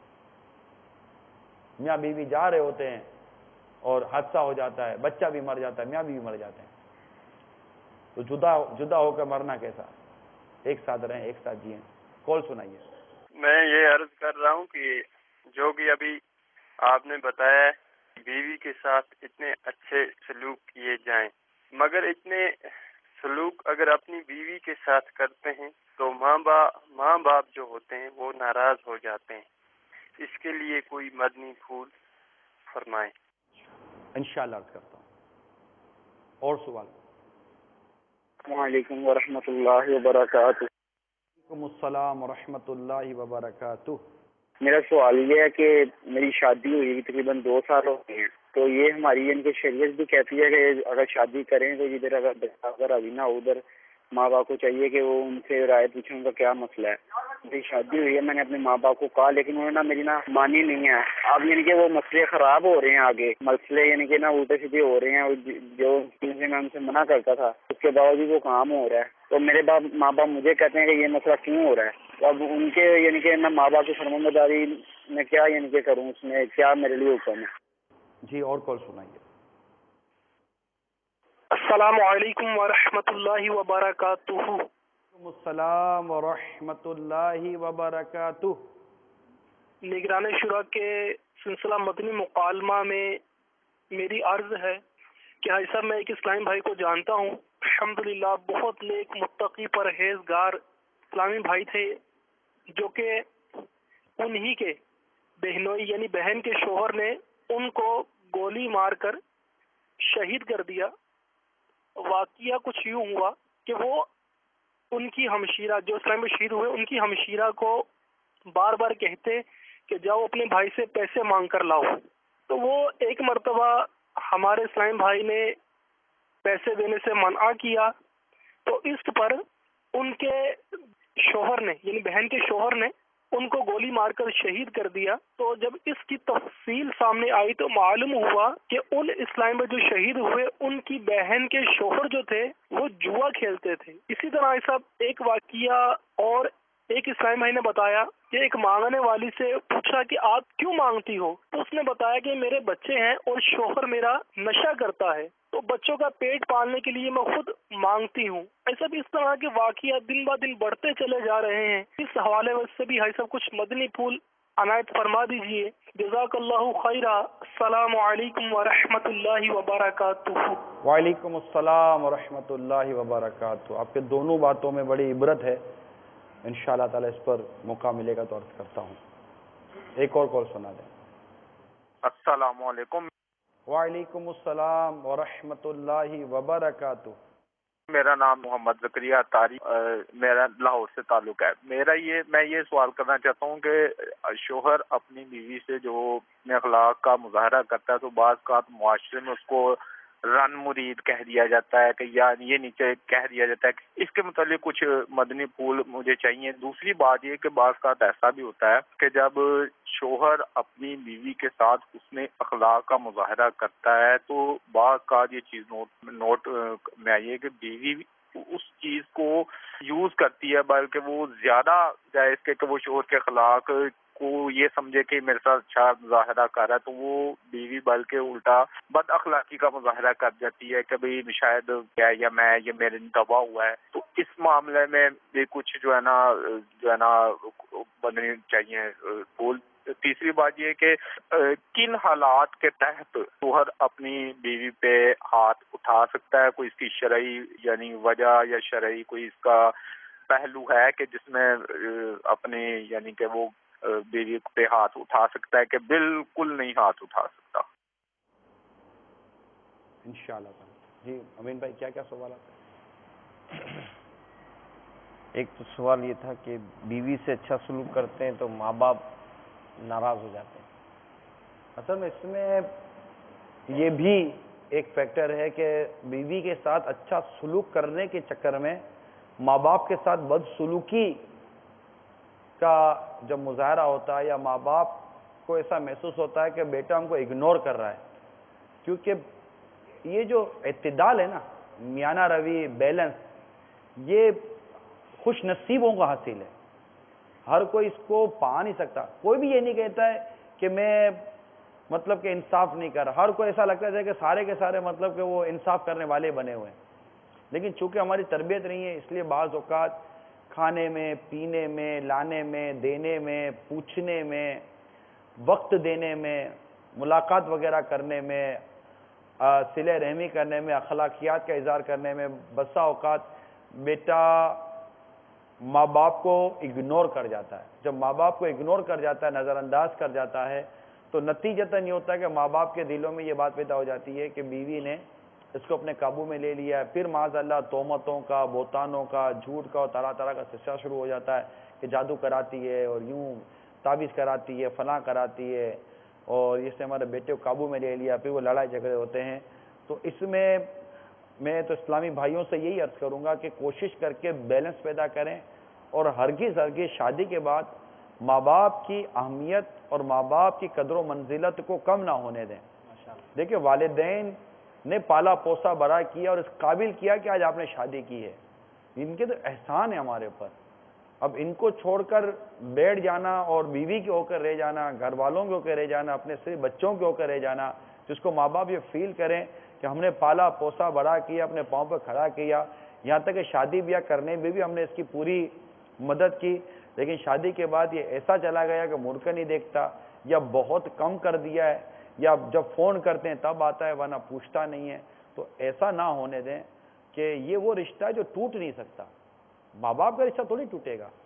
Speaker 4: میاں بیوی جا رہے ہوتے ہیں اور حادثہ ہو جاتا ہے, بچہ بھی مر جاتا ہے, میاں بیوی مر جاتے ہیں, تو جدا جدا ہو کر مرنا کیسا, ایک ساتھ رہیں, ایک ساتھ جئیں. کال سنائیے.
Speaker 8: میں یہ عرض کر رہا ہوں کہ جو کہ ابھی آپ نے بتایا بیوی کے ساتھ اتنے اچھے سلوک کیے جائیں, مگر اتنے سلوک اگر اپنی بیوی کے ساتھ کرتے ہیں تو ماں باپ ماں باپ جو ہوتے ہیں وہ ناراض ہو جاتے ہیں، اس کے لیے کوئی مدنی پھول فرمائیں۔
Speaker 4: انشاءاللہ عرض کرتا ہوں۔ اور سوال؟
Speaker 6: السلام علیکم ورحمۃ اللہ وبرکاتہ۔
Speaker 4: وعلیکم السلام ورحمۃ اللہ وبرکاتہ۔
Speaker 6: میرا سوال یہ ہے کہ میری شادی ہوئی تقریباً دو سال ہو گئے ہیں، تو یہ ہماری ان کی شریعت بھی کہتی ہے کہ اگر شادی کریں تو ادھر اگر اگر ابھی نہ ادھر ماں باپ کو چاہیے کہ وہ ان سے رائے پوچھیں ان کا کیا مسئلہ ہے۔ میری شادی ہوئی ہے، میں نے اپنے ماں باپ کو کہا لیکن انہوں نے میری نا مانی نہیں ہے۔ اب یعنی کہ وہ مسئلے خراب ہو رہے ہیں، آگے مسئلے یعنی کہ نا الٹے سیدھے ہو رہے ہیں، جو چیزیں میں ان سے منع کرتا تھا اس کے باوجود وہ کام ہو رہا ہے۔ تو میرے باپ ماں باپ مجھے کہتے ہیں کہ یہ مسئلہ کیوں ہو رہا ہے، اب ان کے یعنی کہ میں ماں باپ کی فرمانبرداری میں کیا یعنی کہ کروں، اس میں کیا میرے لیے حکم ہے؟
Speaker 4: جی اور کال سنائیے۔
Speaker 9: السلام علیکم ورحمۃ اللہ وبرکاتہ۔
Speaker 4: وعلیکم السلام ورحمۃ اللہ وبرکاتہ۔
Speaker 9: نگران شورا کے سلسلہ مدنی مکالمہ میں میری عرض ہے کہ حاجی صاحب میں ایک اسلامی بھائی کو جانتا ہوں، الحمدللہ بہت نیک متقی پرہیزگار اسلامی بھائی تھے، جو کہ انہی کے بہنوئی یعنی بہن کے شوہر نے ان کو گولی مار کر شہید کر دیا۔ واقعہ کچھ یوں ہوا کہ وہ ان کی ہمشیرہ جو اسلام میں شہید ہوئے ان کی ہمشیرہ کو بار بار کہتے کہ جاؤ اپنے بھائی سے پیسے مانگ کر لاؤ، تو وہ ایک مرتبہ ہمارے اسلام بھائی نے پیسے دینے سے منع کیا، تو اس پر ان کے شوہر نے یعنی بہن کے شوہر نے ان کو گولی مار کر شہید کر دیا۔ تو جب اس کی تفصیل سامنے آئی تو معلوم ہوا کہ ان اسلام میں جو شہید ہوئے ان کی بہن کے شوہر جو تھے وہ جوا کھیلتے تھے۔ اسی طرح ایسا ایک واقعہ اور ایک اسلام بھائی نے بتایا کہ ایک مانگنے والی سے پوچھا کہ آپ کیوں مانگتی ہو، تو اس نے بتایا کہ میرے بچے ہیں اور شوہر میرا نشہ کرتا ہے، تو بچوں کا پیٹ پالنے کے لیے میں خود مانگتی ہوں۔ ایسا بھی اس طرح کے واقعات دن بہ دن بڑھتے چلے جا رہے ہیں۔ اس حوالے سے بھی بھائی صاحب کچھ مدنی پھول عنایت فرما دیجیے۔ جزاک اللہ خیرہ۔ السلام علیکم ورحمۃ اللہ وبرکاتہ۔
Speaker 4: وعلیکم السلام ورحمۃ اللہ وبرکاتہ۔ آپ کے دونوں باتوں میں بڑی عبرت ہے، انشاءاللہ تعالی اس پر موقع ملے گا تو عرض کرتا ہوں۔ ایک اور کال سنا دیں۔
Speaker 10: السلام علیکم۔
Speaker 4: وعلیکم السلام ورحمۃ اللہ وبرکاتہ۔
Speaker 10: میرا نام محمد زکریہ طاری، میرا لاہور سے تعلق ہے۔ میرا یہ میں یہ سوال کرنا چاہتا ہوں کہ شوہر اپنی بیوی سے جو اپنے اخلاق کا مظاہرہ کرتا ہے تو بعض کا معاشرے میں اس کو رن مرید کہہ دیا جاتا ہے کہ یا یہ نیچے کہہ دیا جاتا ہے کہ اس کے متعلق کچھ مدنی پھول مجھے چاہیے۔ دوسری بات یہ کہ بعض کا ایسا بھی ہوتا ہے کہ جب شوہر اپنی بیوی کے ساتھ اس میں اخلاق کا مظاہرہ کرتا ہے تو بعض کا یہ چیز نوٹ نوٹ میں آئی ہے کہ بیوی اس چیز کو یوز کرتی ہے، بلکہ وہ زیادہ جائز کہ وہ شوہر کے اخلاق کو یہ سمجھے کہ میرے ساتھ اچھا مظاہرہ کر رہا ہے، تو وہ بیوی بلکہ الٹا بد اخلاقی کا مظاہرہ کر جاتی ہے کہ بھئی شاید کیا یا میں یہ میرے دبا ہوا ہے۔ تو اس معاملے میں بھی کچھ جو ہے نا جو ہے نا بننی چاہیے پھول۔ تیسری بات یہ کہ کن حالات کے تحت شوہر اپنی بیوی پہ ہاتھ اٹھا سکتا ہے، کوئی اس کی شرعی یعنی وجہ یا شرعی کوئی اس کا پہلو ہے کہ جس میں اپنے یعنی کہ وہ بیوی پہ ہاتھ اٹھا سکتا ہے کہ بالکل نہیں ہاتھ اٹھا سکتا؟
Speaker 4: انشاءاللہ تعالی۔ جی امین بھائی کیا کیا سوالات ہیں؟
Speaker 5: ایک تو سوال یہ تھا کہ بیوی سے اچھا سلوک کرتے ہیں تو ماں باپ ناراض ہو جاتے ہیں۔
Speaker 4: اصل میں اس میں یہ بھی ایک فیکٹر ہے کہ بیوی کے ساتھ اچھا سلوک کرنے کے چکر میں ماں باپ کے ساتھ بد سلوکی کا جب مظاہرہ ہوتا ہے یا ماں باپ کو ایسا محسوس ہوتا ہے کہ بیٹا ہم کو اگنور کر رہا ہے، کیونکہ یہ جو اعتدال ہے نا، میانہ روی، بیلنس، یہ خوش نصیبوں کا حاصل ہے، ہر کوئی اس کو پا نہیں سکتا۔ کوئی بھی یہ نہیں کہتا ہے کہ میں مطلب کہ انصاف نہیں کر رہا، ہر کوئی ایسا لگتا ہے کہ سارے کے سارے مطلب کہ وہ انصاف کرنے والے بنے ہوئے ہیں، لیکن چونکہ ہماری تربیت نہیں ہے اس لیے بعض اوقات کھانے میں، پینے میں، لانے میں، دینے میں، پوچھنے میں، وقت دینے میں، ملاقات وغیرہ کرنے میں، صلہ رحمی کرنے میں، اخلاقیات کا اظہار کرنے میں بسا اوقات بیٹا ماں باپ کو اگنور کر جاتا ہے. جب ماں باپ کو اگنور کر جاتا ہے, نظر انداز کر جاتا ہے, تو نتیجتاً یہ ہوتا ہے کہ ماں باپ کے دلوں میں یہ بات پیدا ہو جاتی ہے کہ بیوی نے اس کو اپنے قابو میں لے لیا ہے. پھر معاذ اللہ تہمتوں کا, بہتانوں کا, جھوٹ کا اور طرح طرح کا سلسلہ شروع ہو جاتا ہے کہ جادو کراتی ہے اور یوں تعویذ کراتی ہے, فلاں کراتی ہے, اور اس نے ہمارے بیٹے کو قابو میں لے لیا. پھر وہ لڑائی جھگڑے ہوتے ہیں. تو اس میں میں تو اسلامی بھائیوں سے یہی عرض کروں گا کہ کوشش کر کے بیلنس پیدا کریں, اور ہرگز ہرگز شادی کے بعد ماں باپ کی اہمیت اور ماں باپ کی قدر و منزلت کو کم نہ ہونے دیں. دیکھیں, والدین نے پالا پوسا بڑا کیا اور اس قابل کیا کہ آج آپ نے شادی کی ہے, ان کے تو احسان ہے ہمارے اوپر. اب ان کو چھوڑ کر بیٹھ جانا اور بیوی کے ہو کر رہ جانا, گھر والوں کے ہو کر رہ جانا, اپنے صرف بچوں کے ہو کر رہ جانا, جس کو ماں باپ یہ فیل کریں کہ ہم نے پالا پوسا بڑا کیا, اپنے پاؤں پہ کھڑا کیا, یہاں تک کہ شادی بیاہ کرنے میں بھی ہم نے اس کی پوری مدد کی, لیکن شادی کے بعد یہ ایسا چلا گیا کہ مڑ کر نہیں دیکھتا, یا بہت کم کر دیا ہے, یا جب فون کرتے ہیں تب آتا ہے ورنہ پوچھتا نہیں ہے. تو ایسا نہ ہونے دیں کہ یہ وہ رشتہ ہے جو ٹوٹ نہیں سکتا. ماں باپ کا رشتہ تھوڑی ٹوٹے گا.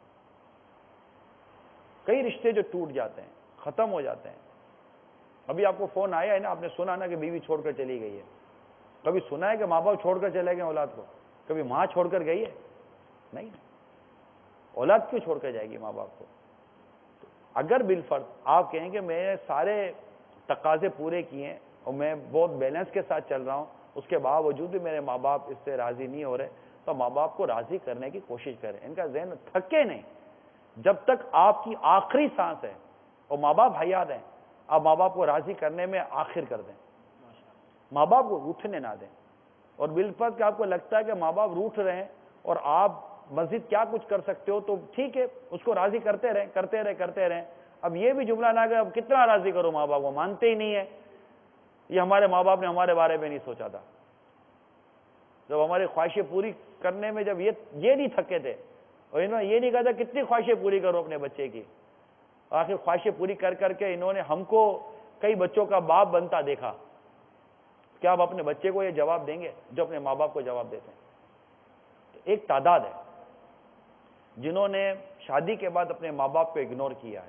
Speaker 4: کئی رشتے جو ٹوٹ جاتے ہیں, ختم ہو جاتے ہیں. ابھی آپ کو فون آیا ہے نا, آپ نے سنا نا کہ بیوی چھوڑ کر چلی گئی ہے. کبھی سنا ہے کہ ماں باپ چھوڑ کر چلے گئے اولاد کو؟ کبھی ماں چھوڑ کر گئی ہے؟ نہیں. اولاد کیوں چھوڑ کر جائے گی ماں باپ کو؟ اگر بالفرض آپ کہیں کہ میں نے سارے تقاضے پورے کیے ہیں اور میں بہت بیلنس کے ساتھ چل رہا ہوں, اس کے باوجود بھی میرے ماں باپ اس سے راضی نہیں ہو رہے, تو ماں باپ کو راضی کرنے کی کوشش کریں. ان کا ذہن تھکے نہیں. جب تک آپ کی آخری سانس ہے اور ماں باپ حیات ہیں, آپ ماں باپ کو راضی کرنے میں آخر کر دیں. ماں باپ کو روٹھنے نہ دیں. اور بالفرض کہ آپ کو لگتا ہے کہ ماں باپ روٹھ رہے ہیں اور آپ مزید کیا کچھ کر سکتے ہو, تو ٹھیک ہے, اس کو راضی کرتے رہیں کرتے رہیں کرتے رہیں. اب یہ بھی جملہ نہ کہ اب کتنا راضی کرو ماں باپ کو, مانتے ہی نہیں ہے. یہ ہمارے ماں باپ نے ہمارے بارے میں نہیں سوچا تھا. جب ہماری خواہشیں پوری کرنے میں جب یہ یہ نہیں تھکے تھے, اور انہوں نے یہ نہیں کہا تھا کتنی خواہشیں پوری کرو اپنے بچے کی, آخر خواہشیں پوری کر کر کے انہوں نے ہم کو کئی بچوں کا باپ بنتا دیکھا. کیا آپ اپنے بچے کو یہ جواب دیں گے جو اپنے ماں باپ کو جواب دیتے ہیں؟ تو ایک تعداد ہے جنہوں نے شادی کے بعد اپنے ماں باپ کو اگنور کیا ہے.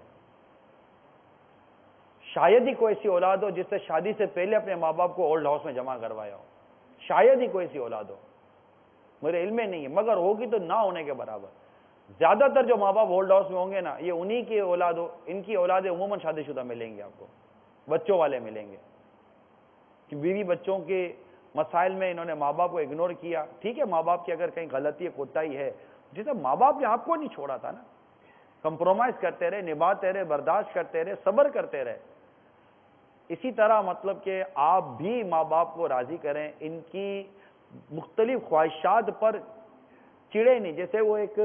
Speaker 4: شاید ہی کوئی ایسی اولاد ہو جس سے شادی سے پہلے اپنے ماں باپ کو اولڈ ہاؤس میں جمع کروایا ہو. شاید ہی کوئی ایسی اولاد ہو, میرے علم میں نہیں ہے, مگر ہوگی تو نہ ہونے کے برابر. زیادہ تر جو ماں باپ اولڈ ہاؤس میں ہوں گے نا, یہ انہی کی اولاد ہو. ان کی اولادیں عموماً شادی شدہ ملیں گے آپ کو, بچوں والے ملیں گے, کہ بیوی بچوں کے مسائل میں انہوں نے ماں باپ کو اگنور کیا. ٹھیک ہے, ماں باپ کی اگر کہیں غلطی ہے, کوتاہی ہے, جیسے ماں باپ نے آپ کو نہیں چھوڑا تھا نا, کمپرومائز کرتے رہے, نبھاتے رہے, برداشت کرتے رہے, صبر کرتے رہے. اسی طرح مطلب کہ آپ بھی ماں باپ کو راضی کریں, ان کی مختلف خواہشات پر چڑے نہیں. جیسے وہ ایک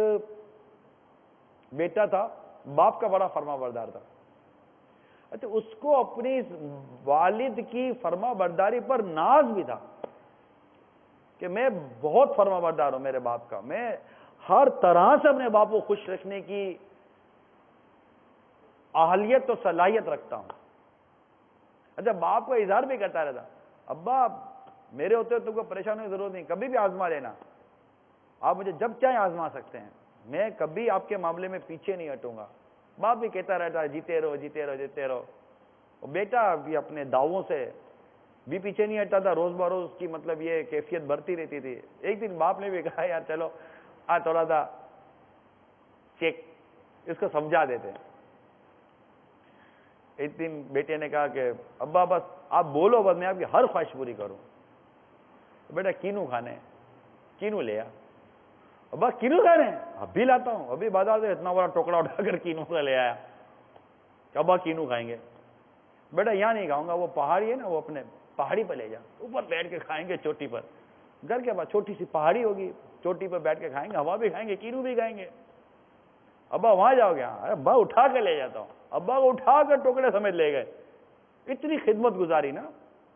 Speaker 4: بیٹا تھا, باپ کا بڑا فرما بردار تھا. اچھا, اس کو اپنی والد کی فرما برداری پر ناز بھی تھا کہ میں بہت فرما بردار ہوں میرے باپ کا, میں ہر طرح سے اپنے باپ کو خوش رکھنے کی اہلیت اور صلاحیت رکھتا ہوں. اچھا, باپ کو اظہار بھی کرتا رہتا, ابا میرے ہوتے تم کو پریشان ہونے کی ضرورت نہیں, کبھی بھی آزما لینا, آپ مجھے جب چاہیں آزما سکتے ہیں, میں کبھی آپ کے معاملے میں پیچھے نہیں ہٹوں گا. باپ بھی کہتا رہتا ہے جیتے رہو جیتے رہو جیتے رہو. اور بیٹا بھی اپنے دعووں سے بھی پیچھے نہیں ہٹتا تھا, روز بروز اس کی مطلب یہ کیفیت بڑھتی رہتی تھی. ایک دن باپ نے بھی کہا یار چلو آ تھوڑا سا چیک اس کو سمجھا دیتے. ایک دن بیٹے نے کہا کہ ابا بس آپ بولو, بس میں آپ کی ہر خواہش پوری کروں. بیٹا کینو کھانے, کینو لے آ. ابا کینو کھانے, ابھی لاتا ہوں. ابھی بازار سے اتنا بڑا ٹوکرا اٹھا کر کینو کا لے آیا. ابا کینو کھائیں گے. بیٹا یہاں نہیں کھاؤں گا, وہ پہاڑی ہے نا, وہ اپنے پہاڑی پہ لے جا, اوپر بیٹھ کے کھائیں گے چوٹی پر. گھر کے بعد چھوٹی سی پہاڑی ہوگی, چوٹی پر بیٹھ کے کھائیں گے, ہوا بھی کھائیں گے, کینو بھی کھائیں گے. ابا وہاں جاؤ گے؟ ابا اٹھا کے لے جاتا ہوں. ابا کو اٹھا کر ٹوکرے سمیت لے گئے. اتنی خدمت گزاری نا.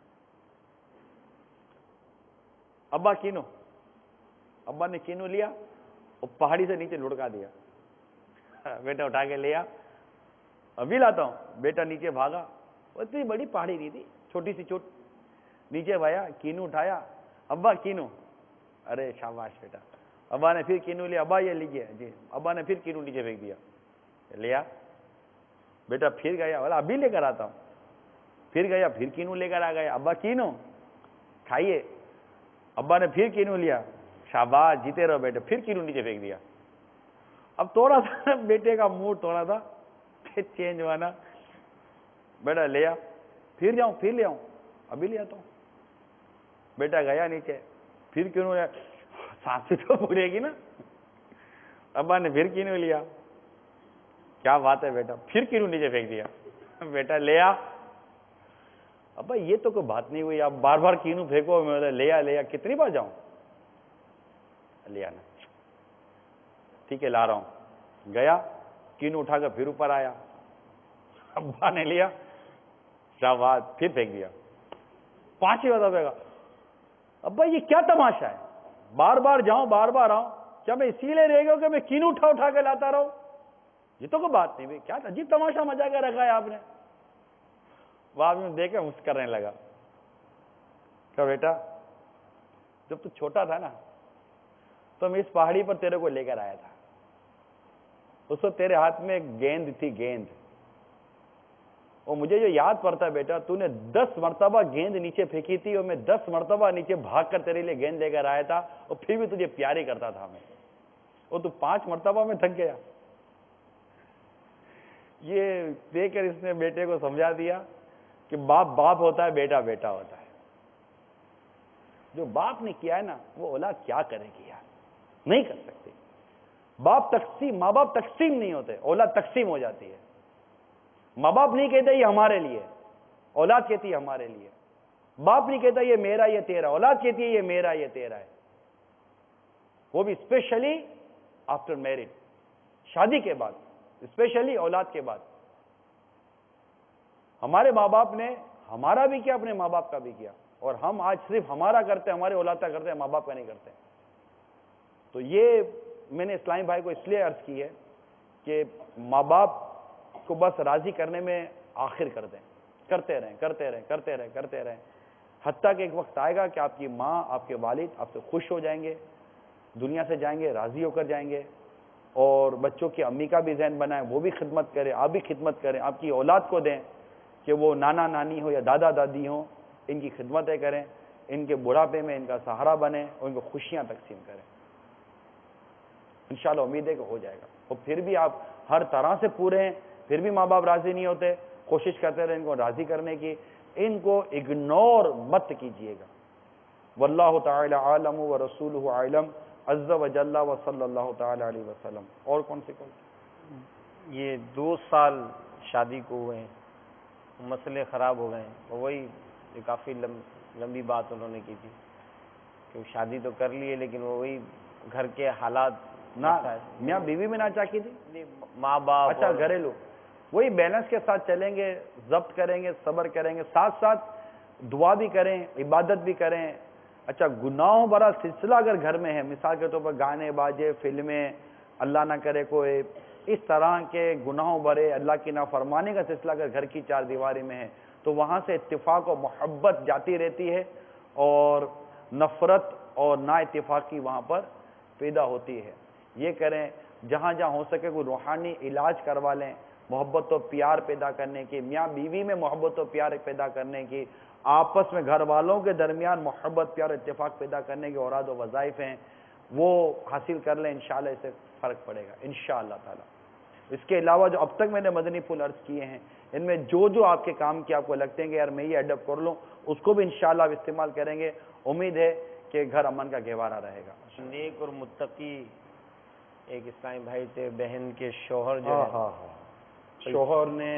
Speaker 4: ابا کینو, ابا نے کینو لیا اور پہاڑی سے نیچے لڑکا دیا. بیٹا اٹھا کے لیا, ابھی لاتا ہوں. بیٹا نیچے بھاگا, اتنی بڑی پہاڑی نہیں تھی, چھوٹی سی چوٹ. نیچے بھایا, کینو اٹھایا, ابا کینو. ارے شاباش بیٹا. ابا نے پھر کینو لیا, ابا یہ لیجیے جی, ابا نے پھر کینو نیچے پھینک دیا, لیا بیٹا پھر گیا, بولا ابھی لے کر آتا ہوں, پھر گیا پھر کینو لے کر آ گیا, ابا کینو کھائیے, ابا نے پھر کینو لیا, شاباش جیتے رہو بیٹے, پھر کینو نیچے پھینک دیا. اب تھوڑا سا بیٹے کا موڈ تھوڑا سا چینج ہوا نا, بیٹا لیا, پھر جاؤں پھر لے آؤں, ابھی لے آتا ہوں. بیٹا گیا نیچے, پھر کینو لیا, سانس بھی تو پھولے گی نا, ابا نے پھر کینو لیا, کیا بات ہے بیٹا, پھر کینو نیچے پھینک دیا, بیٹا لیا, ابا یہ تو کوئی بات نہیں ہوئی, آپ بار بار کینو پھینکو, میں لیا لیا کتنی بار جاؤں, لیا نا, ٹھیک ہے لا رہا ہوں. گیا کینو اٹھا کر پھر اوپر آیا, ابا نے لیا, شاباش پھر پھینک دیا. پانچویں بتا پھینکا, ابا یہ کیا تماشا ہے, بار بار جاؤں بار بار آؤں, کیا میں اسی لیے رہ گیا کہ میں کینو اٹھا اٹھا کے لاتا رہوں, یہ تو کوئی بات نہیں بھائی, کیا عجیب تماشا مچا کے رکھا ہے آپ نے. وہ آدمی دیکھ کے مسکرانے لگا, کہ بیٹا جب تو چھوٹا تھا نا تو میں اس پہاڑی پر تیرے کو لے کر آیا تھا, اس وقت تیرے ہاتھ میں ایک گیند تھی, گیند, اور مجھے جو یاد پڑتا ہے بیٹا, تو نے دس مرتبہ گیند نیچے پھینکی تھی, اور میں دس مرتبہ نیچے بھاگ کر تیرے لیے گیند لے کر آیا تھا, اور پھر بھی تجھے پیاری کرتا تھا میں, اور تو پانچ مرتبہ میں تھک گیا. یہ دیکھ کر اس نے بیٹے کو سمجھا دیا کہ باپ باپ ہوتا ہے, بیٹا بیٹا ہوتا ہے. جو باپ نے کیا ہے نا وہ اولاد کیا کرے گی یار, نہیں کر سکتے. باپ تقسیم, ماں باپ تقسیم نہیں ہوتے, اولاد تقسیم ہو جاتی ہے. ماں باپ نہیں کہتے یہ ہمارے لیے, اولاد کہتی ہے ہمارے لیے. باپ نہیں کہتا یہ میرا یہ تیرا, اولاد کہتی ہے یہ میرا یہ تیرا ہے. وہ بھی اسپیشلی آفٹر میرج, شادی کے بعد, اسپیشلی اولاد کے بعد. ہمارے ماں باپ نے ہمارا بھی کیا, اپنے ماں باپ کا بھی کیا, اور ہم آج صرف ہمارا کرتے ہیں, ہمارے اولاد کا کرتے ہیں, ماں باپ کا نہیں کرتے. تو یہ میں نے اسلامی بھائی کو اس لیے عرض کی ہے کہ ماں باپ کو بس راضی کرنے میں آخر کر دیں, کرتے رہیں کرتے رہیں کرتے رہیں کرتے رہیں حتیٰ کہ ایک وقت آئے گا کہ آپ کی ماں, آپ کے والد آپ سے خوش ہو جائیں گے, دنیا سے جائیں گے, راضی ہو کر جائیں گے. اور بچوں کی امی کا بھی ذہن بنائیں, وہ بھی خدمت کریں, آپ بھی خدمت کریں, آپ کی اولاد کو دیں کہ وہ نانا نانی ہو یا دادا دادی ہوں, ان کی خدمتیں کریں, ان کے بڑھاپے میں ان کا سہارا بنیں, اور ان کو خوشیاں تقسیم کریں. انشاءاللہ امید ہے کہ ہو جائے گا. اور پھر بھی آپ ہر طرح سے پورے ہیں, پھر بھی ماں باپ راضی نہیں ہوتے, کوشش کرتے رہے ان کو راضی کرنے کی, ان کو اگنور مت کیجیے گا. واللہ تعالی عالم و رسولہ عالم عز و جل و صلی اللہ تعالی علیہ وسلم. اور کون سے کون
Speaker 5: یہ دو سال شادی کو ہوئے ہیں, مسئلے خراب ہو گئے ہیں, اور وہی کافی لمبی بات انہوں نے کی تھی کہ شادی تو کر لی ہے لیکن وہ وہی گھر کے حالات,
Speaker 4: نہ میاں بیوی میں نہ چاکی تھی,
Speaker 5: ماں باپ,
Speaker 4: اچھا گھریلو, وہی بیلنس کے ساتھ چلیں گے, ضبط کریں گے, صبر کریں گے, ساتھ ساتھ دعا بھی کریں, عبادت بھی کریں. اچھا گناہوں بھرا سلسلہ اگر گھر میں ہے, مثال کے طور پر گانے باجے, فلمیں, اللہ نہ کرے کوئی اس طرح کے گناہوں بھرے اللہ کی نافرمانی کا سلسلہ اگر گھر کی چار دیواری میں ہے, تو وہاں سے اتفاق و محبت جاتی رہتی ہے, اور نفرت اور نا اتفاقی وہاں پر پیدا ہوتی ہے. یہ کریں, جہاں جہاں ہو سکے کوئی روحانی علاج کروا لیں, محبت و پیار پیدا کرنے کی, میاں بیوی میں محبت و پیار پیدا کرنے کی, آپس میں گھر والوں کے درمیان محبت پیار اتفاق پیدا کرنے کے اوراد و وظائف ہیں, وہ حاصل کر لیں, انشاءاللہ اس سے فرق پڑے گا انشاءاللہ تعالی. اس کے علاوہ جو اب تک میں نے مدنی پھول عرض کیے ہیں, ان میں جو جو آپ کے کام کی آپ کو لگتے ہیں کہ یار میں یہ ایڈاپٹ کر لوں, اس کو بھی انشاءاللہ آپ استعمال کریں گے. امید ہے کہ گھر امن کا گہوارہ رہے گا.
Speaker 5: نیک اور متقی ایک اسلامی بھائی تھے, بہن کے شوہر جو
Speaker 4: ہاں
Speaker 5: ہے,
Speaker 4: ہاں ہاں شوہر نے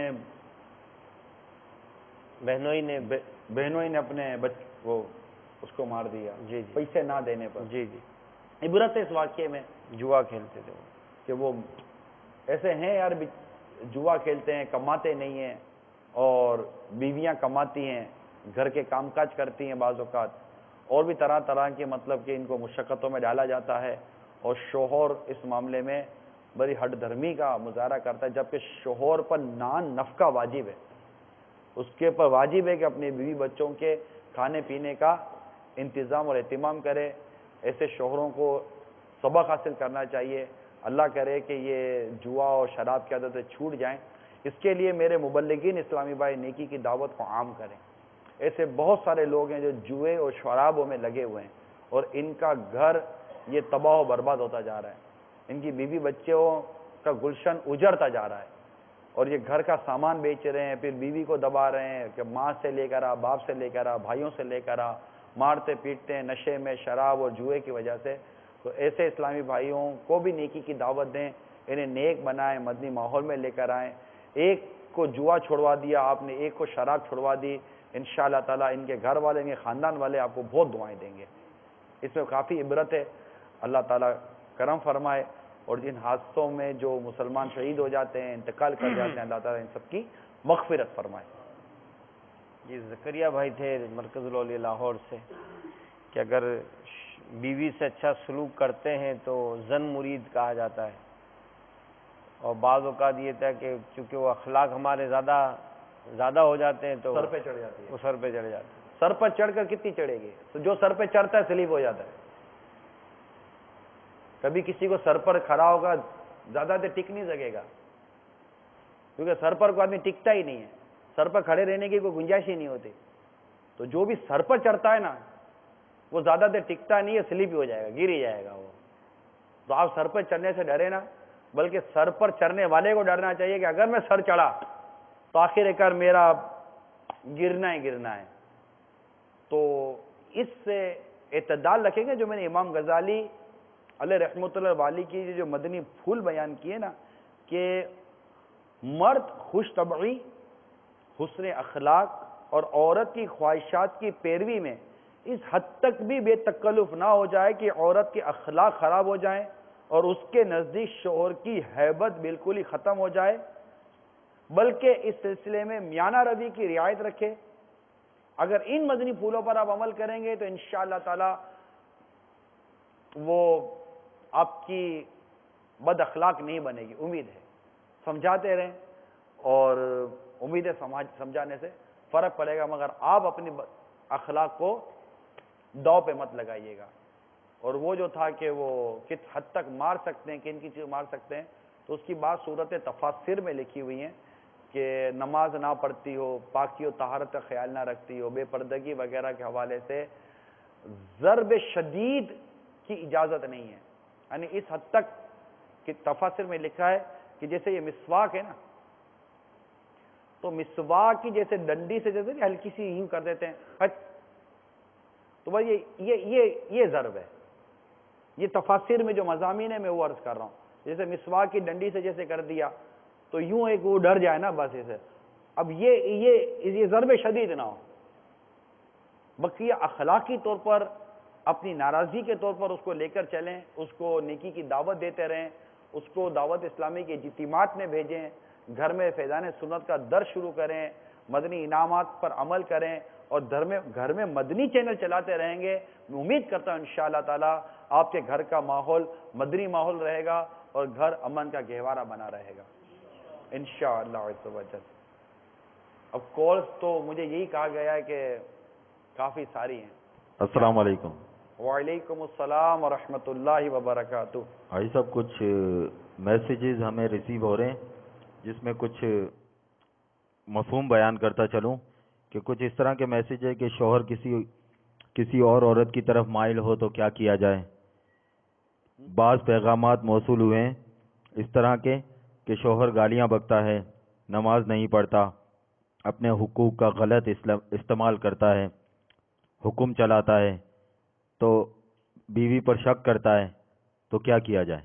Speaker 5: بہنوئی نے
Speaker 4: بہنوئی نے اپنے بچ وہ اس کو مار دیا,
Speaker 5: جی جی
Speaker 4: پیسے نہ دینے پر.
Speaker 5: جی جی
Speaker 4: عبرت ہے اس واقعے میں,
Speaker 5: جوا کھیلتے تھے وہ,
Speaker 4: کہ وہ ایسے ہیں یار, جوا کھیلتے ہیں, کماتے نہیں ہیں, اور بیویاں کماتی ہیں, گھر کے کام کاج کرتی ہیں بعض اوقات, اور بھی طرح طرح کے مطلب کہ ان کو مشقتوں میں ڈالا جاتا ہے, اور شوہر اس معاملے میں بڑی ہٹ دھرمی کا مظاہرہ کرتا ہے, جبکہ شوہر پر نان نفقہ واجب ہے, اس کے اوپر واجب ہے کہ اپنے بیوی بچوں کے کھانے پینے کا انتظام اور اہتمام کرے. ایسے شوہروں کو سبق حاصل کرنا چاہیے. اللہ کرے کہ یہ جوا اور شراب کی عادتیں چھوٹ جائیں. اس کے لیے میرے مبلغین اسلامی بھائی نیکی کی دعوت کو عام کریں. ایسے بہت سارے لوگ ہیں جو جوئے اور شرابوں میں لگے ہوئے ہیں اور ان کا گھر یہ تباہ و برباد ہوتا جا رہا ہے. ان کی بیوی بچوں کا گلشن اجڑتا جا رہا ہے اور یہ گھر کا سامان بیچ رہے ہیں, پھر بیوی کو دبا رہے ہیں کہ ماں سے لے کر آ, باپ سے لے کر آ, بھائیوں سے لے کر آ, مارتے پیٹتے ہیں نشے میں شراب اور جوئے کی وجہ سے. تو ایسے اسلامی بھائیوں کو بھی نیکی کی دعوت دیں, انہیں نیک بنائیں, مدنی ماحول میں لے کر آئیں. ایک کو جوا چھوڑوا دیا آپ نے, ایک کو شراب چھوڑوا دی, انشاءاللہ تعالیٰ ان کے گھر والے, ان کے خاندان والے آپ کو بہت دعائیں دیں گے. اس میں کافی عبرت ہے. اللہ تعالیٰ کرم فرمائے. اور جن حادثوں میں جو مسلمان شہید ہو جاتے ہیں, انتقال کر جاتے ہیں, اللہ تعالیٰ ان سب کی مغفرت فرمائے.
Speaker 5: جی زکریا بھائی تھے مرکز الاولیاء لاہور سے, کہ اگر بیوی سے اچھا سلوک کرتے ہیں تو زن مرید کہا جاتا ہے, اور بعض اوقات یہ تھا کہ چونکہ وہ اخلاق ہمارے زیادہ زیادہ ہو جاتے ہیں تو
Speaker 4: سر پہ چڑھ جاتی ہے.
Speaker 5: وہ سر پہ چڑھ جاتے ہیں.
Speaker 4: سر پر چڑھ کر کتنی چڑھے گی؟ تو جو سر پہ چڑھتا ہے سلیپ ہو جاتا ہے. کبھی کسی کو سر پر کھڑا ہوگا زیادہ دیر ٹک نہیں سکے گا, کیونکہ سر پر کوئی آدمی ٹکتا ہی نہیں ہے, سر پر کھڑے رہنے کی کوئی گنجائش ہی نہیں ہوتی. تو جو بھی سر پر چڑھتا ہے نا وہ زیادہ دیر ٹکتا نہیں ہے, سلیپ ہی ہو جائے گا, گر ہی جائے گا وہ. تو آپ سر پر چڑھنے سے ڈرے نا, بلکہ سر پر چڑھنے والے کو ڈرنا چاہیے کہ اگر میں سر چڑھا تو آخر کار میرا گرنا ہی گرنا ہے. تو اس سے اعتدال رکھیں گے. جو میں نے امام غزالی علیہ رحمۃ اللہ والی کی جو مدنی پھول بیان کیے نا, کہ مرد خوش طبعی, حسن اخلاق اور عورت کی خواہشات کی پیروی میں اس حد تک بھی بے تکلف نہ ہو جائے کہ عورت کے اخلاق خراب ہو جائیں اور اس کے نزدیک شوہر کی ہیبت بالکل ہی ختم ہو جائے, بلکہ اس سلسلے میں میانہ روی کی رعایت رکھے. اگر ان مدنی پھولوں پر آپ عمل کریں گے تو انشاءاللہ تعالی وہ آپ کی بد اخلاق نہیں بنے گی. امید ہے سمجھاتے رہیں, اور امید ہے سمجھانے سے فرق پڑے گا, مگر آپ اپنی اخلاق کو داؤ پہ مت لگائیے گا. اور وہ جو تھا کہ وہ کس حد تک مار سکتے ہیں, کن کی چیز مار سکتے ہیں, تو اس کی بات صورت تفاسیر میں لکھی ہوئی ہیں کہ نماز نہ پڑھتی ہو, پاکی و طہارت کا خیال نہ رکھتی ہو, بے پردگی وغیرہ کے حوالے سے ضرب شدید کی اجازت نہیں ہے. یعنی اس حد تک کہ تفاسیر میں لکھا ہے کہ جیسے یہ مسواک ہے نا, تو مسواک کی جیسے ڈنڈی سے جیسے ہلکی سی یوں کر دیتے ہیں, تو بھائی یہ یہ یہ یہ ضرب ہے. یہ تفاسیر میں جو مضامین ہے میں وہ عرض کر رہا ہوں. جیسے مسواک کی ڈنڈی سے جیسے کر دیا تو یوں ایک وہ ڈر جائے نا بس اسے. اب یہ یہ یہ ضرب شدید نہ ہو, بلکہ اخلاقی طور پر اپنی ناراضی کے طور پر اس کو لے کر چلیں, اس کو نیکی کی دعوت دیتے رہیں, اس کو دعوت اسلامی کے اجتماعات میں بھیجیں, گھر میں فیضان سنت کا درس شروع کریں, مدنی انعامات پر عمل کریں, اور گھر میں گھر میں مدنی چینل چلاتے رہیں گے. میں امید کرتا ہوں انشاءاللہ تعالی آپ کے گھر کا ماحول مدنی ماحول رہے گا اور گھر امن کا گہوارہ بنا رہے گا انشاءاللہ عز و جل. اب کالز تو مجھے یہی کہا گیا ہے کہ کافی ساری ہیں.
Speaker 11: السلام علیکم.
Speaker 4: وعلیکم السلام ورحمۃ اللہ وبرکاتہ.
Speaker 11: بھائی صاحب کچھ میسیجز ہمیں ریسیو ہو رہے ہیں جس میں کچھ مفہوم بیان کرتا چلوں کہ کچھ اس طرح کے میسیج ہے کہ شوہر کسی کسی اور عورت کی طرف مائل ہو تو کیا کیا جائے. بعض پیغامات موصول ہوئے ہیں اس طرح کے کہ شوہر گالیاں بکتا ہے, نماز نہیں پڑھتا, اپنے حقوق کا غلط استعمال کرتا ہے, حکم چلاتا ہے, تو بیوی پر شک کرتا ہے, تو کیا کیا جائے؟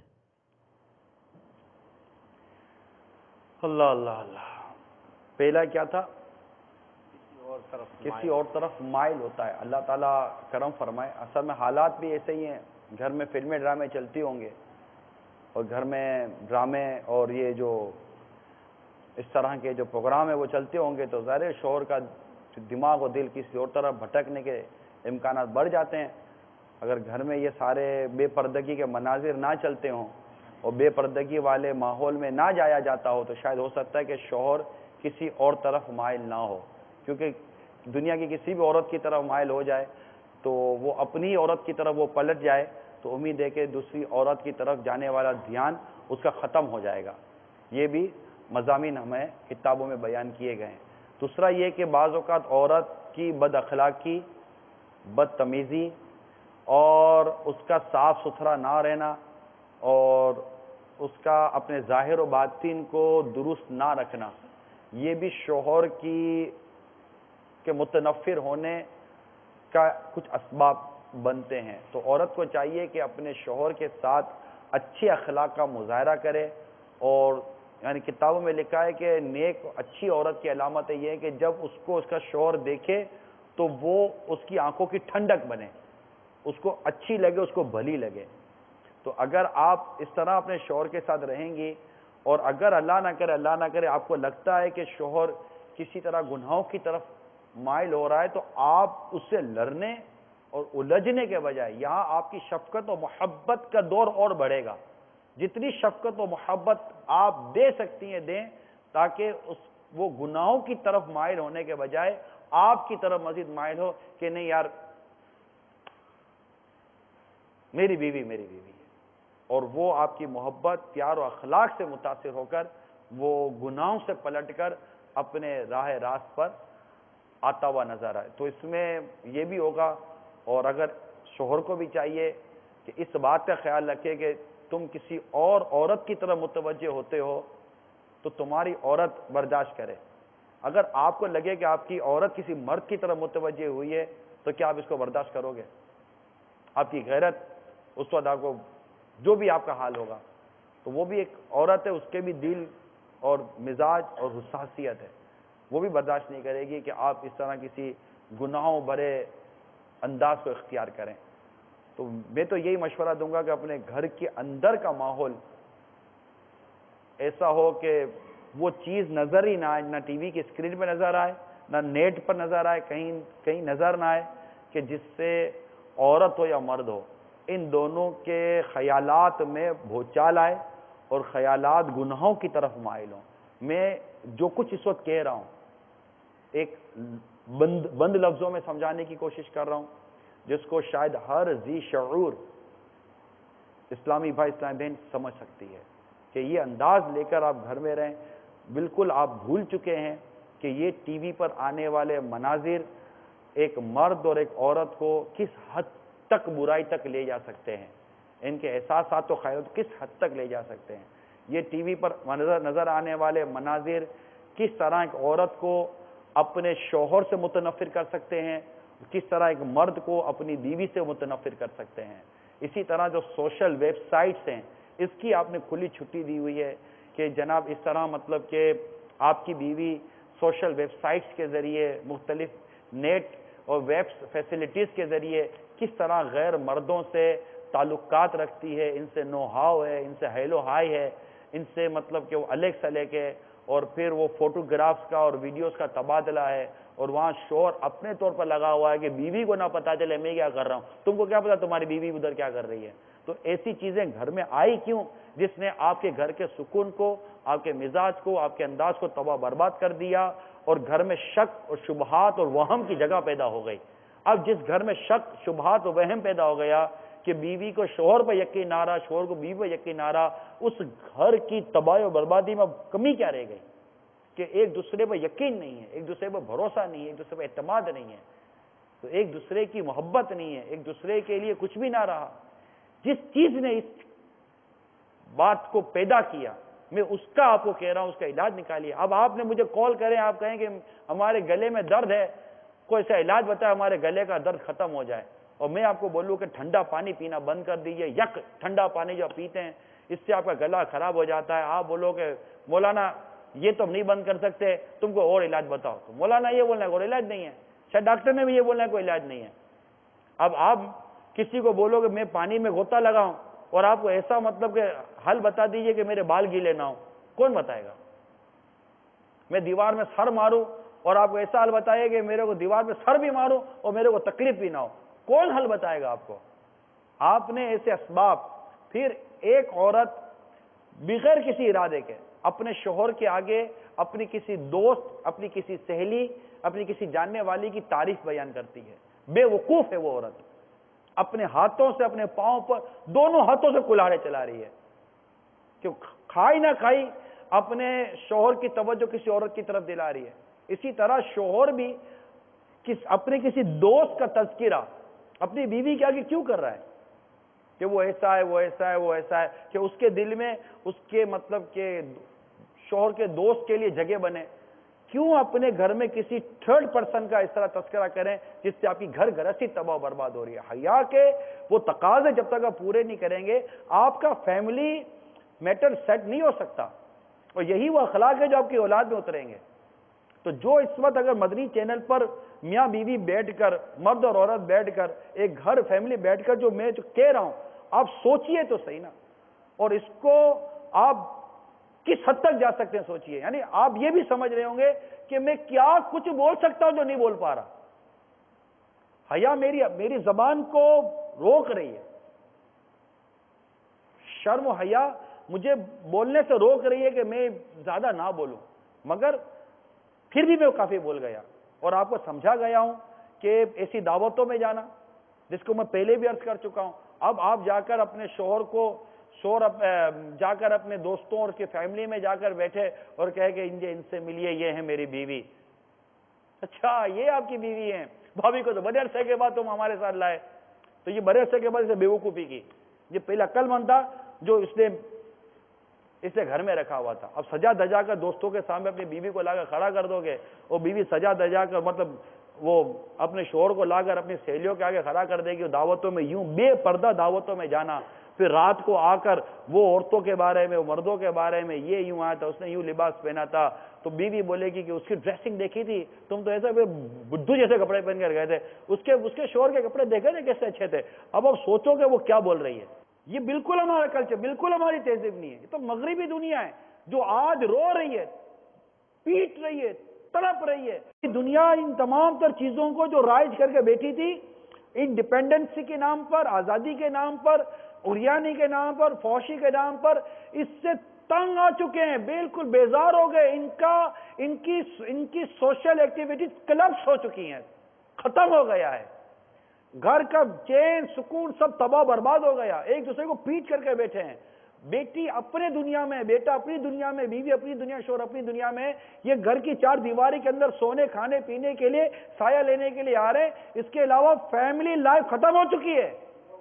Speaker 4: اللہ اللہ اللہ. پہلا کیا تھا؟ کسی اور طرف مائل ہوتا ہے. اللہ تعالیٰ کرم فرمائے. اصل میں حالات بھی ایسے ہی ہیں, گھر میں فلمیں ڈرامے چلتی ہوں گے اور گھر میں ڈرامے اور یہ جو اس طرح کے جو پروگرام ہیں وہ چلتے ہوں گے, تو ظاہر شوہر کا دماغ و دل کسی اور طرف بھٹکنے کے امکانات بڑھ جاتے ہیں. اگر گھر میں یہ سارے بے پردگی کے مناظر نہ چلتے ہوں اور بے پردگی والے ماحول میں نہ جایا جاتا ہو تو شاید ہو سکتا ہے کہ شوہر کسی اور طرف مائل نہ ہو, کیونکہ دنیا کی کسی بھی عورت کی طرف مائل ہو جائے تو وہ اپنی عورت کی طرف وہ پلٹ جائے تو امید ہے کہ دوسری عورت کی طرف جانے والا دھیان اس کا ختم ہو جائے گا. یہ بھی مضامین ہمیں کتابوں میں بیان کیے گئے ہیں. دوسرا یہ کہ بعض اوقات عورت کی بد اخلاقی، بدتمیزی اور اس کا صاف ستھرا نہ رہنا اور اس کا اپنے ظاہر و باطن کو درست نہ رکھنا، یہ بھی شوہر کی کے متنفر ہونے کا کچھ اسباب بنتے ہیں. تو عورت کو چاہیے کہ اپنے شوہر کے ساتھ اچھے اخلاق کا مظاہرہ کرے. اور یعنی کتابوں میں لکھا ہے کہ نیک اچھی عورت کی علامت یہ ہے کہ جب اس کو اس کا شوہر دیکھے تو وہ اس کی آنکھوں کی ٹھنڈک بنے، اس کو اچھی لگے، اس کو بھلی لگے. تو اگر آپ اس طرح اپنے شوہر کے ساتھ رہیں گی اور اگر اللہ نہ کرے اللہ نہ کرے آپ کو لگتا ہے کہ شوہر کسی طرح گناہوں کی طرف مائل ہو رہا ہے، تو آپ اس سے لڑنے اور الجھنے کے بجائے یہاں آپ کی شفقت و محبت کا دور اور بڑھے گا. جتنی شفقت و محبت آپ دے سکتی ہیں دیں، تاکہ اس وہ گناہوں کی طرف مائل ہونے کے بجائے آپ کی طرف مزید مائل ہو کہ نہیں یار میری بیوی میری بیوی ہے، اور وہ آپ کی محبت، پیار و اخلاق سے متاثر ہو کر وہ گناہوں سے پلٹ کر اپنے راہ راست پر آتا ہوا نظر آئے. تو اس میں یہ بھی ہوگا. اور اگر شوہر کو بھی چاہیے کہ اس بات کا خیال رکھے کہ تم کسی اور عورت کی طرف متوجہ ہوتے ہو تو تمہاری عورت برداشت کرے. اگر آپ کو لگے کہ آپ کی عورت کسی مرد کی طرف متوجہ ہوئی ہے تو کیا آپ اس کو برداشت کرو گے؟ آپ کی غیرت اس وقت آپ کو جو بھی آپ کا حال ہوگا، تو وہ بھی ایک عورت ہے، اس کے بھی دل اور مزاج اور حساسیت ہے، وہ بھی برداشت نہیں کرے گی کہ آپ اس طرح کسی گناہوں بھرے انداز کو اختیار کریں. تو میں تو یہی مشورہ دوں گا کہ اپنے گھر کے اندر کا ماحول ایسا ہو کہ وہ چیز نظر ہی نہ آئے، نہ ٹی وی کی اسکرین پہ نظر آئے، نہ نیٹ پر نظر آئے، کہیں کہیں نظر نہ آئے کہ جس سے عورت ہو یا مرد ہو ان دونوں کے خیالات میں بھوچال آئے اور خیالات گناہوں کی طرف مائل ہوں. میں جو کچھ اس وقت کہہ رہا ہوں ایک بند بند لفظوں میں سمجھانے کی کوشش کر رہا ہوں، جس کو شاید ہر ذی شعور اسلامی بھائی اسلامی بہن سمجھ سکتی ہے کہ یہ انداز لے کر آپ گھر میں رہیں. بالکل آپ بھول چکے ہیں کہ یہ ٹی وی پر آنے والے مناظر ایک مرد اور ایک عورت کو کس حد تک برائی تک لے جا سکتے ہیں، ان کے احساسات و خیالات کس حد تک لے جا سکتے ہیں. یہ ٹی وی پر نظر نظر آنے والے مناظر کس طرح ایک عورت کو اپنے شوہر سے متنفر کر سکتے ہیں، کس طرح ایک مرد کو اپنی بیوی سے متنفر کر سکتے ہیں. اسی طرح جو سوشل ویب سائٹس ہیں اس کی آپ نے کھلی چھٹی دی ہوئی ہے کہ جناب اس طرح مطلب کہ آپ کی بیوی سوشل ویب سائٹس کے ذریعے مختلف نیٹ اور ویب فیسلٹیز کے ذریعے کس طرح غیر مردوں سے تعلقات رکھتی ہے، ان سے نو ہاؤ ہے، ان سے ہیلو ہائی ہے، ان سے مطلب کہ وہ الگ سلیک ہے، اور پھر وہ فوٹوگرافس کا اور ویڈیوز کا تبادلہ ہے، اور وہاں شور اپنے طور پر لگا ہوا ہے کہ بیوی کو نہ پتا چلے میں کیا کر رہا ہوں، تم کو کیا پتا تمہاری بیوی ادھر کیا کر رہی ہے. تو ایسی چیزیں گھر میں آئی کیوں جس نے آپ کے گھر کے سکون کو، آپ کے مزاج کو، آپ کے انداز کو تباہ برباد کر دیا، اور گھر میں شک اور شبہات اور وہم کی جگہ پیدا ہو گئی. اب جس گھر میں شک شبہات اور وہم پیدا ہو گیا کہ بیوی کو شوہر پہ یقین نہ رہا، شوہر کو بیوی پہ یقین نہ رہا، اس گھر کی تباہی و بربادی میں کمی کیا رہ گئی کہ ایک دوسرے پہ یقین نہیں ہے، ایک دوسرے پہ بھروسہ نہیں ہے، ایک دوسرے پہ اعتماد نہیں ہے، تو ایک دوسرے کی محبت نہیں ہے، ایک دوسرے کے لیے کچھ بھی نہ رہا. جس چیز نے اس بات کو پیدا کیا میں اس کا آپ کو کہہ رہا ہوں، اس کا علاج نکالیے. اب آپ نے مجھے کال کریں، آپ کہیں کہ ہمارے گلے میں درد ہے، کوئی ایسا علاج بتائے ہمارے گلے کا درد ختم ہو جائے، اور میں آپ کو بولوں کہ ٹھنڈا پانی پینا بند کر دیجیے. یک ٹھنڈا پانی جو پیتے ہیں اس سے آپ کا گلا خراب ہو جاتا ہے. آپ بولو کہ مولانا یہ تو نہیں بند کر سکتے، تم کو اور علاج بتاؤ، تو مولانا یہ بولنا ہے کوئی علاج نہیں ہے، شاید ڈاکٹر نے بھی یہ بولنا ہے کوئی علاج نہیں ہے. اب آپ کسی کو بولو کہ میں پانی میں غوطہ لگاؤں اور آپ کو ایسا مطلب کہ حل بتا دیجئے کہ میرے بال گیلے نہ ہوں، کون بتائے گا؟ میں دیوار میں سر ماروں اور آپ کو ایسا حل بتائے کہ میرے کو دیوار میں سر بھی ماروں اور میرے کو تکلیف بھی نہ ہو، کون حل بتائے گا آپ کو؟ آپ نے ایسے اسباب. پھر ایک عورت بغیر کسی ارادے کے اپنے شوہر کے آگے اپنی کسی دوست، اپنی کسی سہیلی، اپنی کسی جاننے والی کی تعریف بیان کرتی ہے. بے وقوف ہے وہ عورت. اپنے ہاتھوں سے اپنے پاؤں پر دونوں ہاتھوں سے کلاڑے چلا رہی ہے کہ کھائی نہ کھائی اپنے شوہر کی توجہ کسی عورت کی طرف دلا رہی ہے. اسی طرح شوہر بھی کس اپنے کسی دوست کا تذکرہ اپنی بیوی کے آگے کیوں کر رہا ہے کہ وہ ایسا ہے وہ ایسا ہے وہ ایسا ہے, کہ اس کے دل میں اس کے مطلب کہ شوہر کے دوست کے لیے جگہ بنے. کیوں اپنے گھر میں کسی تھرڈ پرسن کا اس طرح تذکرہ کریں جس سے آپ کی گھر گھرستی تباہ و برباد ہو رہی ہے. حیا کے وہ تقاضے جب تک آپ پورے نہیں کریں گے آپ کا فیملی میٹر سیٹ نہیں ہو سکتا, اور یہی وہ اخلاق ہے جو آپ کی اولاد میں اتریں گے. تو جو اس وقت اگر مدنی چینل پر میاں بیوی بیٹھ کر, مرد اور عورت بیٹھ کر, ایک گھر فیملی بیٹھ کر جو میں جو کہہ رہا ہوں آپ سوچئے تو صحیح نا, اور اس کو آپ کس حد تک جا سکتے ہیں سوچئے. یعنی آپ یہ بھی سمجھ رہے ہوں گے کہ میں کیا کچھ بول سکتا ہوں جو نہیں بول پا رہا. حیا میری میری زبان کو روک رہی ہے, شرم و حیا مجھے بولنے سے روک رہی ہے کہ میں زیادہ نہ بولوں, مگر پھر بھی میں کافی بول گیا اور آپ کو سمجھا گیا ہوں کہ ایسی دعوتوں میں جانا جس کو میں پہلے بھی عرض کر چکا ہوں. اب آپ جا کر اپنے شوہر کو شوہر جا کر اپنے دوستوں اور کی فیملی میں جا کر بیٹھے اور کہے کہ ان ان سے ملیے, یہ ہے میری بیوی. اچھا یہ آپ کی بیوی ہیں, بھابھی کو تو بڑے عرصے کے بعد تم ہمارے ساتھ لائے, تو یہ بڑے عرصے کے بعد اسے بیوقوفی کی. یہ پہلا عقل مند تھا جو اس نے اسے گھر میں رکھا ہوا تھا. اب سجا دجا کر دوستوں کے سامنے اپنی بیوی کو لا کر کھڑا کر دو گے, اور بیوی سجا دجا کر مطلب وہ اپنے شوہر کو لا کر اپنی سہیلیوں کے آگے کھڑا کر دے گی. دعوتوں میں یوں بے پردہ دعوتوں میں جانا, پھر رات کو آ کر وہ عورتوں کے بارے میں, مردوں کے بارے میں, یہ یوں آیا تھا, اس نے یوں لباس پہنا تھا, تو بیوی بولے گی کہ اس کی ڈریسنگ دیکھی تھی, تم تو ایسے بدھو جیسے کپڑے پہن کر گئے تھے, اس کے اس کے شوہر کے کپڑے دیکھے تھے کیسے اچھے تھے. اب آپ سوچو کہ وہ کیا بول رہی ہے. یہ بالکل ہمارا کلچر, بالکل ہماری تہذیب نہیں ہے. یہ تو مغربی دنیا ہے جو آج رو رہی ہے, پیٹ رہی ہے, تڑپ رہی ہے. دنیا ان تمام تر چیزوں کو جو رائج کر کے بیٹھی تھی, انڈیپینڈنسی کے نام پر, آزادی کے نام پر, اوریانی کے نام پر, فوشی کے نام پر, اس سے تنگ آ چکے ہیں, بالکل بیزار ہو گئے. ان کا ان کی ان کی سوشل ایکٹیویٹیز کلبس ہو چکی ہیں, ختم ہو گیا ہے. گھر کا چین سکون سب تباہ برباد ہو گیا, ایک دوسرے کو پیٹ کر کے بیٹھے ہیں. بیٹی اپنے دنیا میں, بیٹا اپنی دنیا میں, بیوی اپنی دنیا, شوہر اپنی دنیا میں. یہ گھر کی چار دیواری کے اندر سونے کھانے پینے کے لیے, سایہ لینے کے لیے آ رہے ہیں. اس کے علاوہ فیملی لائف ختم ہو چکی ہے,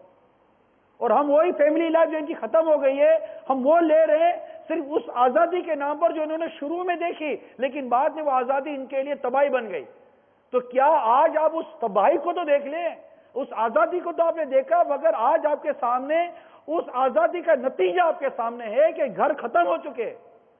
Speaker 4: اور ہم وہی فیملی لائف جو ان کی ختم ہو گئی ہے ہم وہ لے رہے ہیں صرف اس آزادی کے نام پر جو انہوں نے شروع میں دیکھی, لیکن بعد میں وہ آزادی ان کے لیے تباہی بن گئی. تو کیا آج آپ اس تباہی کو تو دیکھ لیں, اس آزادی کو تو آپ نے دیکھا, مگر آج آپ کے سامنے اس آزادی کا نتیجہ آپ کے سامنے ہے کہ گھر ختم ہو چکے.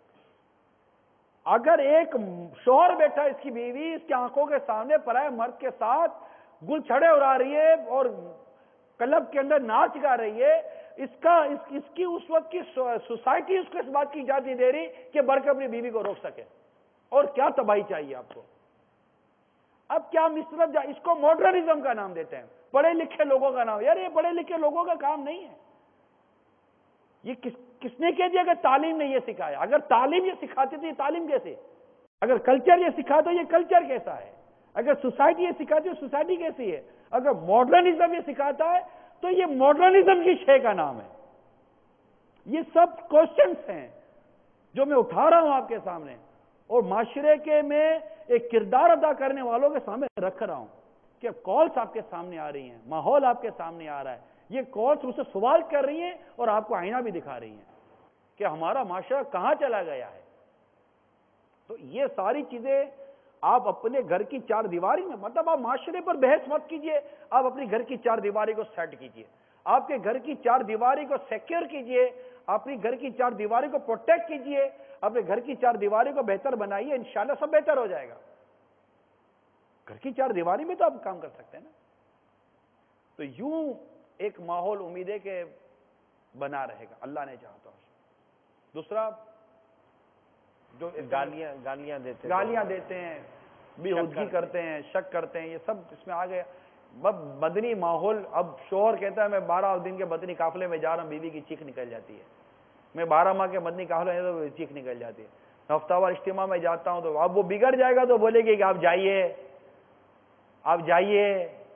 Speaker 4: اگر ایک شوہر بیٹھا, اس کی بیوی اس کی آنکھوں کے سامنے پرائے مرد کے ساتھ گل چھڑے اڑا رہی ہے اور کلب کے اندر ناچ گا رہی ہے, اس کا اس, اس کی اس وقت کی سوسائٹی اس کو اس بات کی اجازت دے رہی کہ بڑھ کے اپنی بیوی کو روک سکے. اور کیا تباہی چاہیے آپ کو. اب کیا ہم اس طرف جا, اس کو ماڈرنزم کا نام دیتے ہیں, پڑھے لکھے لوگوں کا نام. یار یہ پڑھے لکھے لوگوں کا کام نہیں ہے. یہ کس کس نے کہہ دیا کہ تعلیم نے یہ سکھایا؟ اگر تعلیم یہ سکھاتی تو یہ تعلیم کیسے؟ اگر کلچر یہ سکھا تو یہ کلچر کیسا ہے؟ اگر سوسائٹی یہ سکھاتی ہے سوسائٹی کیسی ہے؟ اگر ماڈرنزم یہ سکھاتا ہے تو یہ ماڈرنزم کی شے کا نام ہے. یہ سب کوشچنس ہیں جو میں اٹھا رہا ہوں آپ کے سامنے, اور معاشرے کے میں ایک کردار ادا کرنے والوں کے سامنے رکھ رہا ہوں کہ کالز آپ کے سامنے آ رہی ہیں, ماحول آپ کے سامنے آ رہا ہے. یہ کالز مجھ سے سوال کر رہی ہیں اور آپ کو آئینہ بھی دکھا رہی ہیں کہ ہمارا معاشرہ کہاں چلا گیا ہے. تو یہ ساری چیزیں آپ اپنے گھر کی چار دیواری میں, مطلب آپ معاشرے پر بحث مت کیجئے, آپ اپنی گھر کی چار دیواری کو سیٹ کیجئے, آپ کے گھر کی چار دیواری کو سیکیور کیجئے, اپنی گھر کی چار دیواری کو پروٹیکٹ کیجئے, اپنے گھر کی چار دیواری کو بہتر بنائیے, انشاءاللہ سب بہتر ہو جائے گا. گھر کی چار دیواری میں تو آپ کام کر سکتے ہیں نا. تو یوں ایک ماحول امید ہے کہ بنا رہے گا, اللہ نے چاہا تو. دوسرا جو
Speaker 5: گالیاں گالیاں دیتے ہیں
Speaker 4: گالیاں دیتے ہیں, بے حجگی کرتے ہیں, شک کرتے ہیں, یہ سب اس میں آ گیا. مدنی ماحول, اب شوہر کہتا ہے میں بارہ دن کے مدنی قافلے میں جا رہا ہوں, بیوی کی چیخ نکل جاتی ہے. میں بارہ ماہ کے مدنی قافلے میں تو چیخ نکل جاتی ہے. ہفتہ وار اجتماع میں جاتا ہوں تو اب وہ بگڑ جائے گا تو بولے گی کہ آپ جائیے آپ جائیے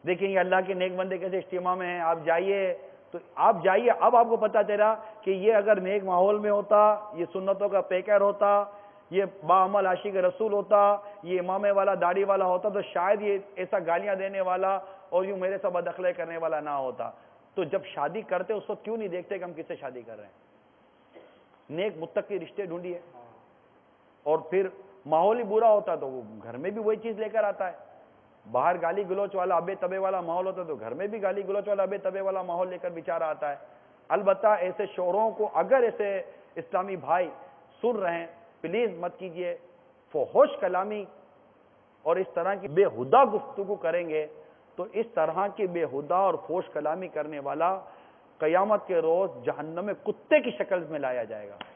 Speaker 4: دیکھیں یہ اللہ کے نیک بندے کیسے اجتماع میں ہیں. آپ جائیے تو آپ جائیے, اب آپ کو پتا چلا کہ یہ اگر نیک ماحول میں ہوتا, یہ سنتوں کا پیکر ہوتا, یہ باعمل عاشق رسول ہوتا, یہ امامے والا داڑھی والا ہوتا, تو شاید یہ ایسا گالیاں دینے والا اور یوں میرے سے بد اخلاقی کرنے والا نہ ہوتا. تو جب شادی کرتے اس وقت کیوں نہیں دیکھتے کہ ہم کس سے شادی کر رہے ہیں؟ نیک متقی رشتے ڈھونڈیے. اور پھر ماحول ہی برا ہوتا تو وہ گھر میں بھی وہی چیز لے کر آتا ہے. باہر گالی گلوچ والا ابے تبے والا ماحول ہوتا ہے تو گھر میں بھی گالی گلوچ والا ابے تبے والا ماحول لے کر بیچارہ آتا ہے. البتہ ایسے شوہروں کو اگر ایسے اسلامی بھائی سن رہے ہیں, پلیز مت کیجئے. فحش کلامی اور اس طرح کی بے ہدا گفتگو کریں گے تو اس طرح کی بے ہدا اور فحش کلامی کرنے والا قیامت کے روز جہنم میں کتے کی شکل میں لایا جائے گا.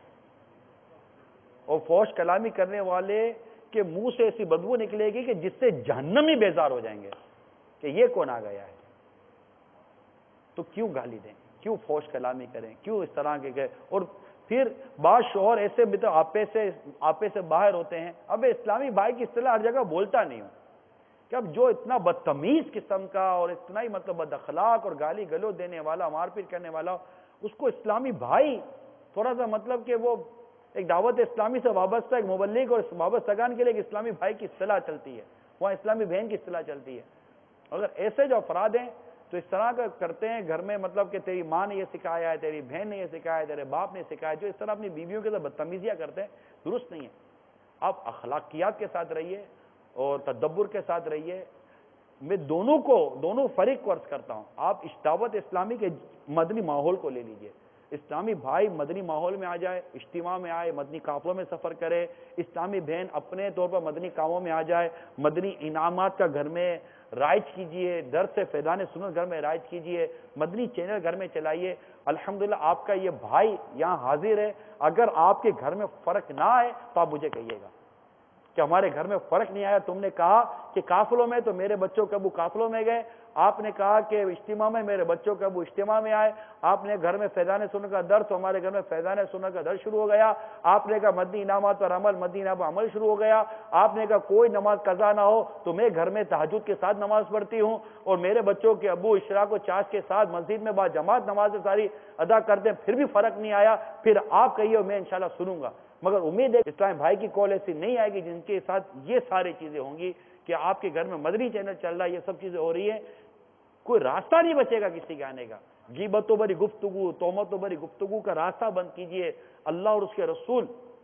Speaker 4: اور فحش کلامی کرنے والے کے منہ سے ایسی بدبو نکلے گی کہ جس سے جہنمی بیزار ہو جائیں گے کہ یہ کون آ گیا ہے. تو کیوں گالی دیں, کیوں فحش کلامی کریں, کیوں اس طرح کے. اور پھر بعض شوہر ایسے بھی تو آپے سے آپے سے باہر ہوتے ہیں. اب اسلامی بھائی کی اصطلاح ہر جگہ بولتا نہیں ہوں کہ اب جو اتنا بدتمیز قسم کا اور اتنا ہی مطلب بد اخلاق اور گالی گلو دینے والا, مار پیٹ کرنے والا, اس کو اسلامی بھائی تھوڑا سا مطلب کہ وہ ایک دعوت اسلامی سے وابستہ ایک مبلغ اور وابستگان کے لیے ایک اسلامی بھائی کی اصطلاح چلتی ہے, وہاں اسلامی بہن کی اصطلاح چلتی ہے. اگر ایسے جو افراد ہیں تو اس طرح کا کرتے ہیں گھر میں, مطلب کہ تیری ماں نے یہ سکھایا ہے, تیری بہن نے یہ سکھایا ہے, تیرے باپ نے سکھایا, جو اس طرح اپنی بیویوں کے ساتھ بدتمیزیاں کرتے ہیں درست نہیں ہے. آپ اخلاقیات کے ساتھ رہیے اور تدبر کے ساتھ رہیے. میں دونوں کو دونوں فریق کو عرض کرتا ہوں, آپ دعوت اسلامی کے مدنی ماحول کو لے لیجئے. اسلامی بھائی مدنی ماحول میں آ جائے, اجتماع میں آئے, مدنی قافلوں میں سفر کرے. اسلامی بہن اپنے طور پر مدنی کاموں میں آ جائے, مدنی انعامات کا گھر میں رائج کیجئے, درس سے فیضان سنت گھر میں رائج کیجئے, مدنی چینل گھر میں چلائیے. الحمدللہ آپ کا یہ بھائی یہاں حاضر ہے. اگر آپ کے گھر میں فرق نہ آئے تو آپ مجھے کہیے گا کہ ہمارے گھر میں فرق نہیں آیا. تم نے کہا کہ قافلوں میں تو میرے بچوں کے ابو قافلوں میں گئے, آپ نے کہا کہ اجتماع میں میرے بچوں کے ابو اجتماع میں آئے, آپ نے گھر میں فیضان سنت کا درس, ہمارے گھر میں فیضان سنت کا درس شروع ہو گیا, آپ نے کہا مدنی انعامات پر عمل, مدنی انعامات پر عمل شروع ہو گیا, آپ نے کہا کوئی نماز قضا نہ ہو تو میں گھر میں تہجد کے ساتھ نماز پڑھتی ہوں, اور میرے بچوں کے ابو اشراق و چاش کے ساتھ مسجد میں با جماعت نماز ساری ادا کرتے ہیں, پھر بھی فرق نہیں آیا, پھر آپ کہیے میں انشاءاللہ سنوں گا. مگر امید ہے اسلام بھائی کی کال ایسی نہیں آئے گی جن کے ساتھ یہ ساری چیزیں ہوں گی کہ آپ کے گھر میں مدنی چینل چل رہا ہے, یہ سب چیزیں ہو رہی ہیں, کوئی راستہ نہیں بچے گا کسی کے آنے کا. غیبتوں بری گفتگو, تہمتوں بری گفتگو کا راستہ بند کیجئے. اللہ اور اس کے رسول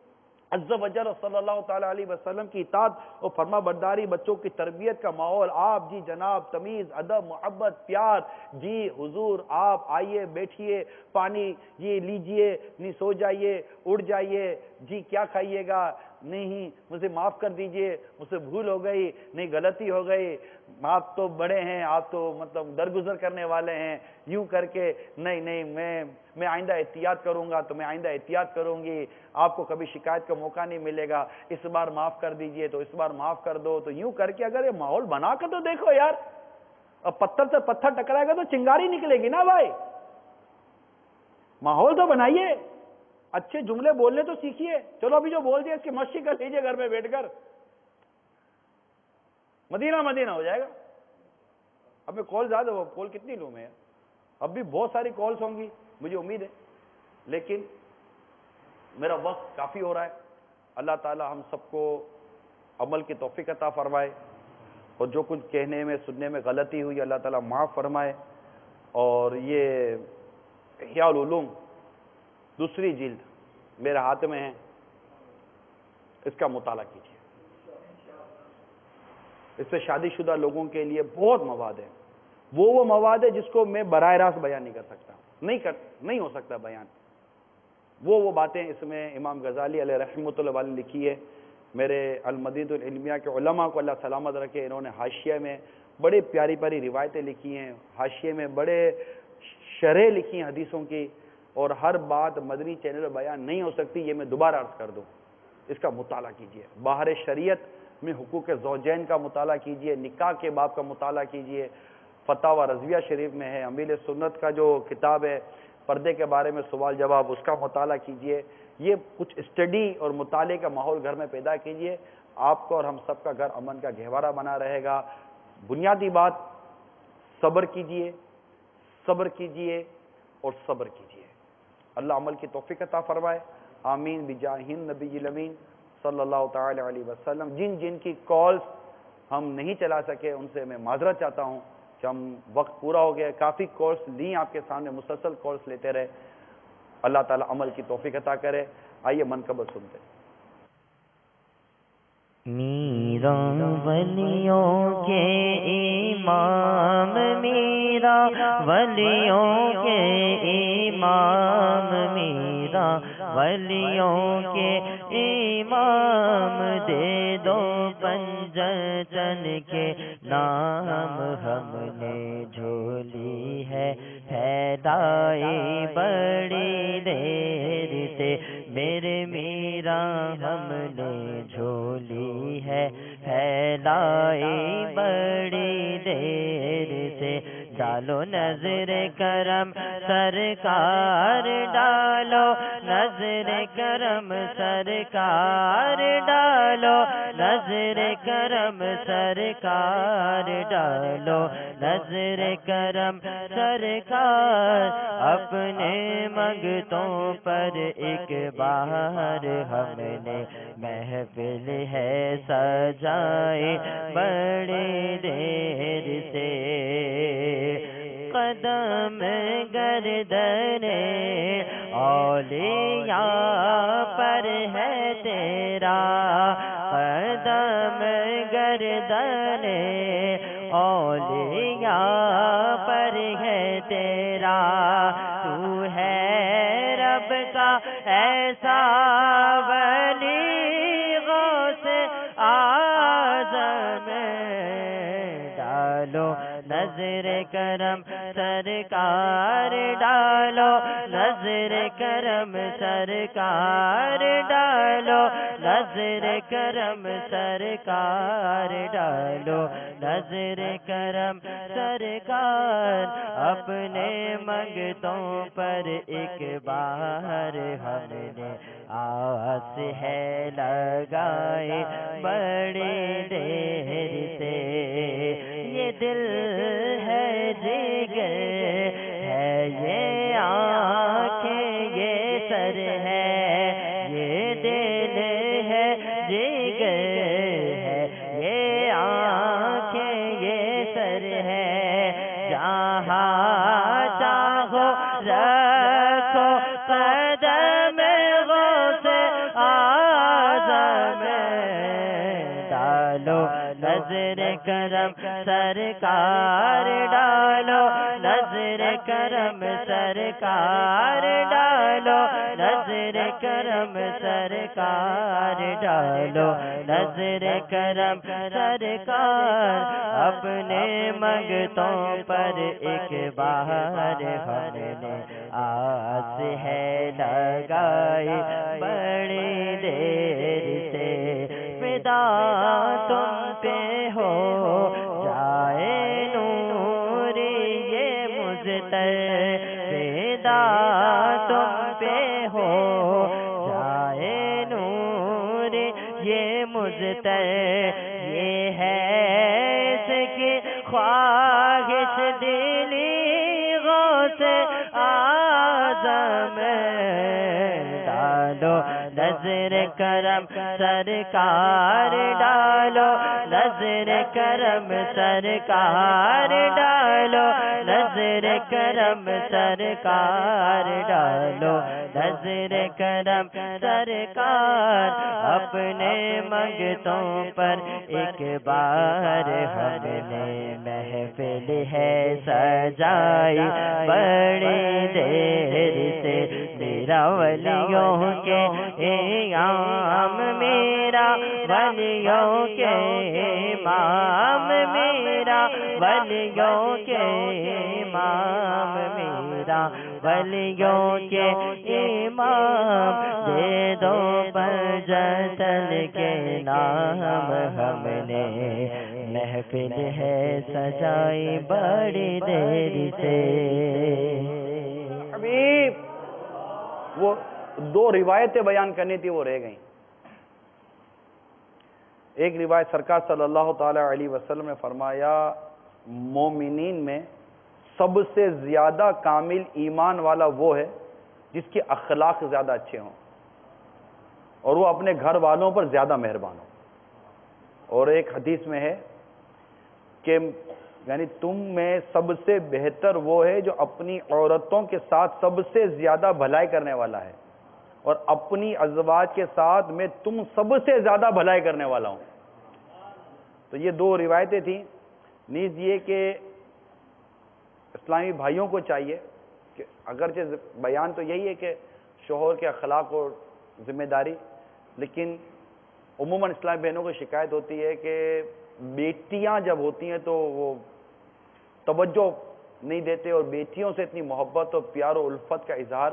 Speaker 4: عز و جل صلی اللہ تعالی علیہ وسلم کی اطاعت اور فرما برداری, بچوں کی تربیت کا ماحول, آپ جی جناب, تمیز, ادب, محبت, پیار, جی حضور آپ آئیے, بیٹھیے, پانی یہ لیجئے, نہیں سو جائیے, اڑ جائیے, جی کیا کھائیے گا, نہیں مجھے معاف کر دیجئے, مجھ سے بھول ہو گئی, نہیں غلطی ہو گئی, آپ تو بڑے ہیں, آپ تو مطلب درگزر کرنے والے ہیں, یوں کر کے نہیں نہیں میں میں آئندہ احتیاط کروں گا, تو میں آئندہ احتیاط کروں گی, آپ کو کبھی شکایت کا موقع نہیں ملے گا, اس بار معاف کر دیجئے تو اس بار معاف کر دو. تو یوں کر کے اگر یہ ماحول بنا کر تو دیکھو یار, اب پتھر سے پتھر ٹکرائے گا تو چنگاری نکلے گی نا بھائی. ماحول تو بنائیے, اچھے جملے بولنے تو سیکھیے. چلو ابھی جو بول دیا اس کی مشق کر لیجیے گھر میں بیٹھ کر, مدینہ مدینہ ہو جائے گا. اب میں کال زیادہ ہو, کال کتنی لوں میں, اب بھی بہت ساری کالز ہوں گی مجھے امید ہے, لیکن میرا وقت کافی ہو رہا ہے. اللہ تعالی ہم سب کو عمل کی توفیق عطا فرمائے, اور جو کچھ کہنے میں سننے میں غلطی ہوئی اللہ تعالی معاف فرمائے. اور یہ احیاء العلوم دوسری جلد میرے ہاتھ میں ہے, اس کا مطالعہ کیجیے. اس سے شادی شدہ لوگوں کے لیے بہت مواد ہے. وہ وہ مواد ہے جس کو میں براہ راست بیان نہیں کر سکتا, نہیں کر نہیں ہو سکتا بیان. وہ وہ باتیں اس میں امام غزالی علیہ رحمۃ اللہ علیہ لکھی ہے. میرے المدینۃ العلمیہ کے علماء کو اللہ سلامت رکھے, انہوں نے حاشیے میں بڑی پیاری پیاری روایتیں لکھی ہیں, حاشیے میں بڑے شرح لکھی ہیں حدیثوں کی, اور ہر بات مدنی چینل پر بیان نہیں ہو سکتی, یہ میں دوبارہ عرض کر دوں. اس کا مطالعہ کیجیے. باہر شریعت میں حقوق زوجین کا مطالعہ کیجیے, نکاح کے باب کا مطالعہ کیجیے. فتاوی رضویہ شریف میں ہے, امیل سنت کا جو کتاب ہے پردے کے بارے میں سوال جواب, اس کا مطالعہ کیجیے. یہ کچھ اسٹڈی اور مطالعے کا ماحول گھر میں پیدا کیجیے. آپ کو اور ہم سب کا گھر امن کا گہوارہ بنا رہے گا. بنیادی بات صبر کیجئے، صبر کیجئے اور صبر کیجئے. اللہ عمل کی توفیق عطا فرمائے. آمین بجاہ النبی الامین صلی اللہ تعالی علیہ وسلم. جن جن کی کالز ہم نہیں چلا سکے ان سے میں معذرت چاہتا ہوں کہ ہم وقت پورا ہو گیا. کافی کالز لیں آپ کے سامنے، مسلسل کالز لیتے رہے. اللہ تعالی عمل کی توفیق عطا کرے. آئیے منقبت سنتے.
Speaker 12: میرا ولیوں کے امام، میرا ولیوں کے امام، میرا ولیوں کے امام، دے دو پنجتن کے نام ہم نے جھولی ہے پھیلائی بڑی دیر سے، میرے میرا ہم نے جھولی ہے پھیلائی بڑی دیر سے. ڈالو نظر کرم سرکار، ڈالو نظر کرم سرکار، ڈالو نظر کرم سرکار، ڈالو نظر کرم سرکار. اپنے منگتوں پر ایک بار ہم نے محفل ہے سجائی بڑی دیر سے. قدم گردن اولیاء پر ہے تیرا، قدم گردن اولیاء پر ہے تیرا. تو ہے رب کا ایسا ولی غوث اعظم، ڈالو نظر کرم سرکار، ڈالو نظر کرم سرکار، ڈالو نظر کرم سرکار، ڈالو نظر کرم سرکار. اپنے منگتوں پر ایک بار ہم نے آس ہے لگائی بڑی دیر سے. یہ دل ہے جگر ہے، یہ آنکھیں یہ سر ہے، یہ دل ہے جگر ہے، یہ آنکھیں یہ سر ہے. جہاں چاہو رکھو قدم غوث اعظم، ڈالو نظر کرم سرکار، ڈالو نظر کرم سرکار، ڈالو نظر کرم سرکار، ڈالو نظر کرم سرکار. اپنے منگتوں پر ایک بار ہم نے آس ہے لگائی بڑی دیر سے. فدا تم پہ ہو جائے نور یہ مجھتر، فدا تم پہ ہو جائے نور یہ مجھتر. یہ ہے اس کی خواہش دلی غوث اعظم، ڈالو نظر کرم سرکار، ڈالو نظر کرم سرکار، ڈالو نظر کرم سرکار، ڈالو نظر کرم سرکار. اپنے منگتوں پر ایک بار ہم نے محفل ہے سجائی بڑی دیر سے. میرا ولیوں کے امام، میرا ولیوں کے امام، میرا ولیوں کے امام، میرا ولیوں کے امام. دے دو پنجتن کے نام ہم نے محفل ہے سجائی بڑی دیر سے.
Speaker 4: حبیب وہ دو روایتیں بیان کرنی تھی، وہ رہ گئیں. ایک روایت سرکار صلی اللہ تعالی علیہ وسلم نے فرمایا مومنین میں سب سے زیادہ کامل ایمان والا وہ ہے جس کے اخلاق زیادہ اچھے ہوں اور وہ اپنے گھر والوں پر زیادہ مہربان ہو. اور ایک حدیث میں ہے کہ یعنی تم میں سب سے بہتر وہ ہے جو اپنی عورتوں کے ساتھ سب سے زیادہ بھلائی کرنے والا ہے اور اپنی ازواج کے ساتھ میں تم سب سے زیادہ بھلائی کرنے والا ہوں. تو یہ دو روایتیں تھیں. نیز یہ کہ اسلامی بھائیوں کو چاہیے کہ اگرچہ بیان تو یہی ہے کہ شوہر کے اخلاق اور ذمہ داری، لیکن عموماً اسلامی بہنوں کو شکایت ہوتی ہے کہ بیٹیاں جب ہوتی ہیں تو وہ توجہ نہیں دیتے اور بیٹیوں سے اتنی محبت اور پیار و الفت کا اظہار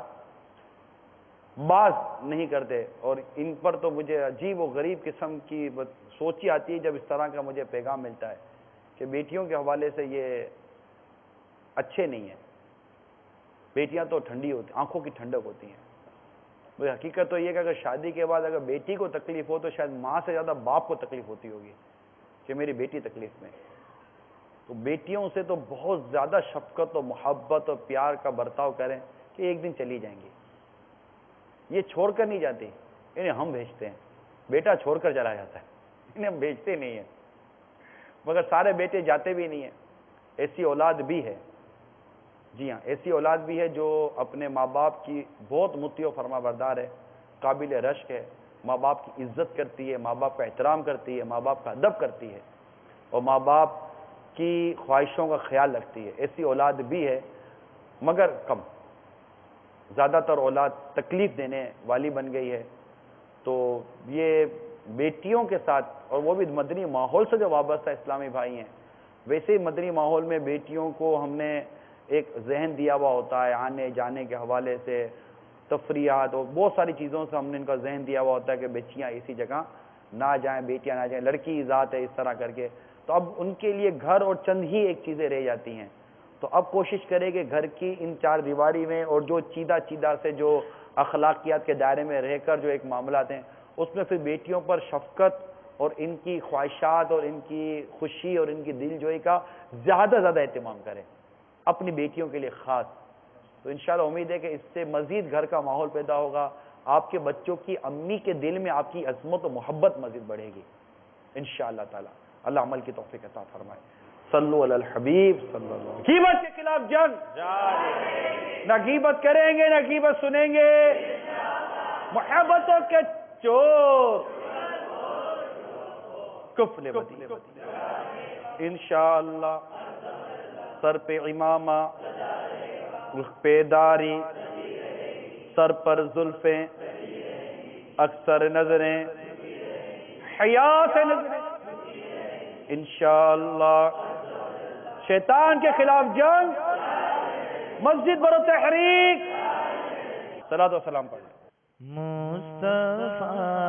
Speaker 4: بعض نہیں کرتے. اور ان پر تو مجھے عجیب و غریب قسم کی سوچی آتی ہے جب اس طرح کا مجھے پیغام ملتا ہے کہ بیٹیوں کے حوالے سے یہ اچھے نہیں ہیں. بیٹیاں تو ٹھنڈی ہوتی، آنکھوں کی ٹھنڈک ہوتی ہیں. وہ حقیقت تو یہ کہ اگر شادی کے بعد اگر بیٹی کو تکلیف ہو تو شاید ماں سے زیادہ باپ کو تکلیف ہوتی ہوگی کہ میری بیٹی تکلیف میں. تو بیٹیوں سے تو بہت زیادہ شفقت اور محبت اور پیار کا برتاؤ کریں کہ ایک دن چلی جائیں گی. یہ چھوڑ کر نہیں جاتی، انہیں ہم بھیجتے ہیں. بیٹا چھوڑ کر چلا جاتا ہے، انہیں ہم بھیجتے نہیں ہیں. مگر سارے بیٹے جاتے بھی نہیں ہیں. ایسی اولاد بھی ہے، جی ہاں ایسی اولاد بھی ہے جو اپنے ماں باپ کی بہت مطیع و فرما بردار ہے، قابل رشک ہے، ماں باپ کی عزت کرتی ہے، ماں باپ کا احترام کرتی ہے، ماں باپ کا ادب کرتی ہے اور ماں باپ کی خواہشوں کا خیال رکھتی ہے. ایسی اولاد بھی ہے مگر کم. زیادہ تر اولاد تکلیف دینے والی بن گئی ہے. تو یہ بیٹیوں کے ساتھ، اور وہ بھی مدنی ماحول سے جو وابستہ اسلامی بھائی ہیں، ویسے ہی مدنی ماحول میں بیٹیوں کو ہم نے ایک ذہن دیا ہوا ہوتا ہے، آنے جانے کے حوالے سے تفریحات اور بہت ساری چیزوں سے ہم نے ان کا ذہن دیا ہوا ہوتا ہے کہ بچیاں اسی جگہ نہ جائیں، بیٹیاں نہ جائیں، لڑکی ذات ہے اس طرح کر کے. تو اب ان کے لیے گھر اور چند ہی ایک چیزیں رہ جاتی ہیں. تو اب کوشش کرے کہ گھر کی ان چار دیواری میں اور جو چیدہ چیدہ سے جو اخلاقیات کے دائرے میں رہ کر جو ایک معاملات ہیں اس میں پھر بیٹیوں پر شفقت اور ان کی خواہشات اور ان کی خوشی اور ان کی دل جوئی کا زیادہ زیادہ اہتمام کریں اپنی بیٹیوں کے لیے خاص. تو انشاءاللہ امید ہے کہ اس سے مزید گھر کا ماحول پیدا ہوگا. آپ کے بچوں کی امی کے دل میں آپ کی عظمت و محبت مزید بڑھے گی انشاءاللہ تعالی. اللہ عمل کی توفیق عطا فرمائے. صلو علی الحبیب صلی اللہ علیہ وسلم. غیبت کے خلاف جنگ جاری، نہ غیبت کریں گے نہ غیبت سنیں گے. محبتوں کے چور کفل بدی انشاءاللہ. سر پہ امامہ، پہ داری، سر پر زلفیں، اکثر نظریں، حیا سے نظریں انشاءاللہ. شیطان کے خلاف جنگ، مسجد برو تحریک. صلاۃ و سلام پڑھ.
Speaker 12: مصطفیٰ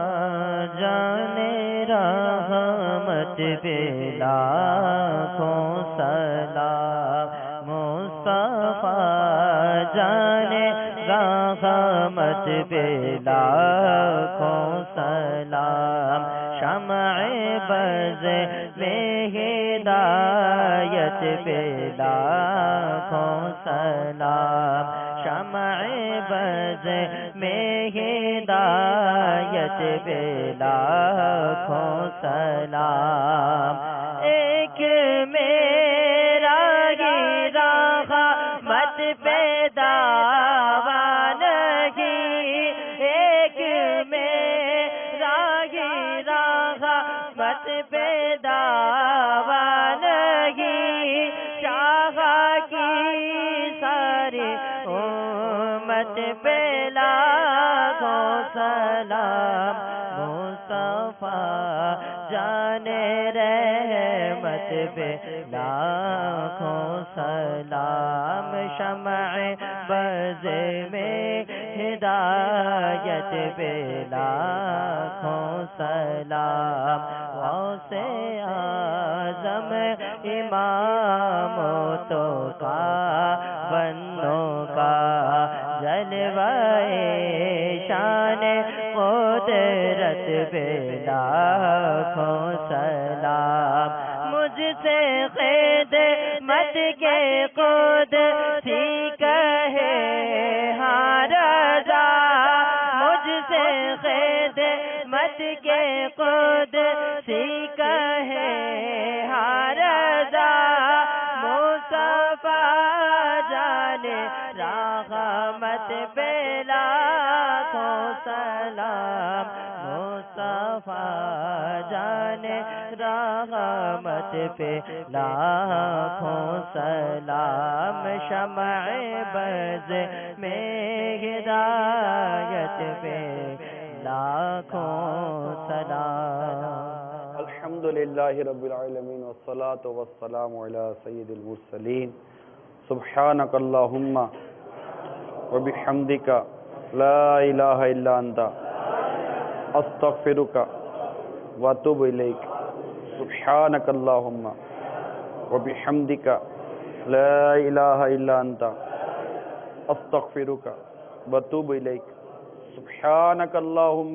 Speaker 12: جانے رحمت پہ لاکھوں سلام. مصطفیٰ جانے رحمت پہ لاکھوں سلام. شمع بز میں ہدایت پہ لاکھوں سلام. شمع بز میں ہدایت پہ لاکھوں سلام. ایک میرا ہی رحمت پہ دعویٰ نہیں، ایک میرا ہی رحمت پہ دعویٰ نہیں. شاہ کی ساری امت پہ لاکھوں سلام. مصطفیٰ جانے رحمت پہ لاکھوں سلام. شمع بز میں ہدایت پہ لاکھوں سلام. غوث اعظم امام تو کا بندوں کا جلوہ شان قدرت پہ لاکھوں سلام. مجھ سے خدمت کے خود سی کہے ہاں رضا، مجھ سے خدمت کے خود سی کہے ہاں رضا، مصطفیٰ جان رحمت پہ لاکھوں سلام، مصطفیٰ جان رحمت پہ لاکھوں سلام، شمع بز میں ہدایت پہ لاکھوں سلام۔
Speaker 4: الحمدللہ رب العالمین والصلاة والسلام علی سید المرسلین، سبحانک اللہم وبحمدک لا الہ الا انت استغفرک واتوب الیک، سبحانک اللہم وبحمدک لا الہ الا انت استغفرک واتوب الیک، سبحانک اللہم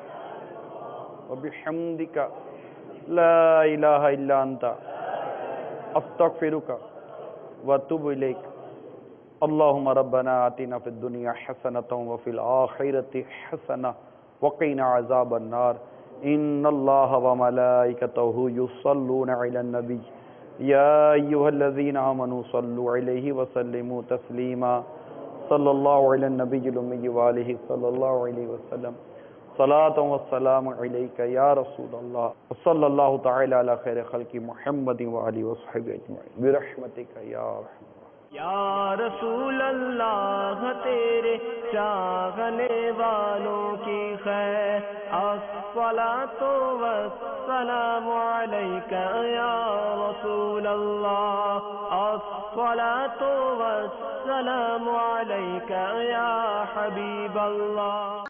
Speaker 4: وبحمدک لا الہ الا انت استغفرک واتوب الیک۔ اللہم ربنا آتنا فی الدنیا حسنۃ وفی الآخرۃ حسنۃ وقنا عذاب النار، ان اللہ وملائکتہ یصلون علی النبی یا ایھا الذین آمنوا صلوا علیہ وسلموا تسلیما، صلی اللہ علی النبی الامی وآلہ صلی اللہ علیہ وسلم، صلاۃ والسلام علیک یا رسول اللہ، صلی اللہ تعالی علی خیر خلق محمد وآلہ وصحبہ اجمعین برحمتک یا رحمۃ۔
Speaker 13: یا رسول اللہ تیرے چاہنے والوں کی خیر، الصلاۃ والسلام علیک یا رسول اللہ، الصلاۃ والسلام علیک یا حبیب اللہ۔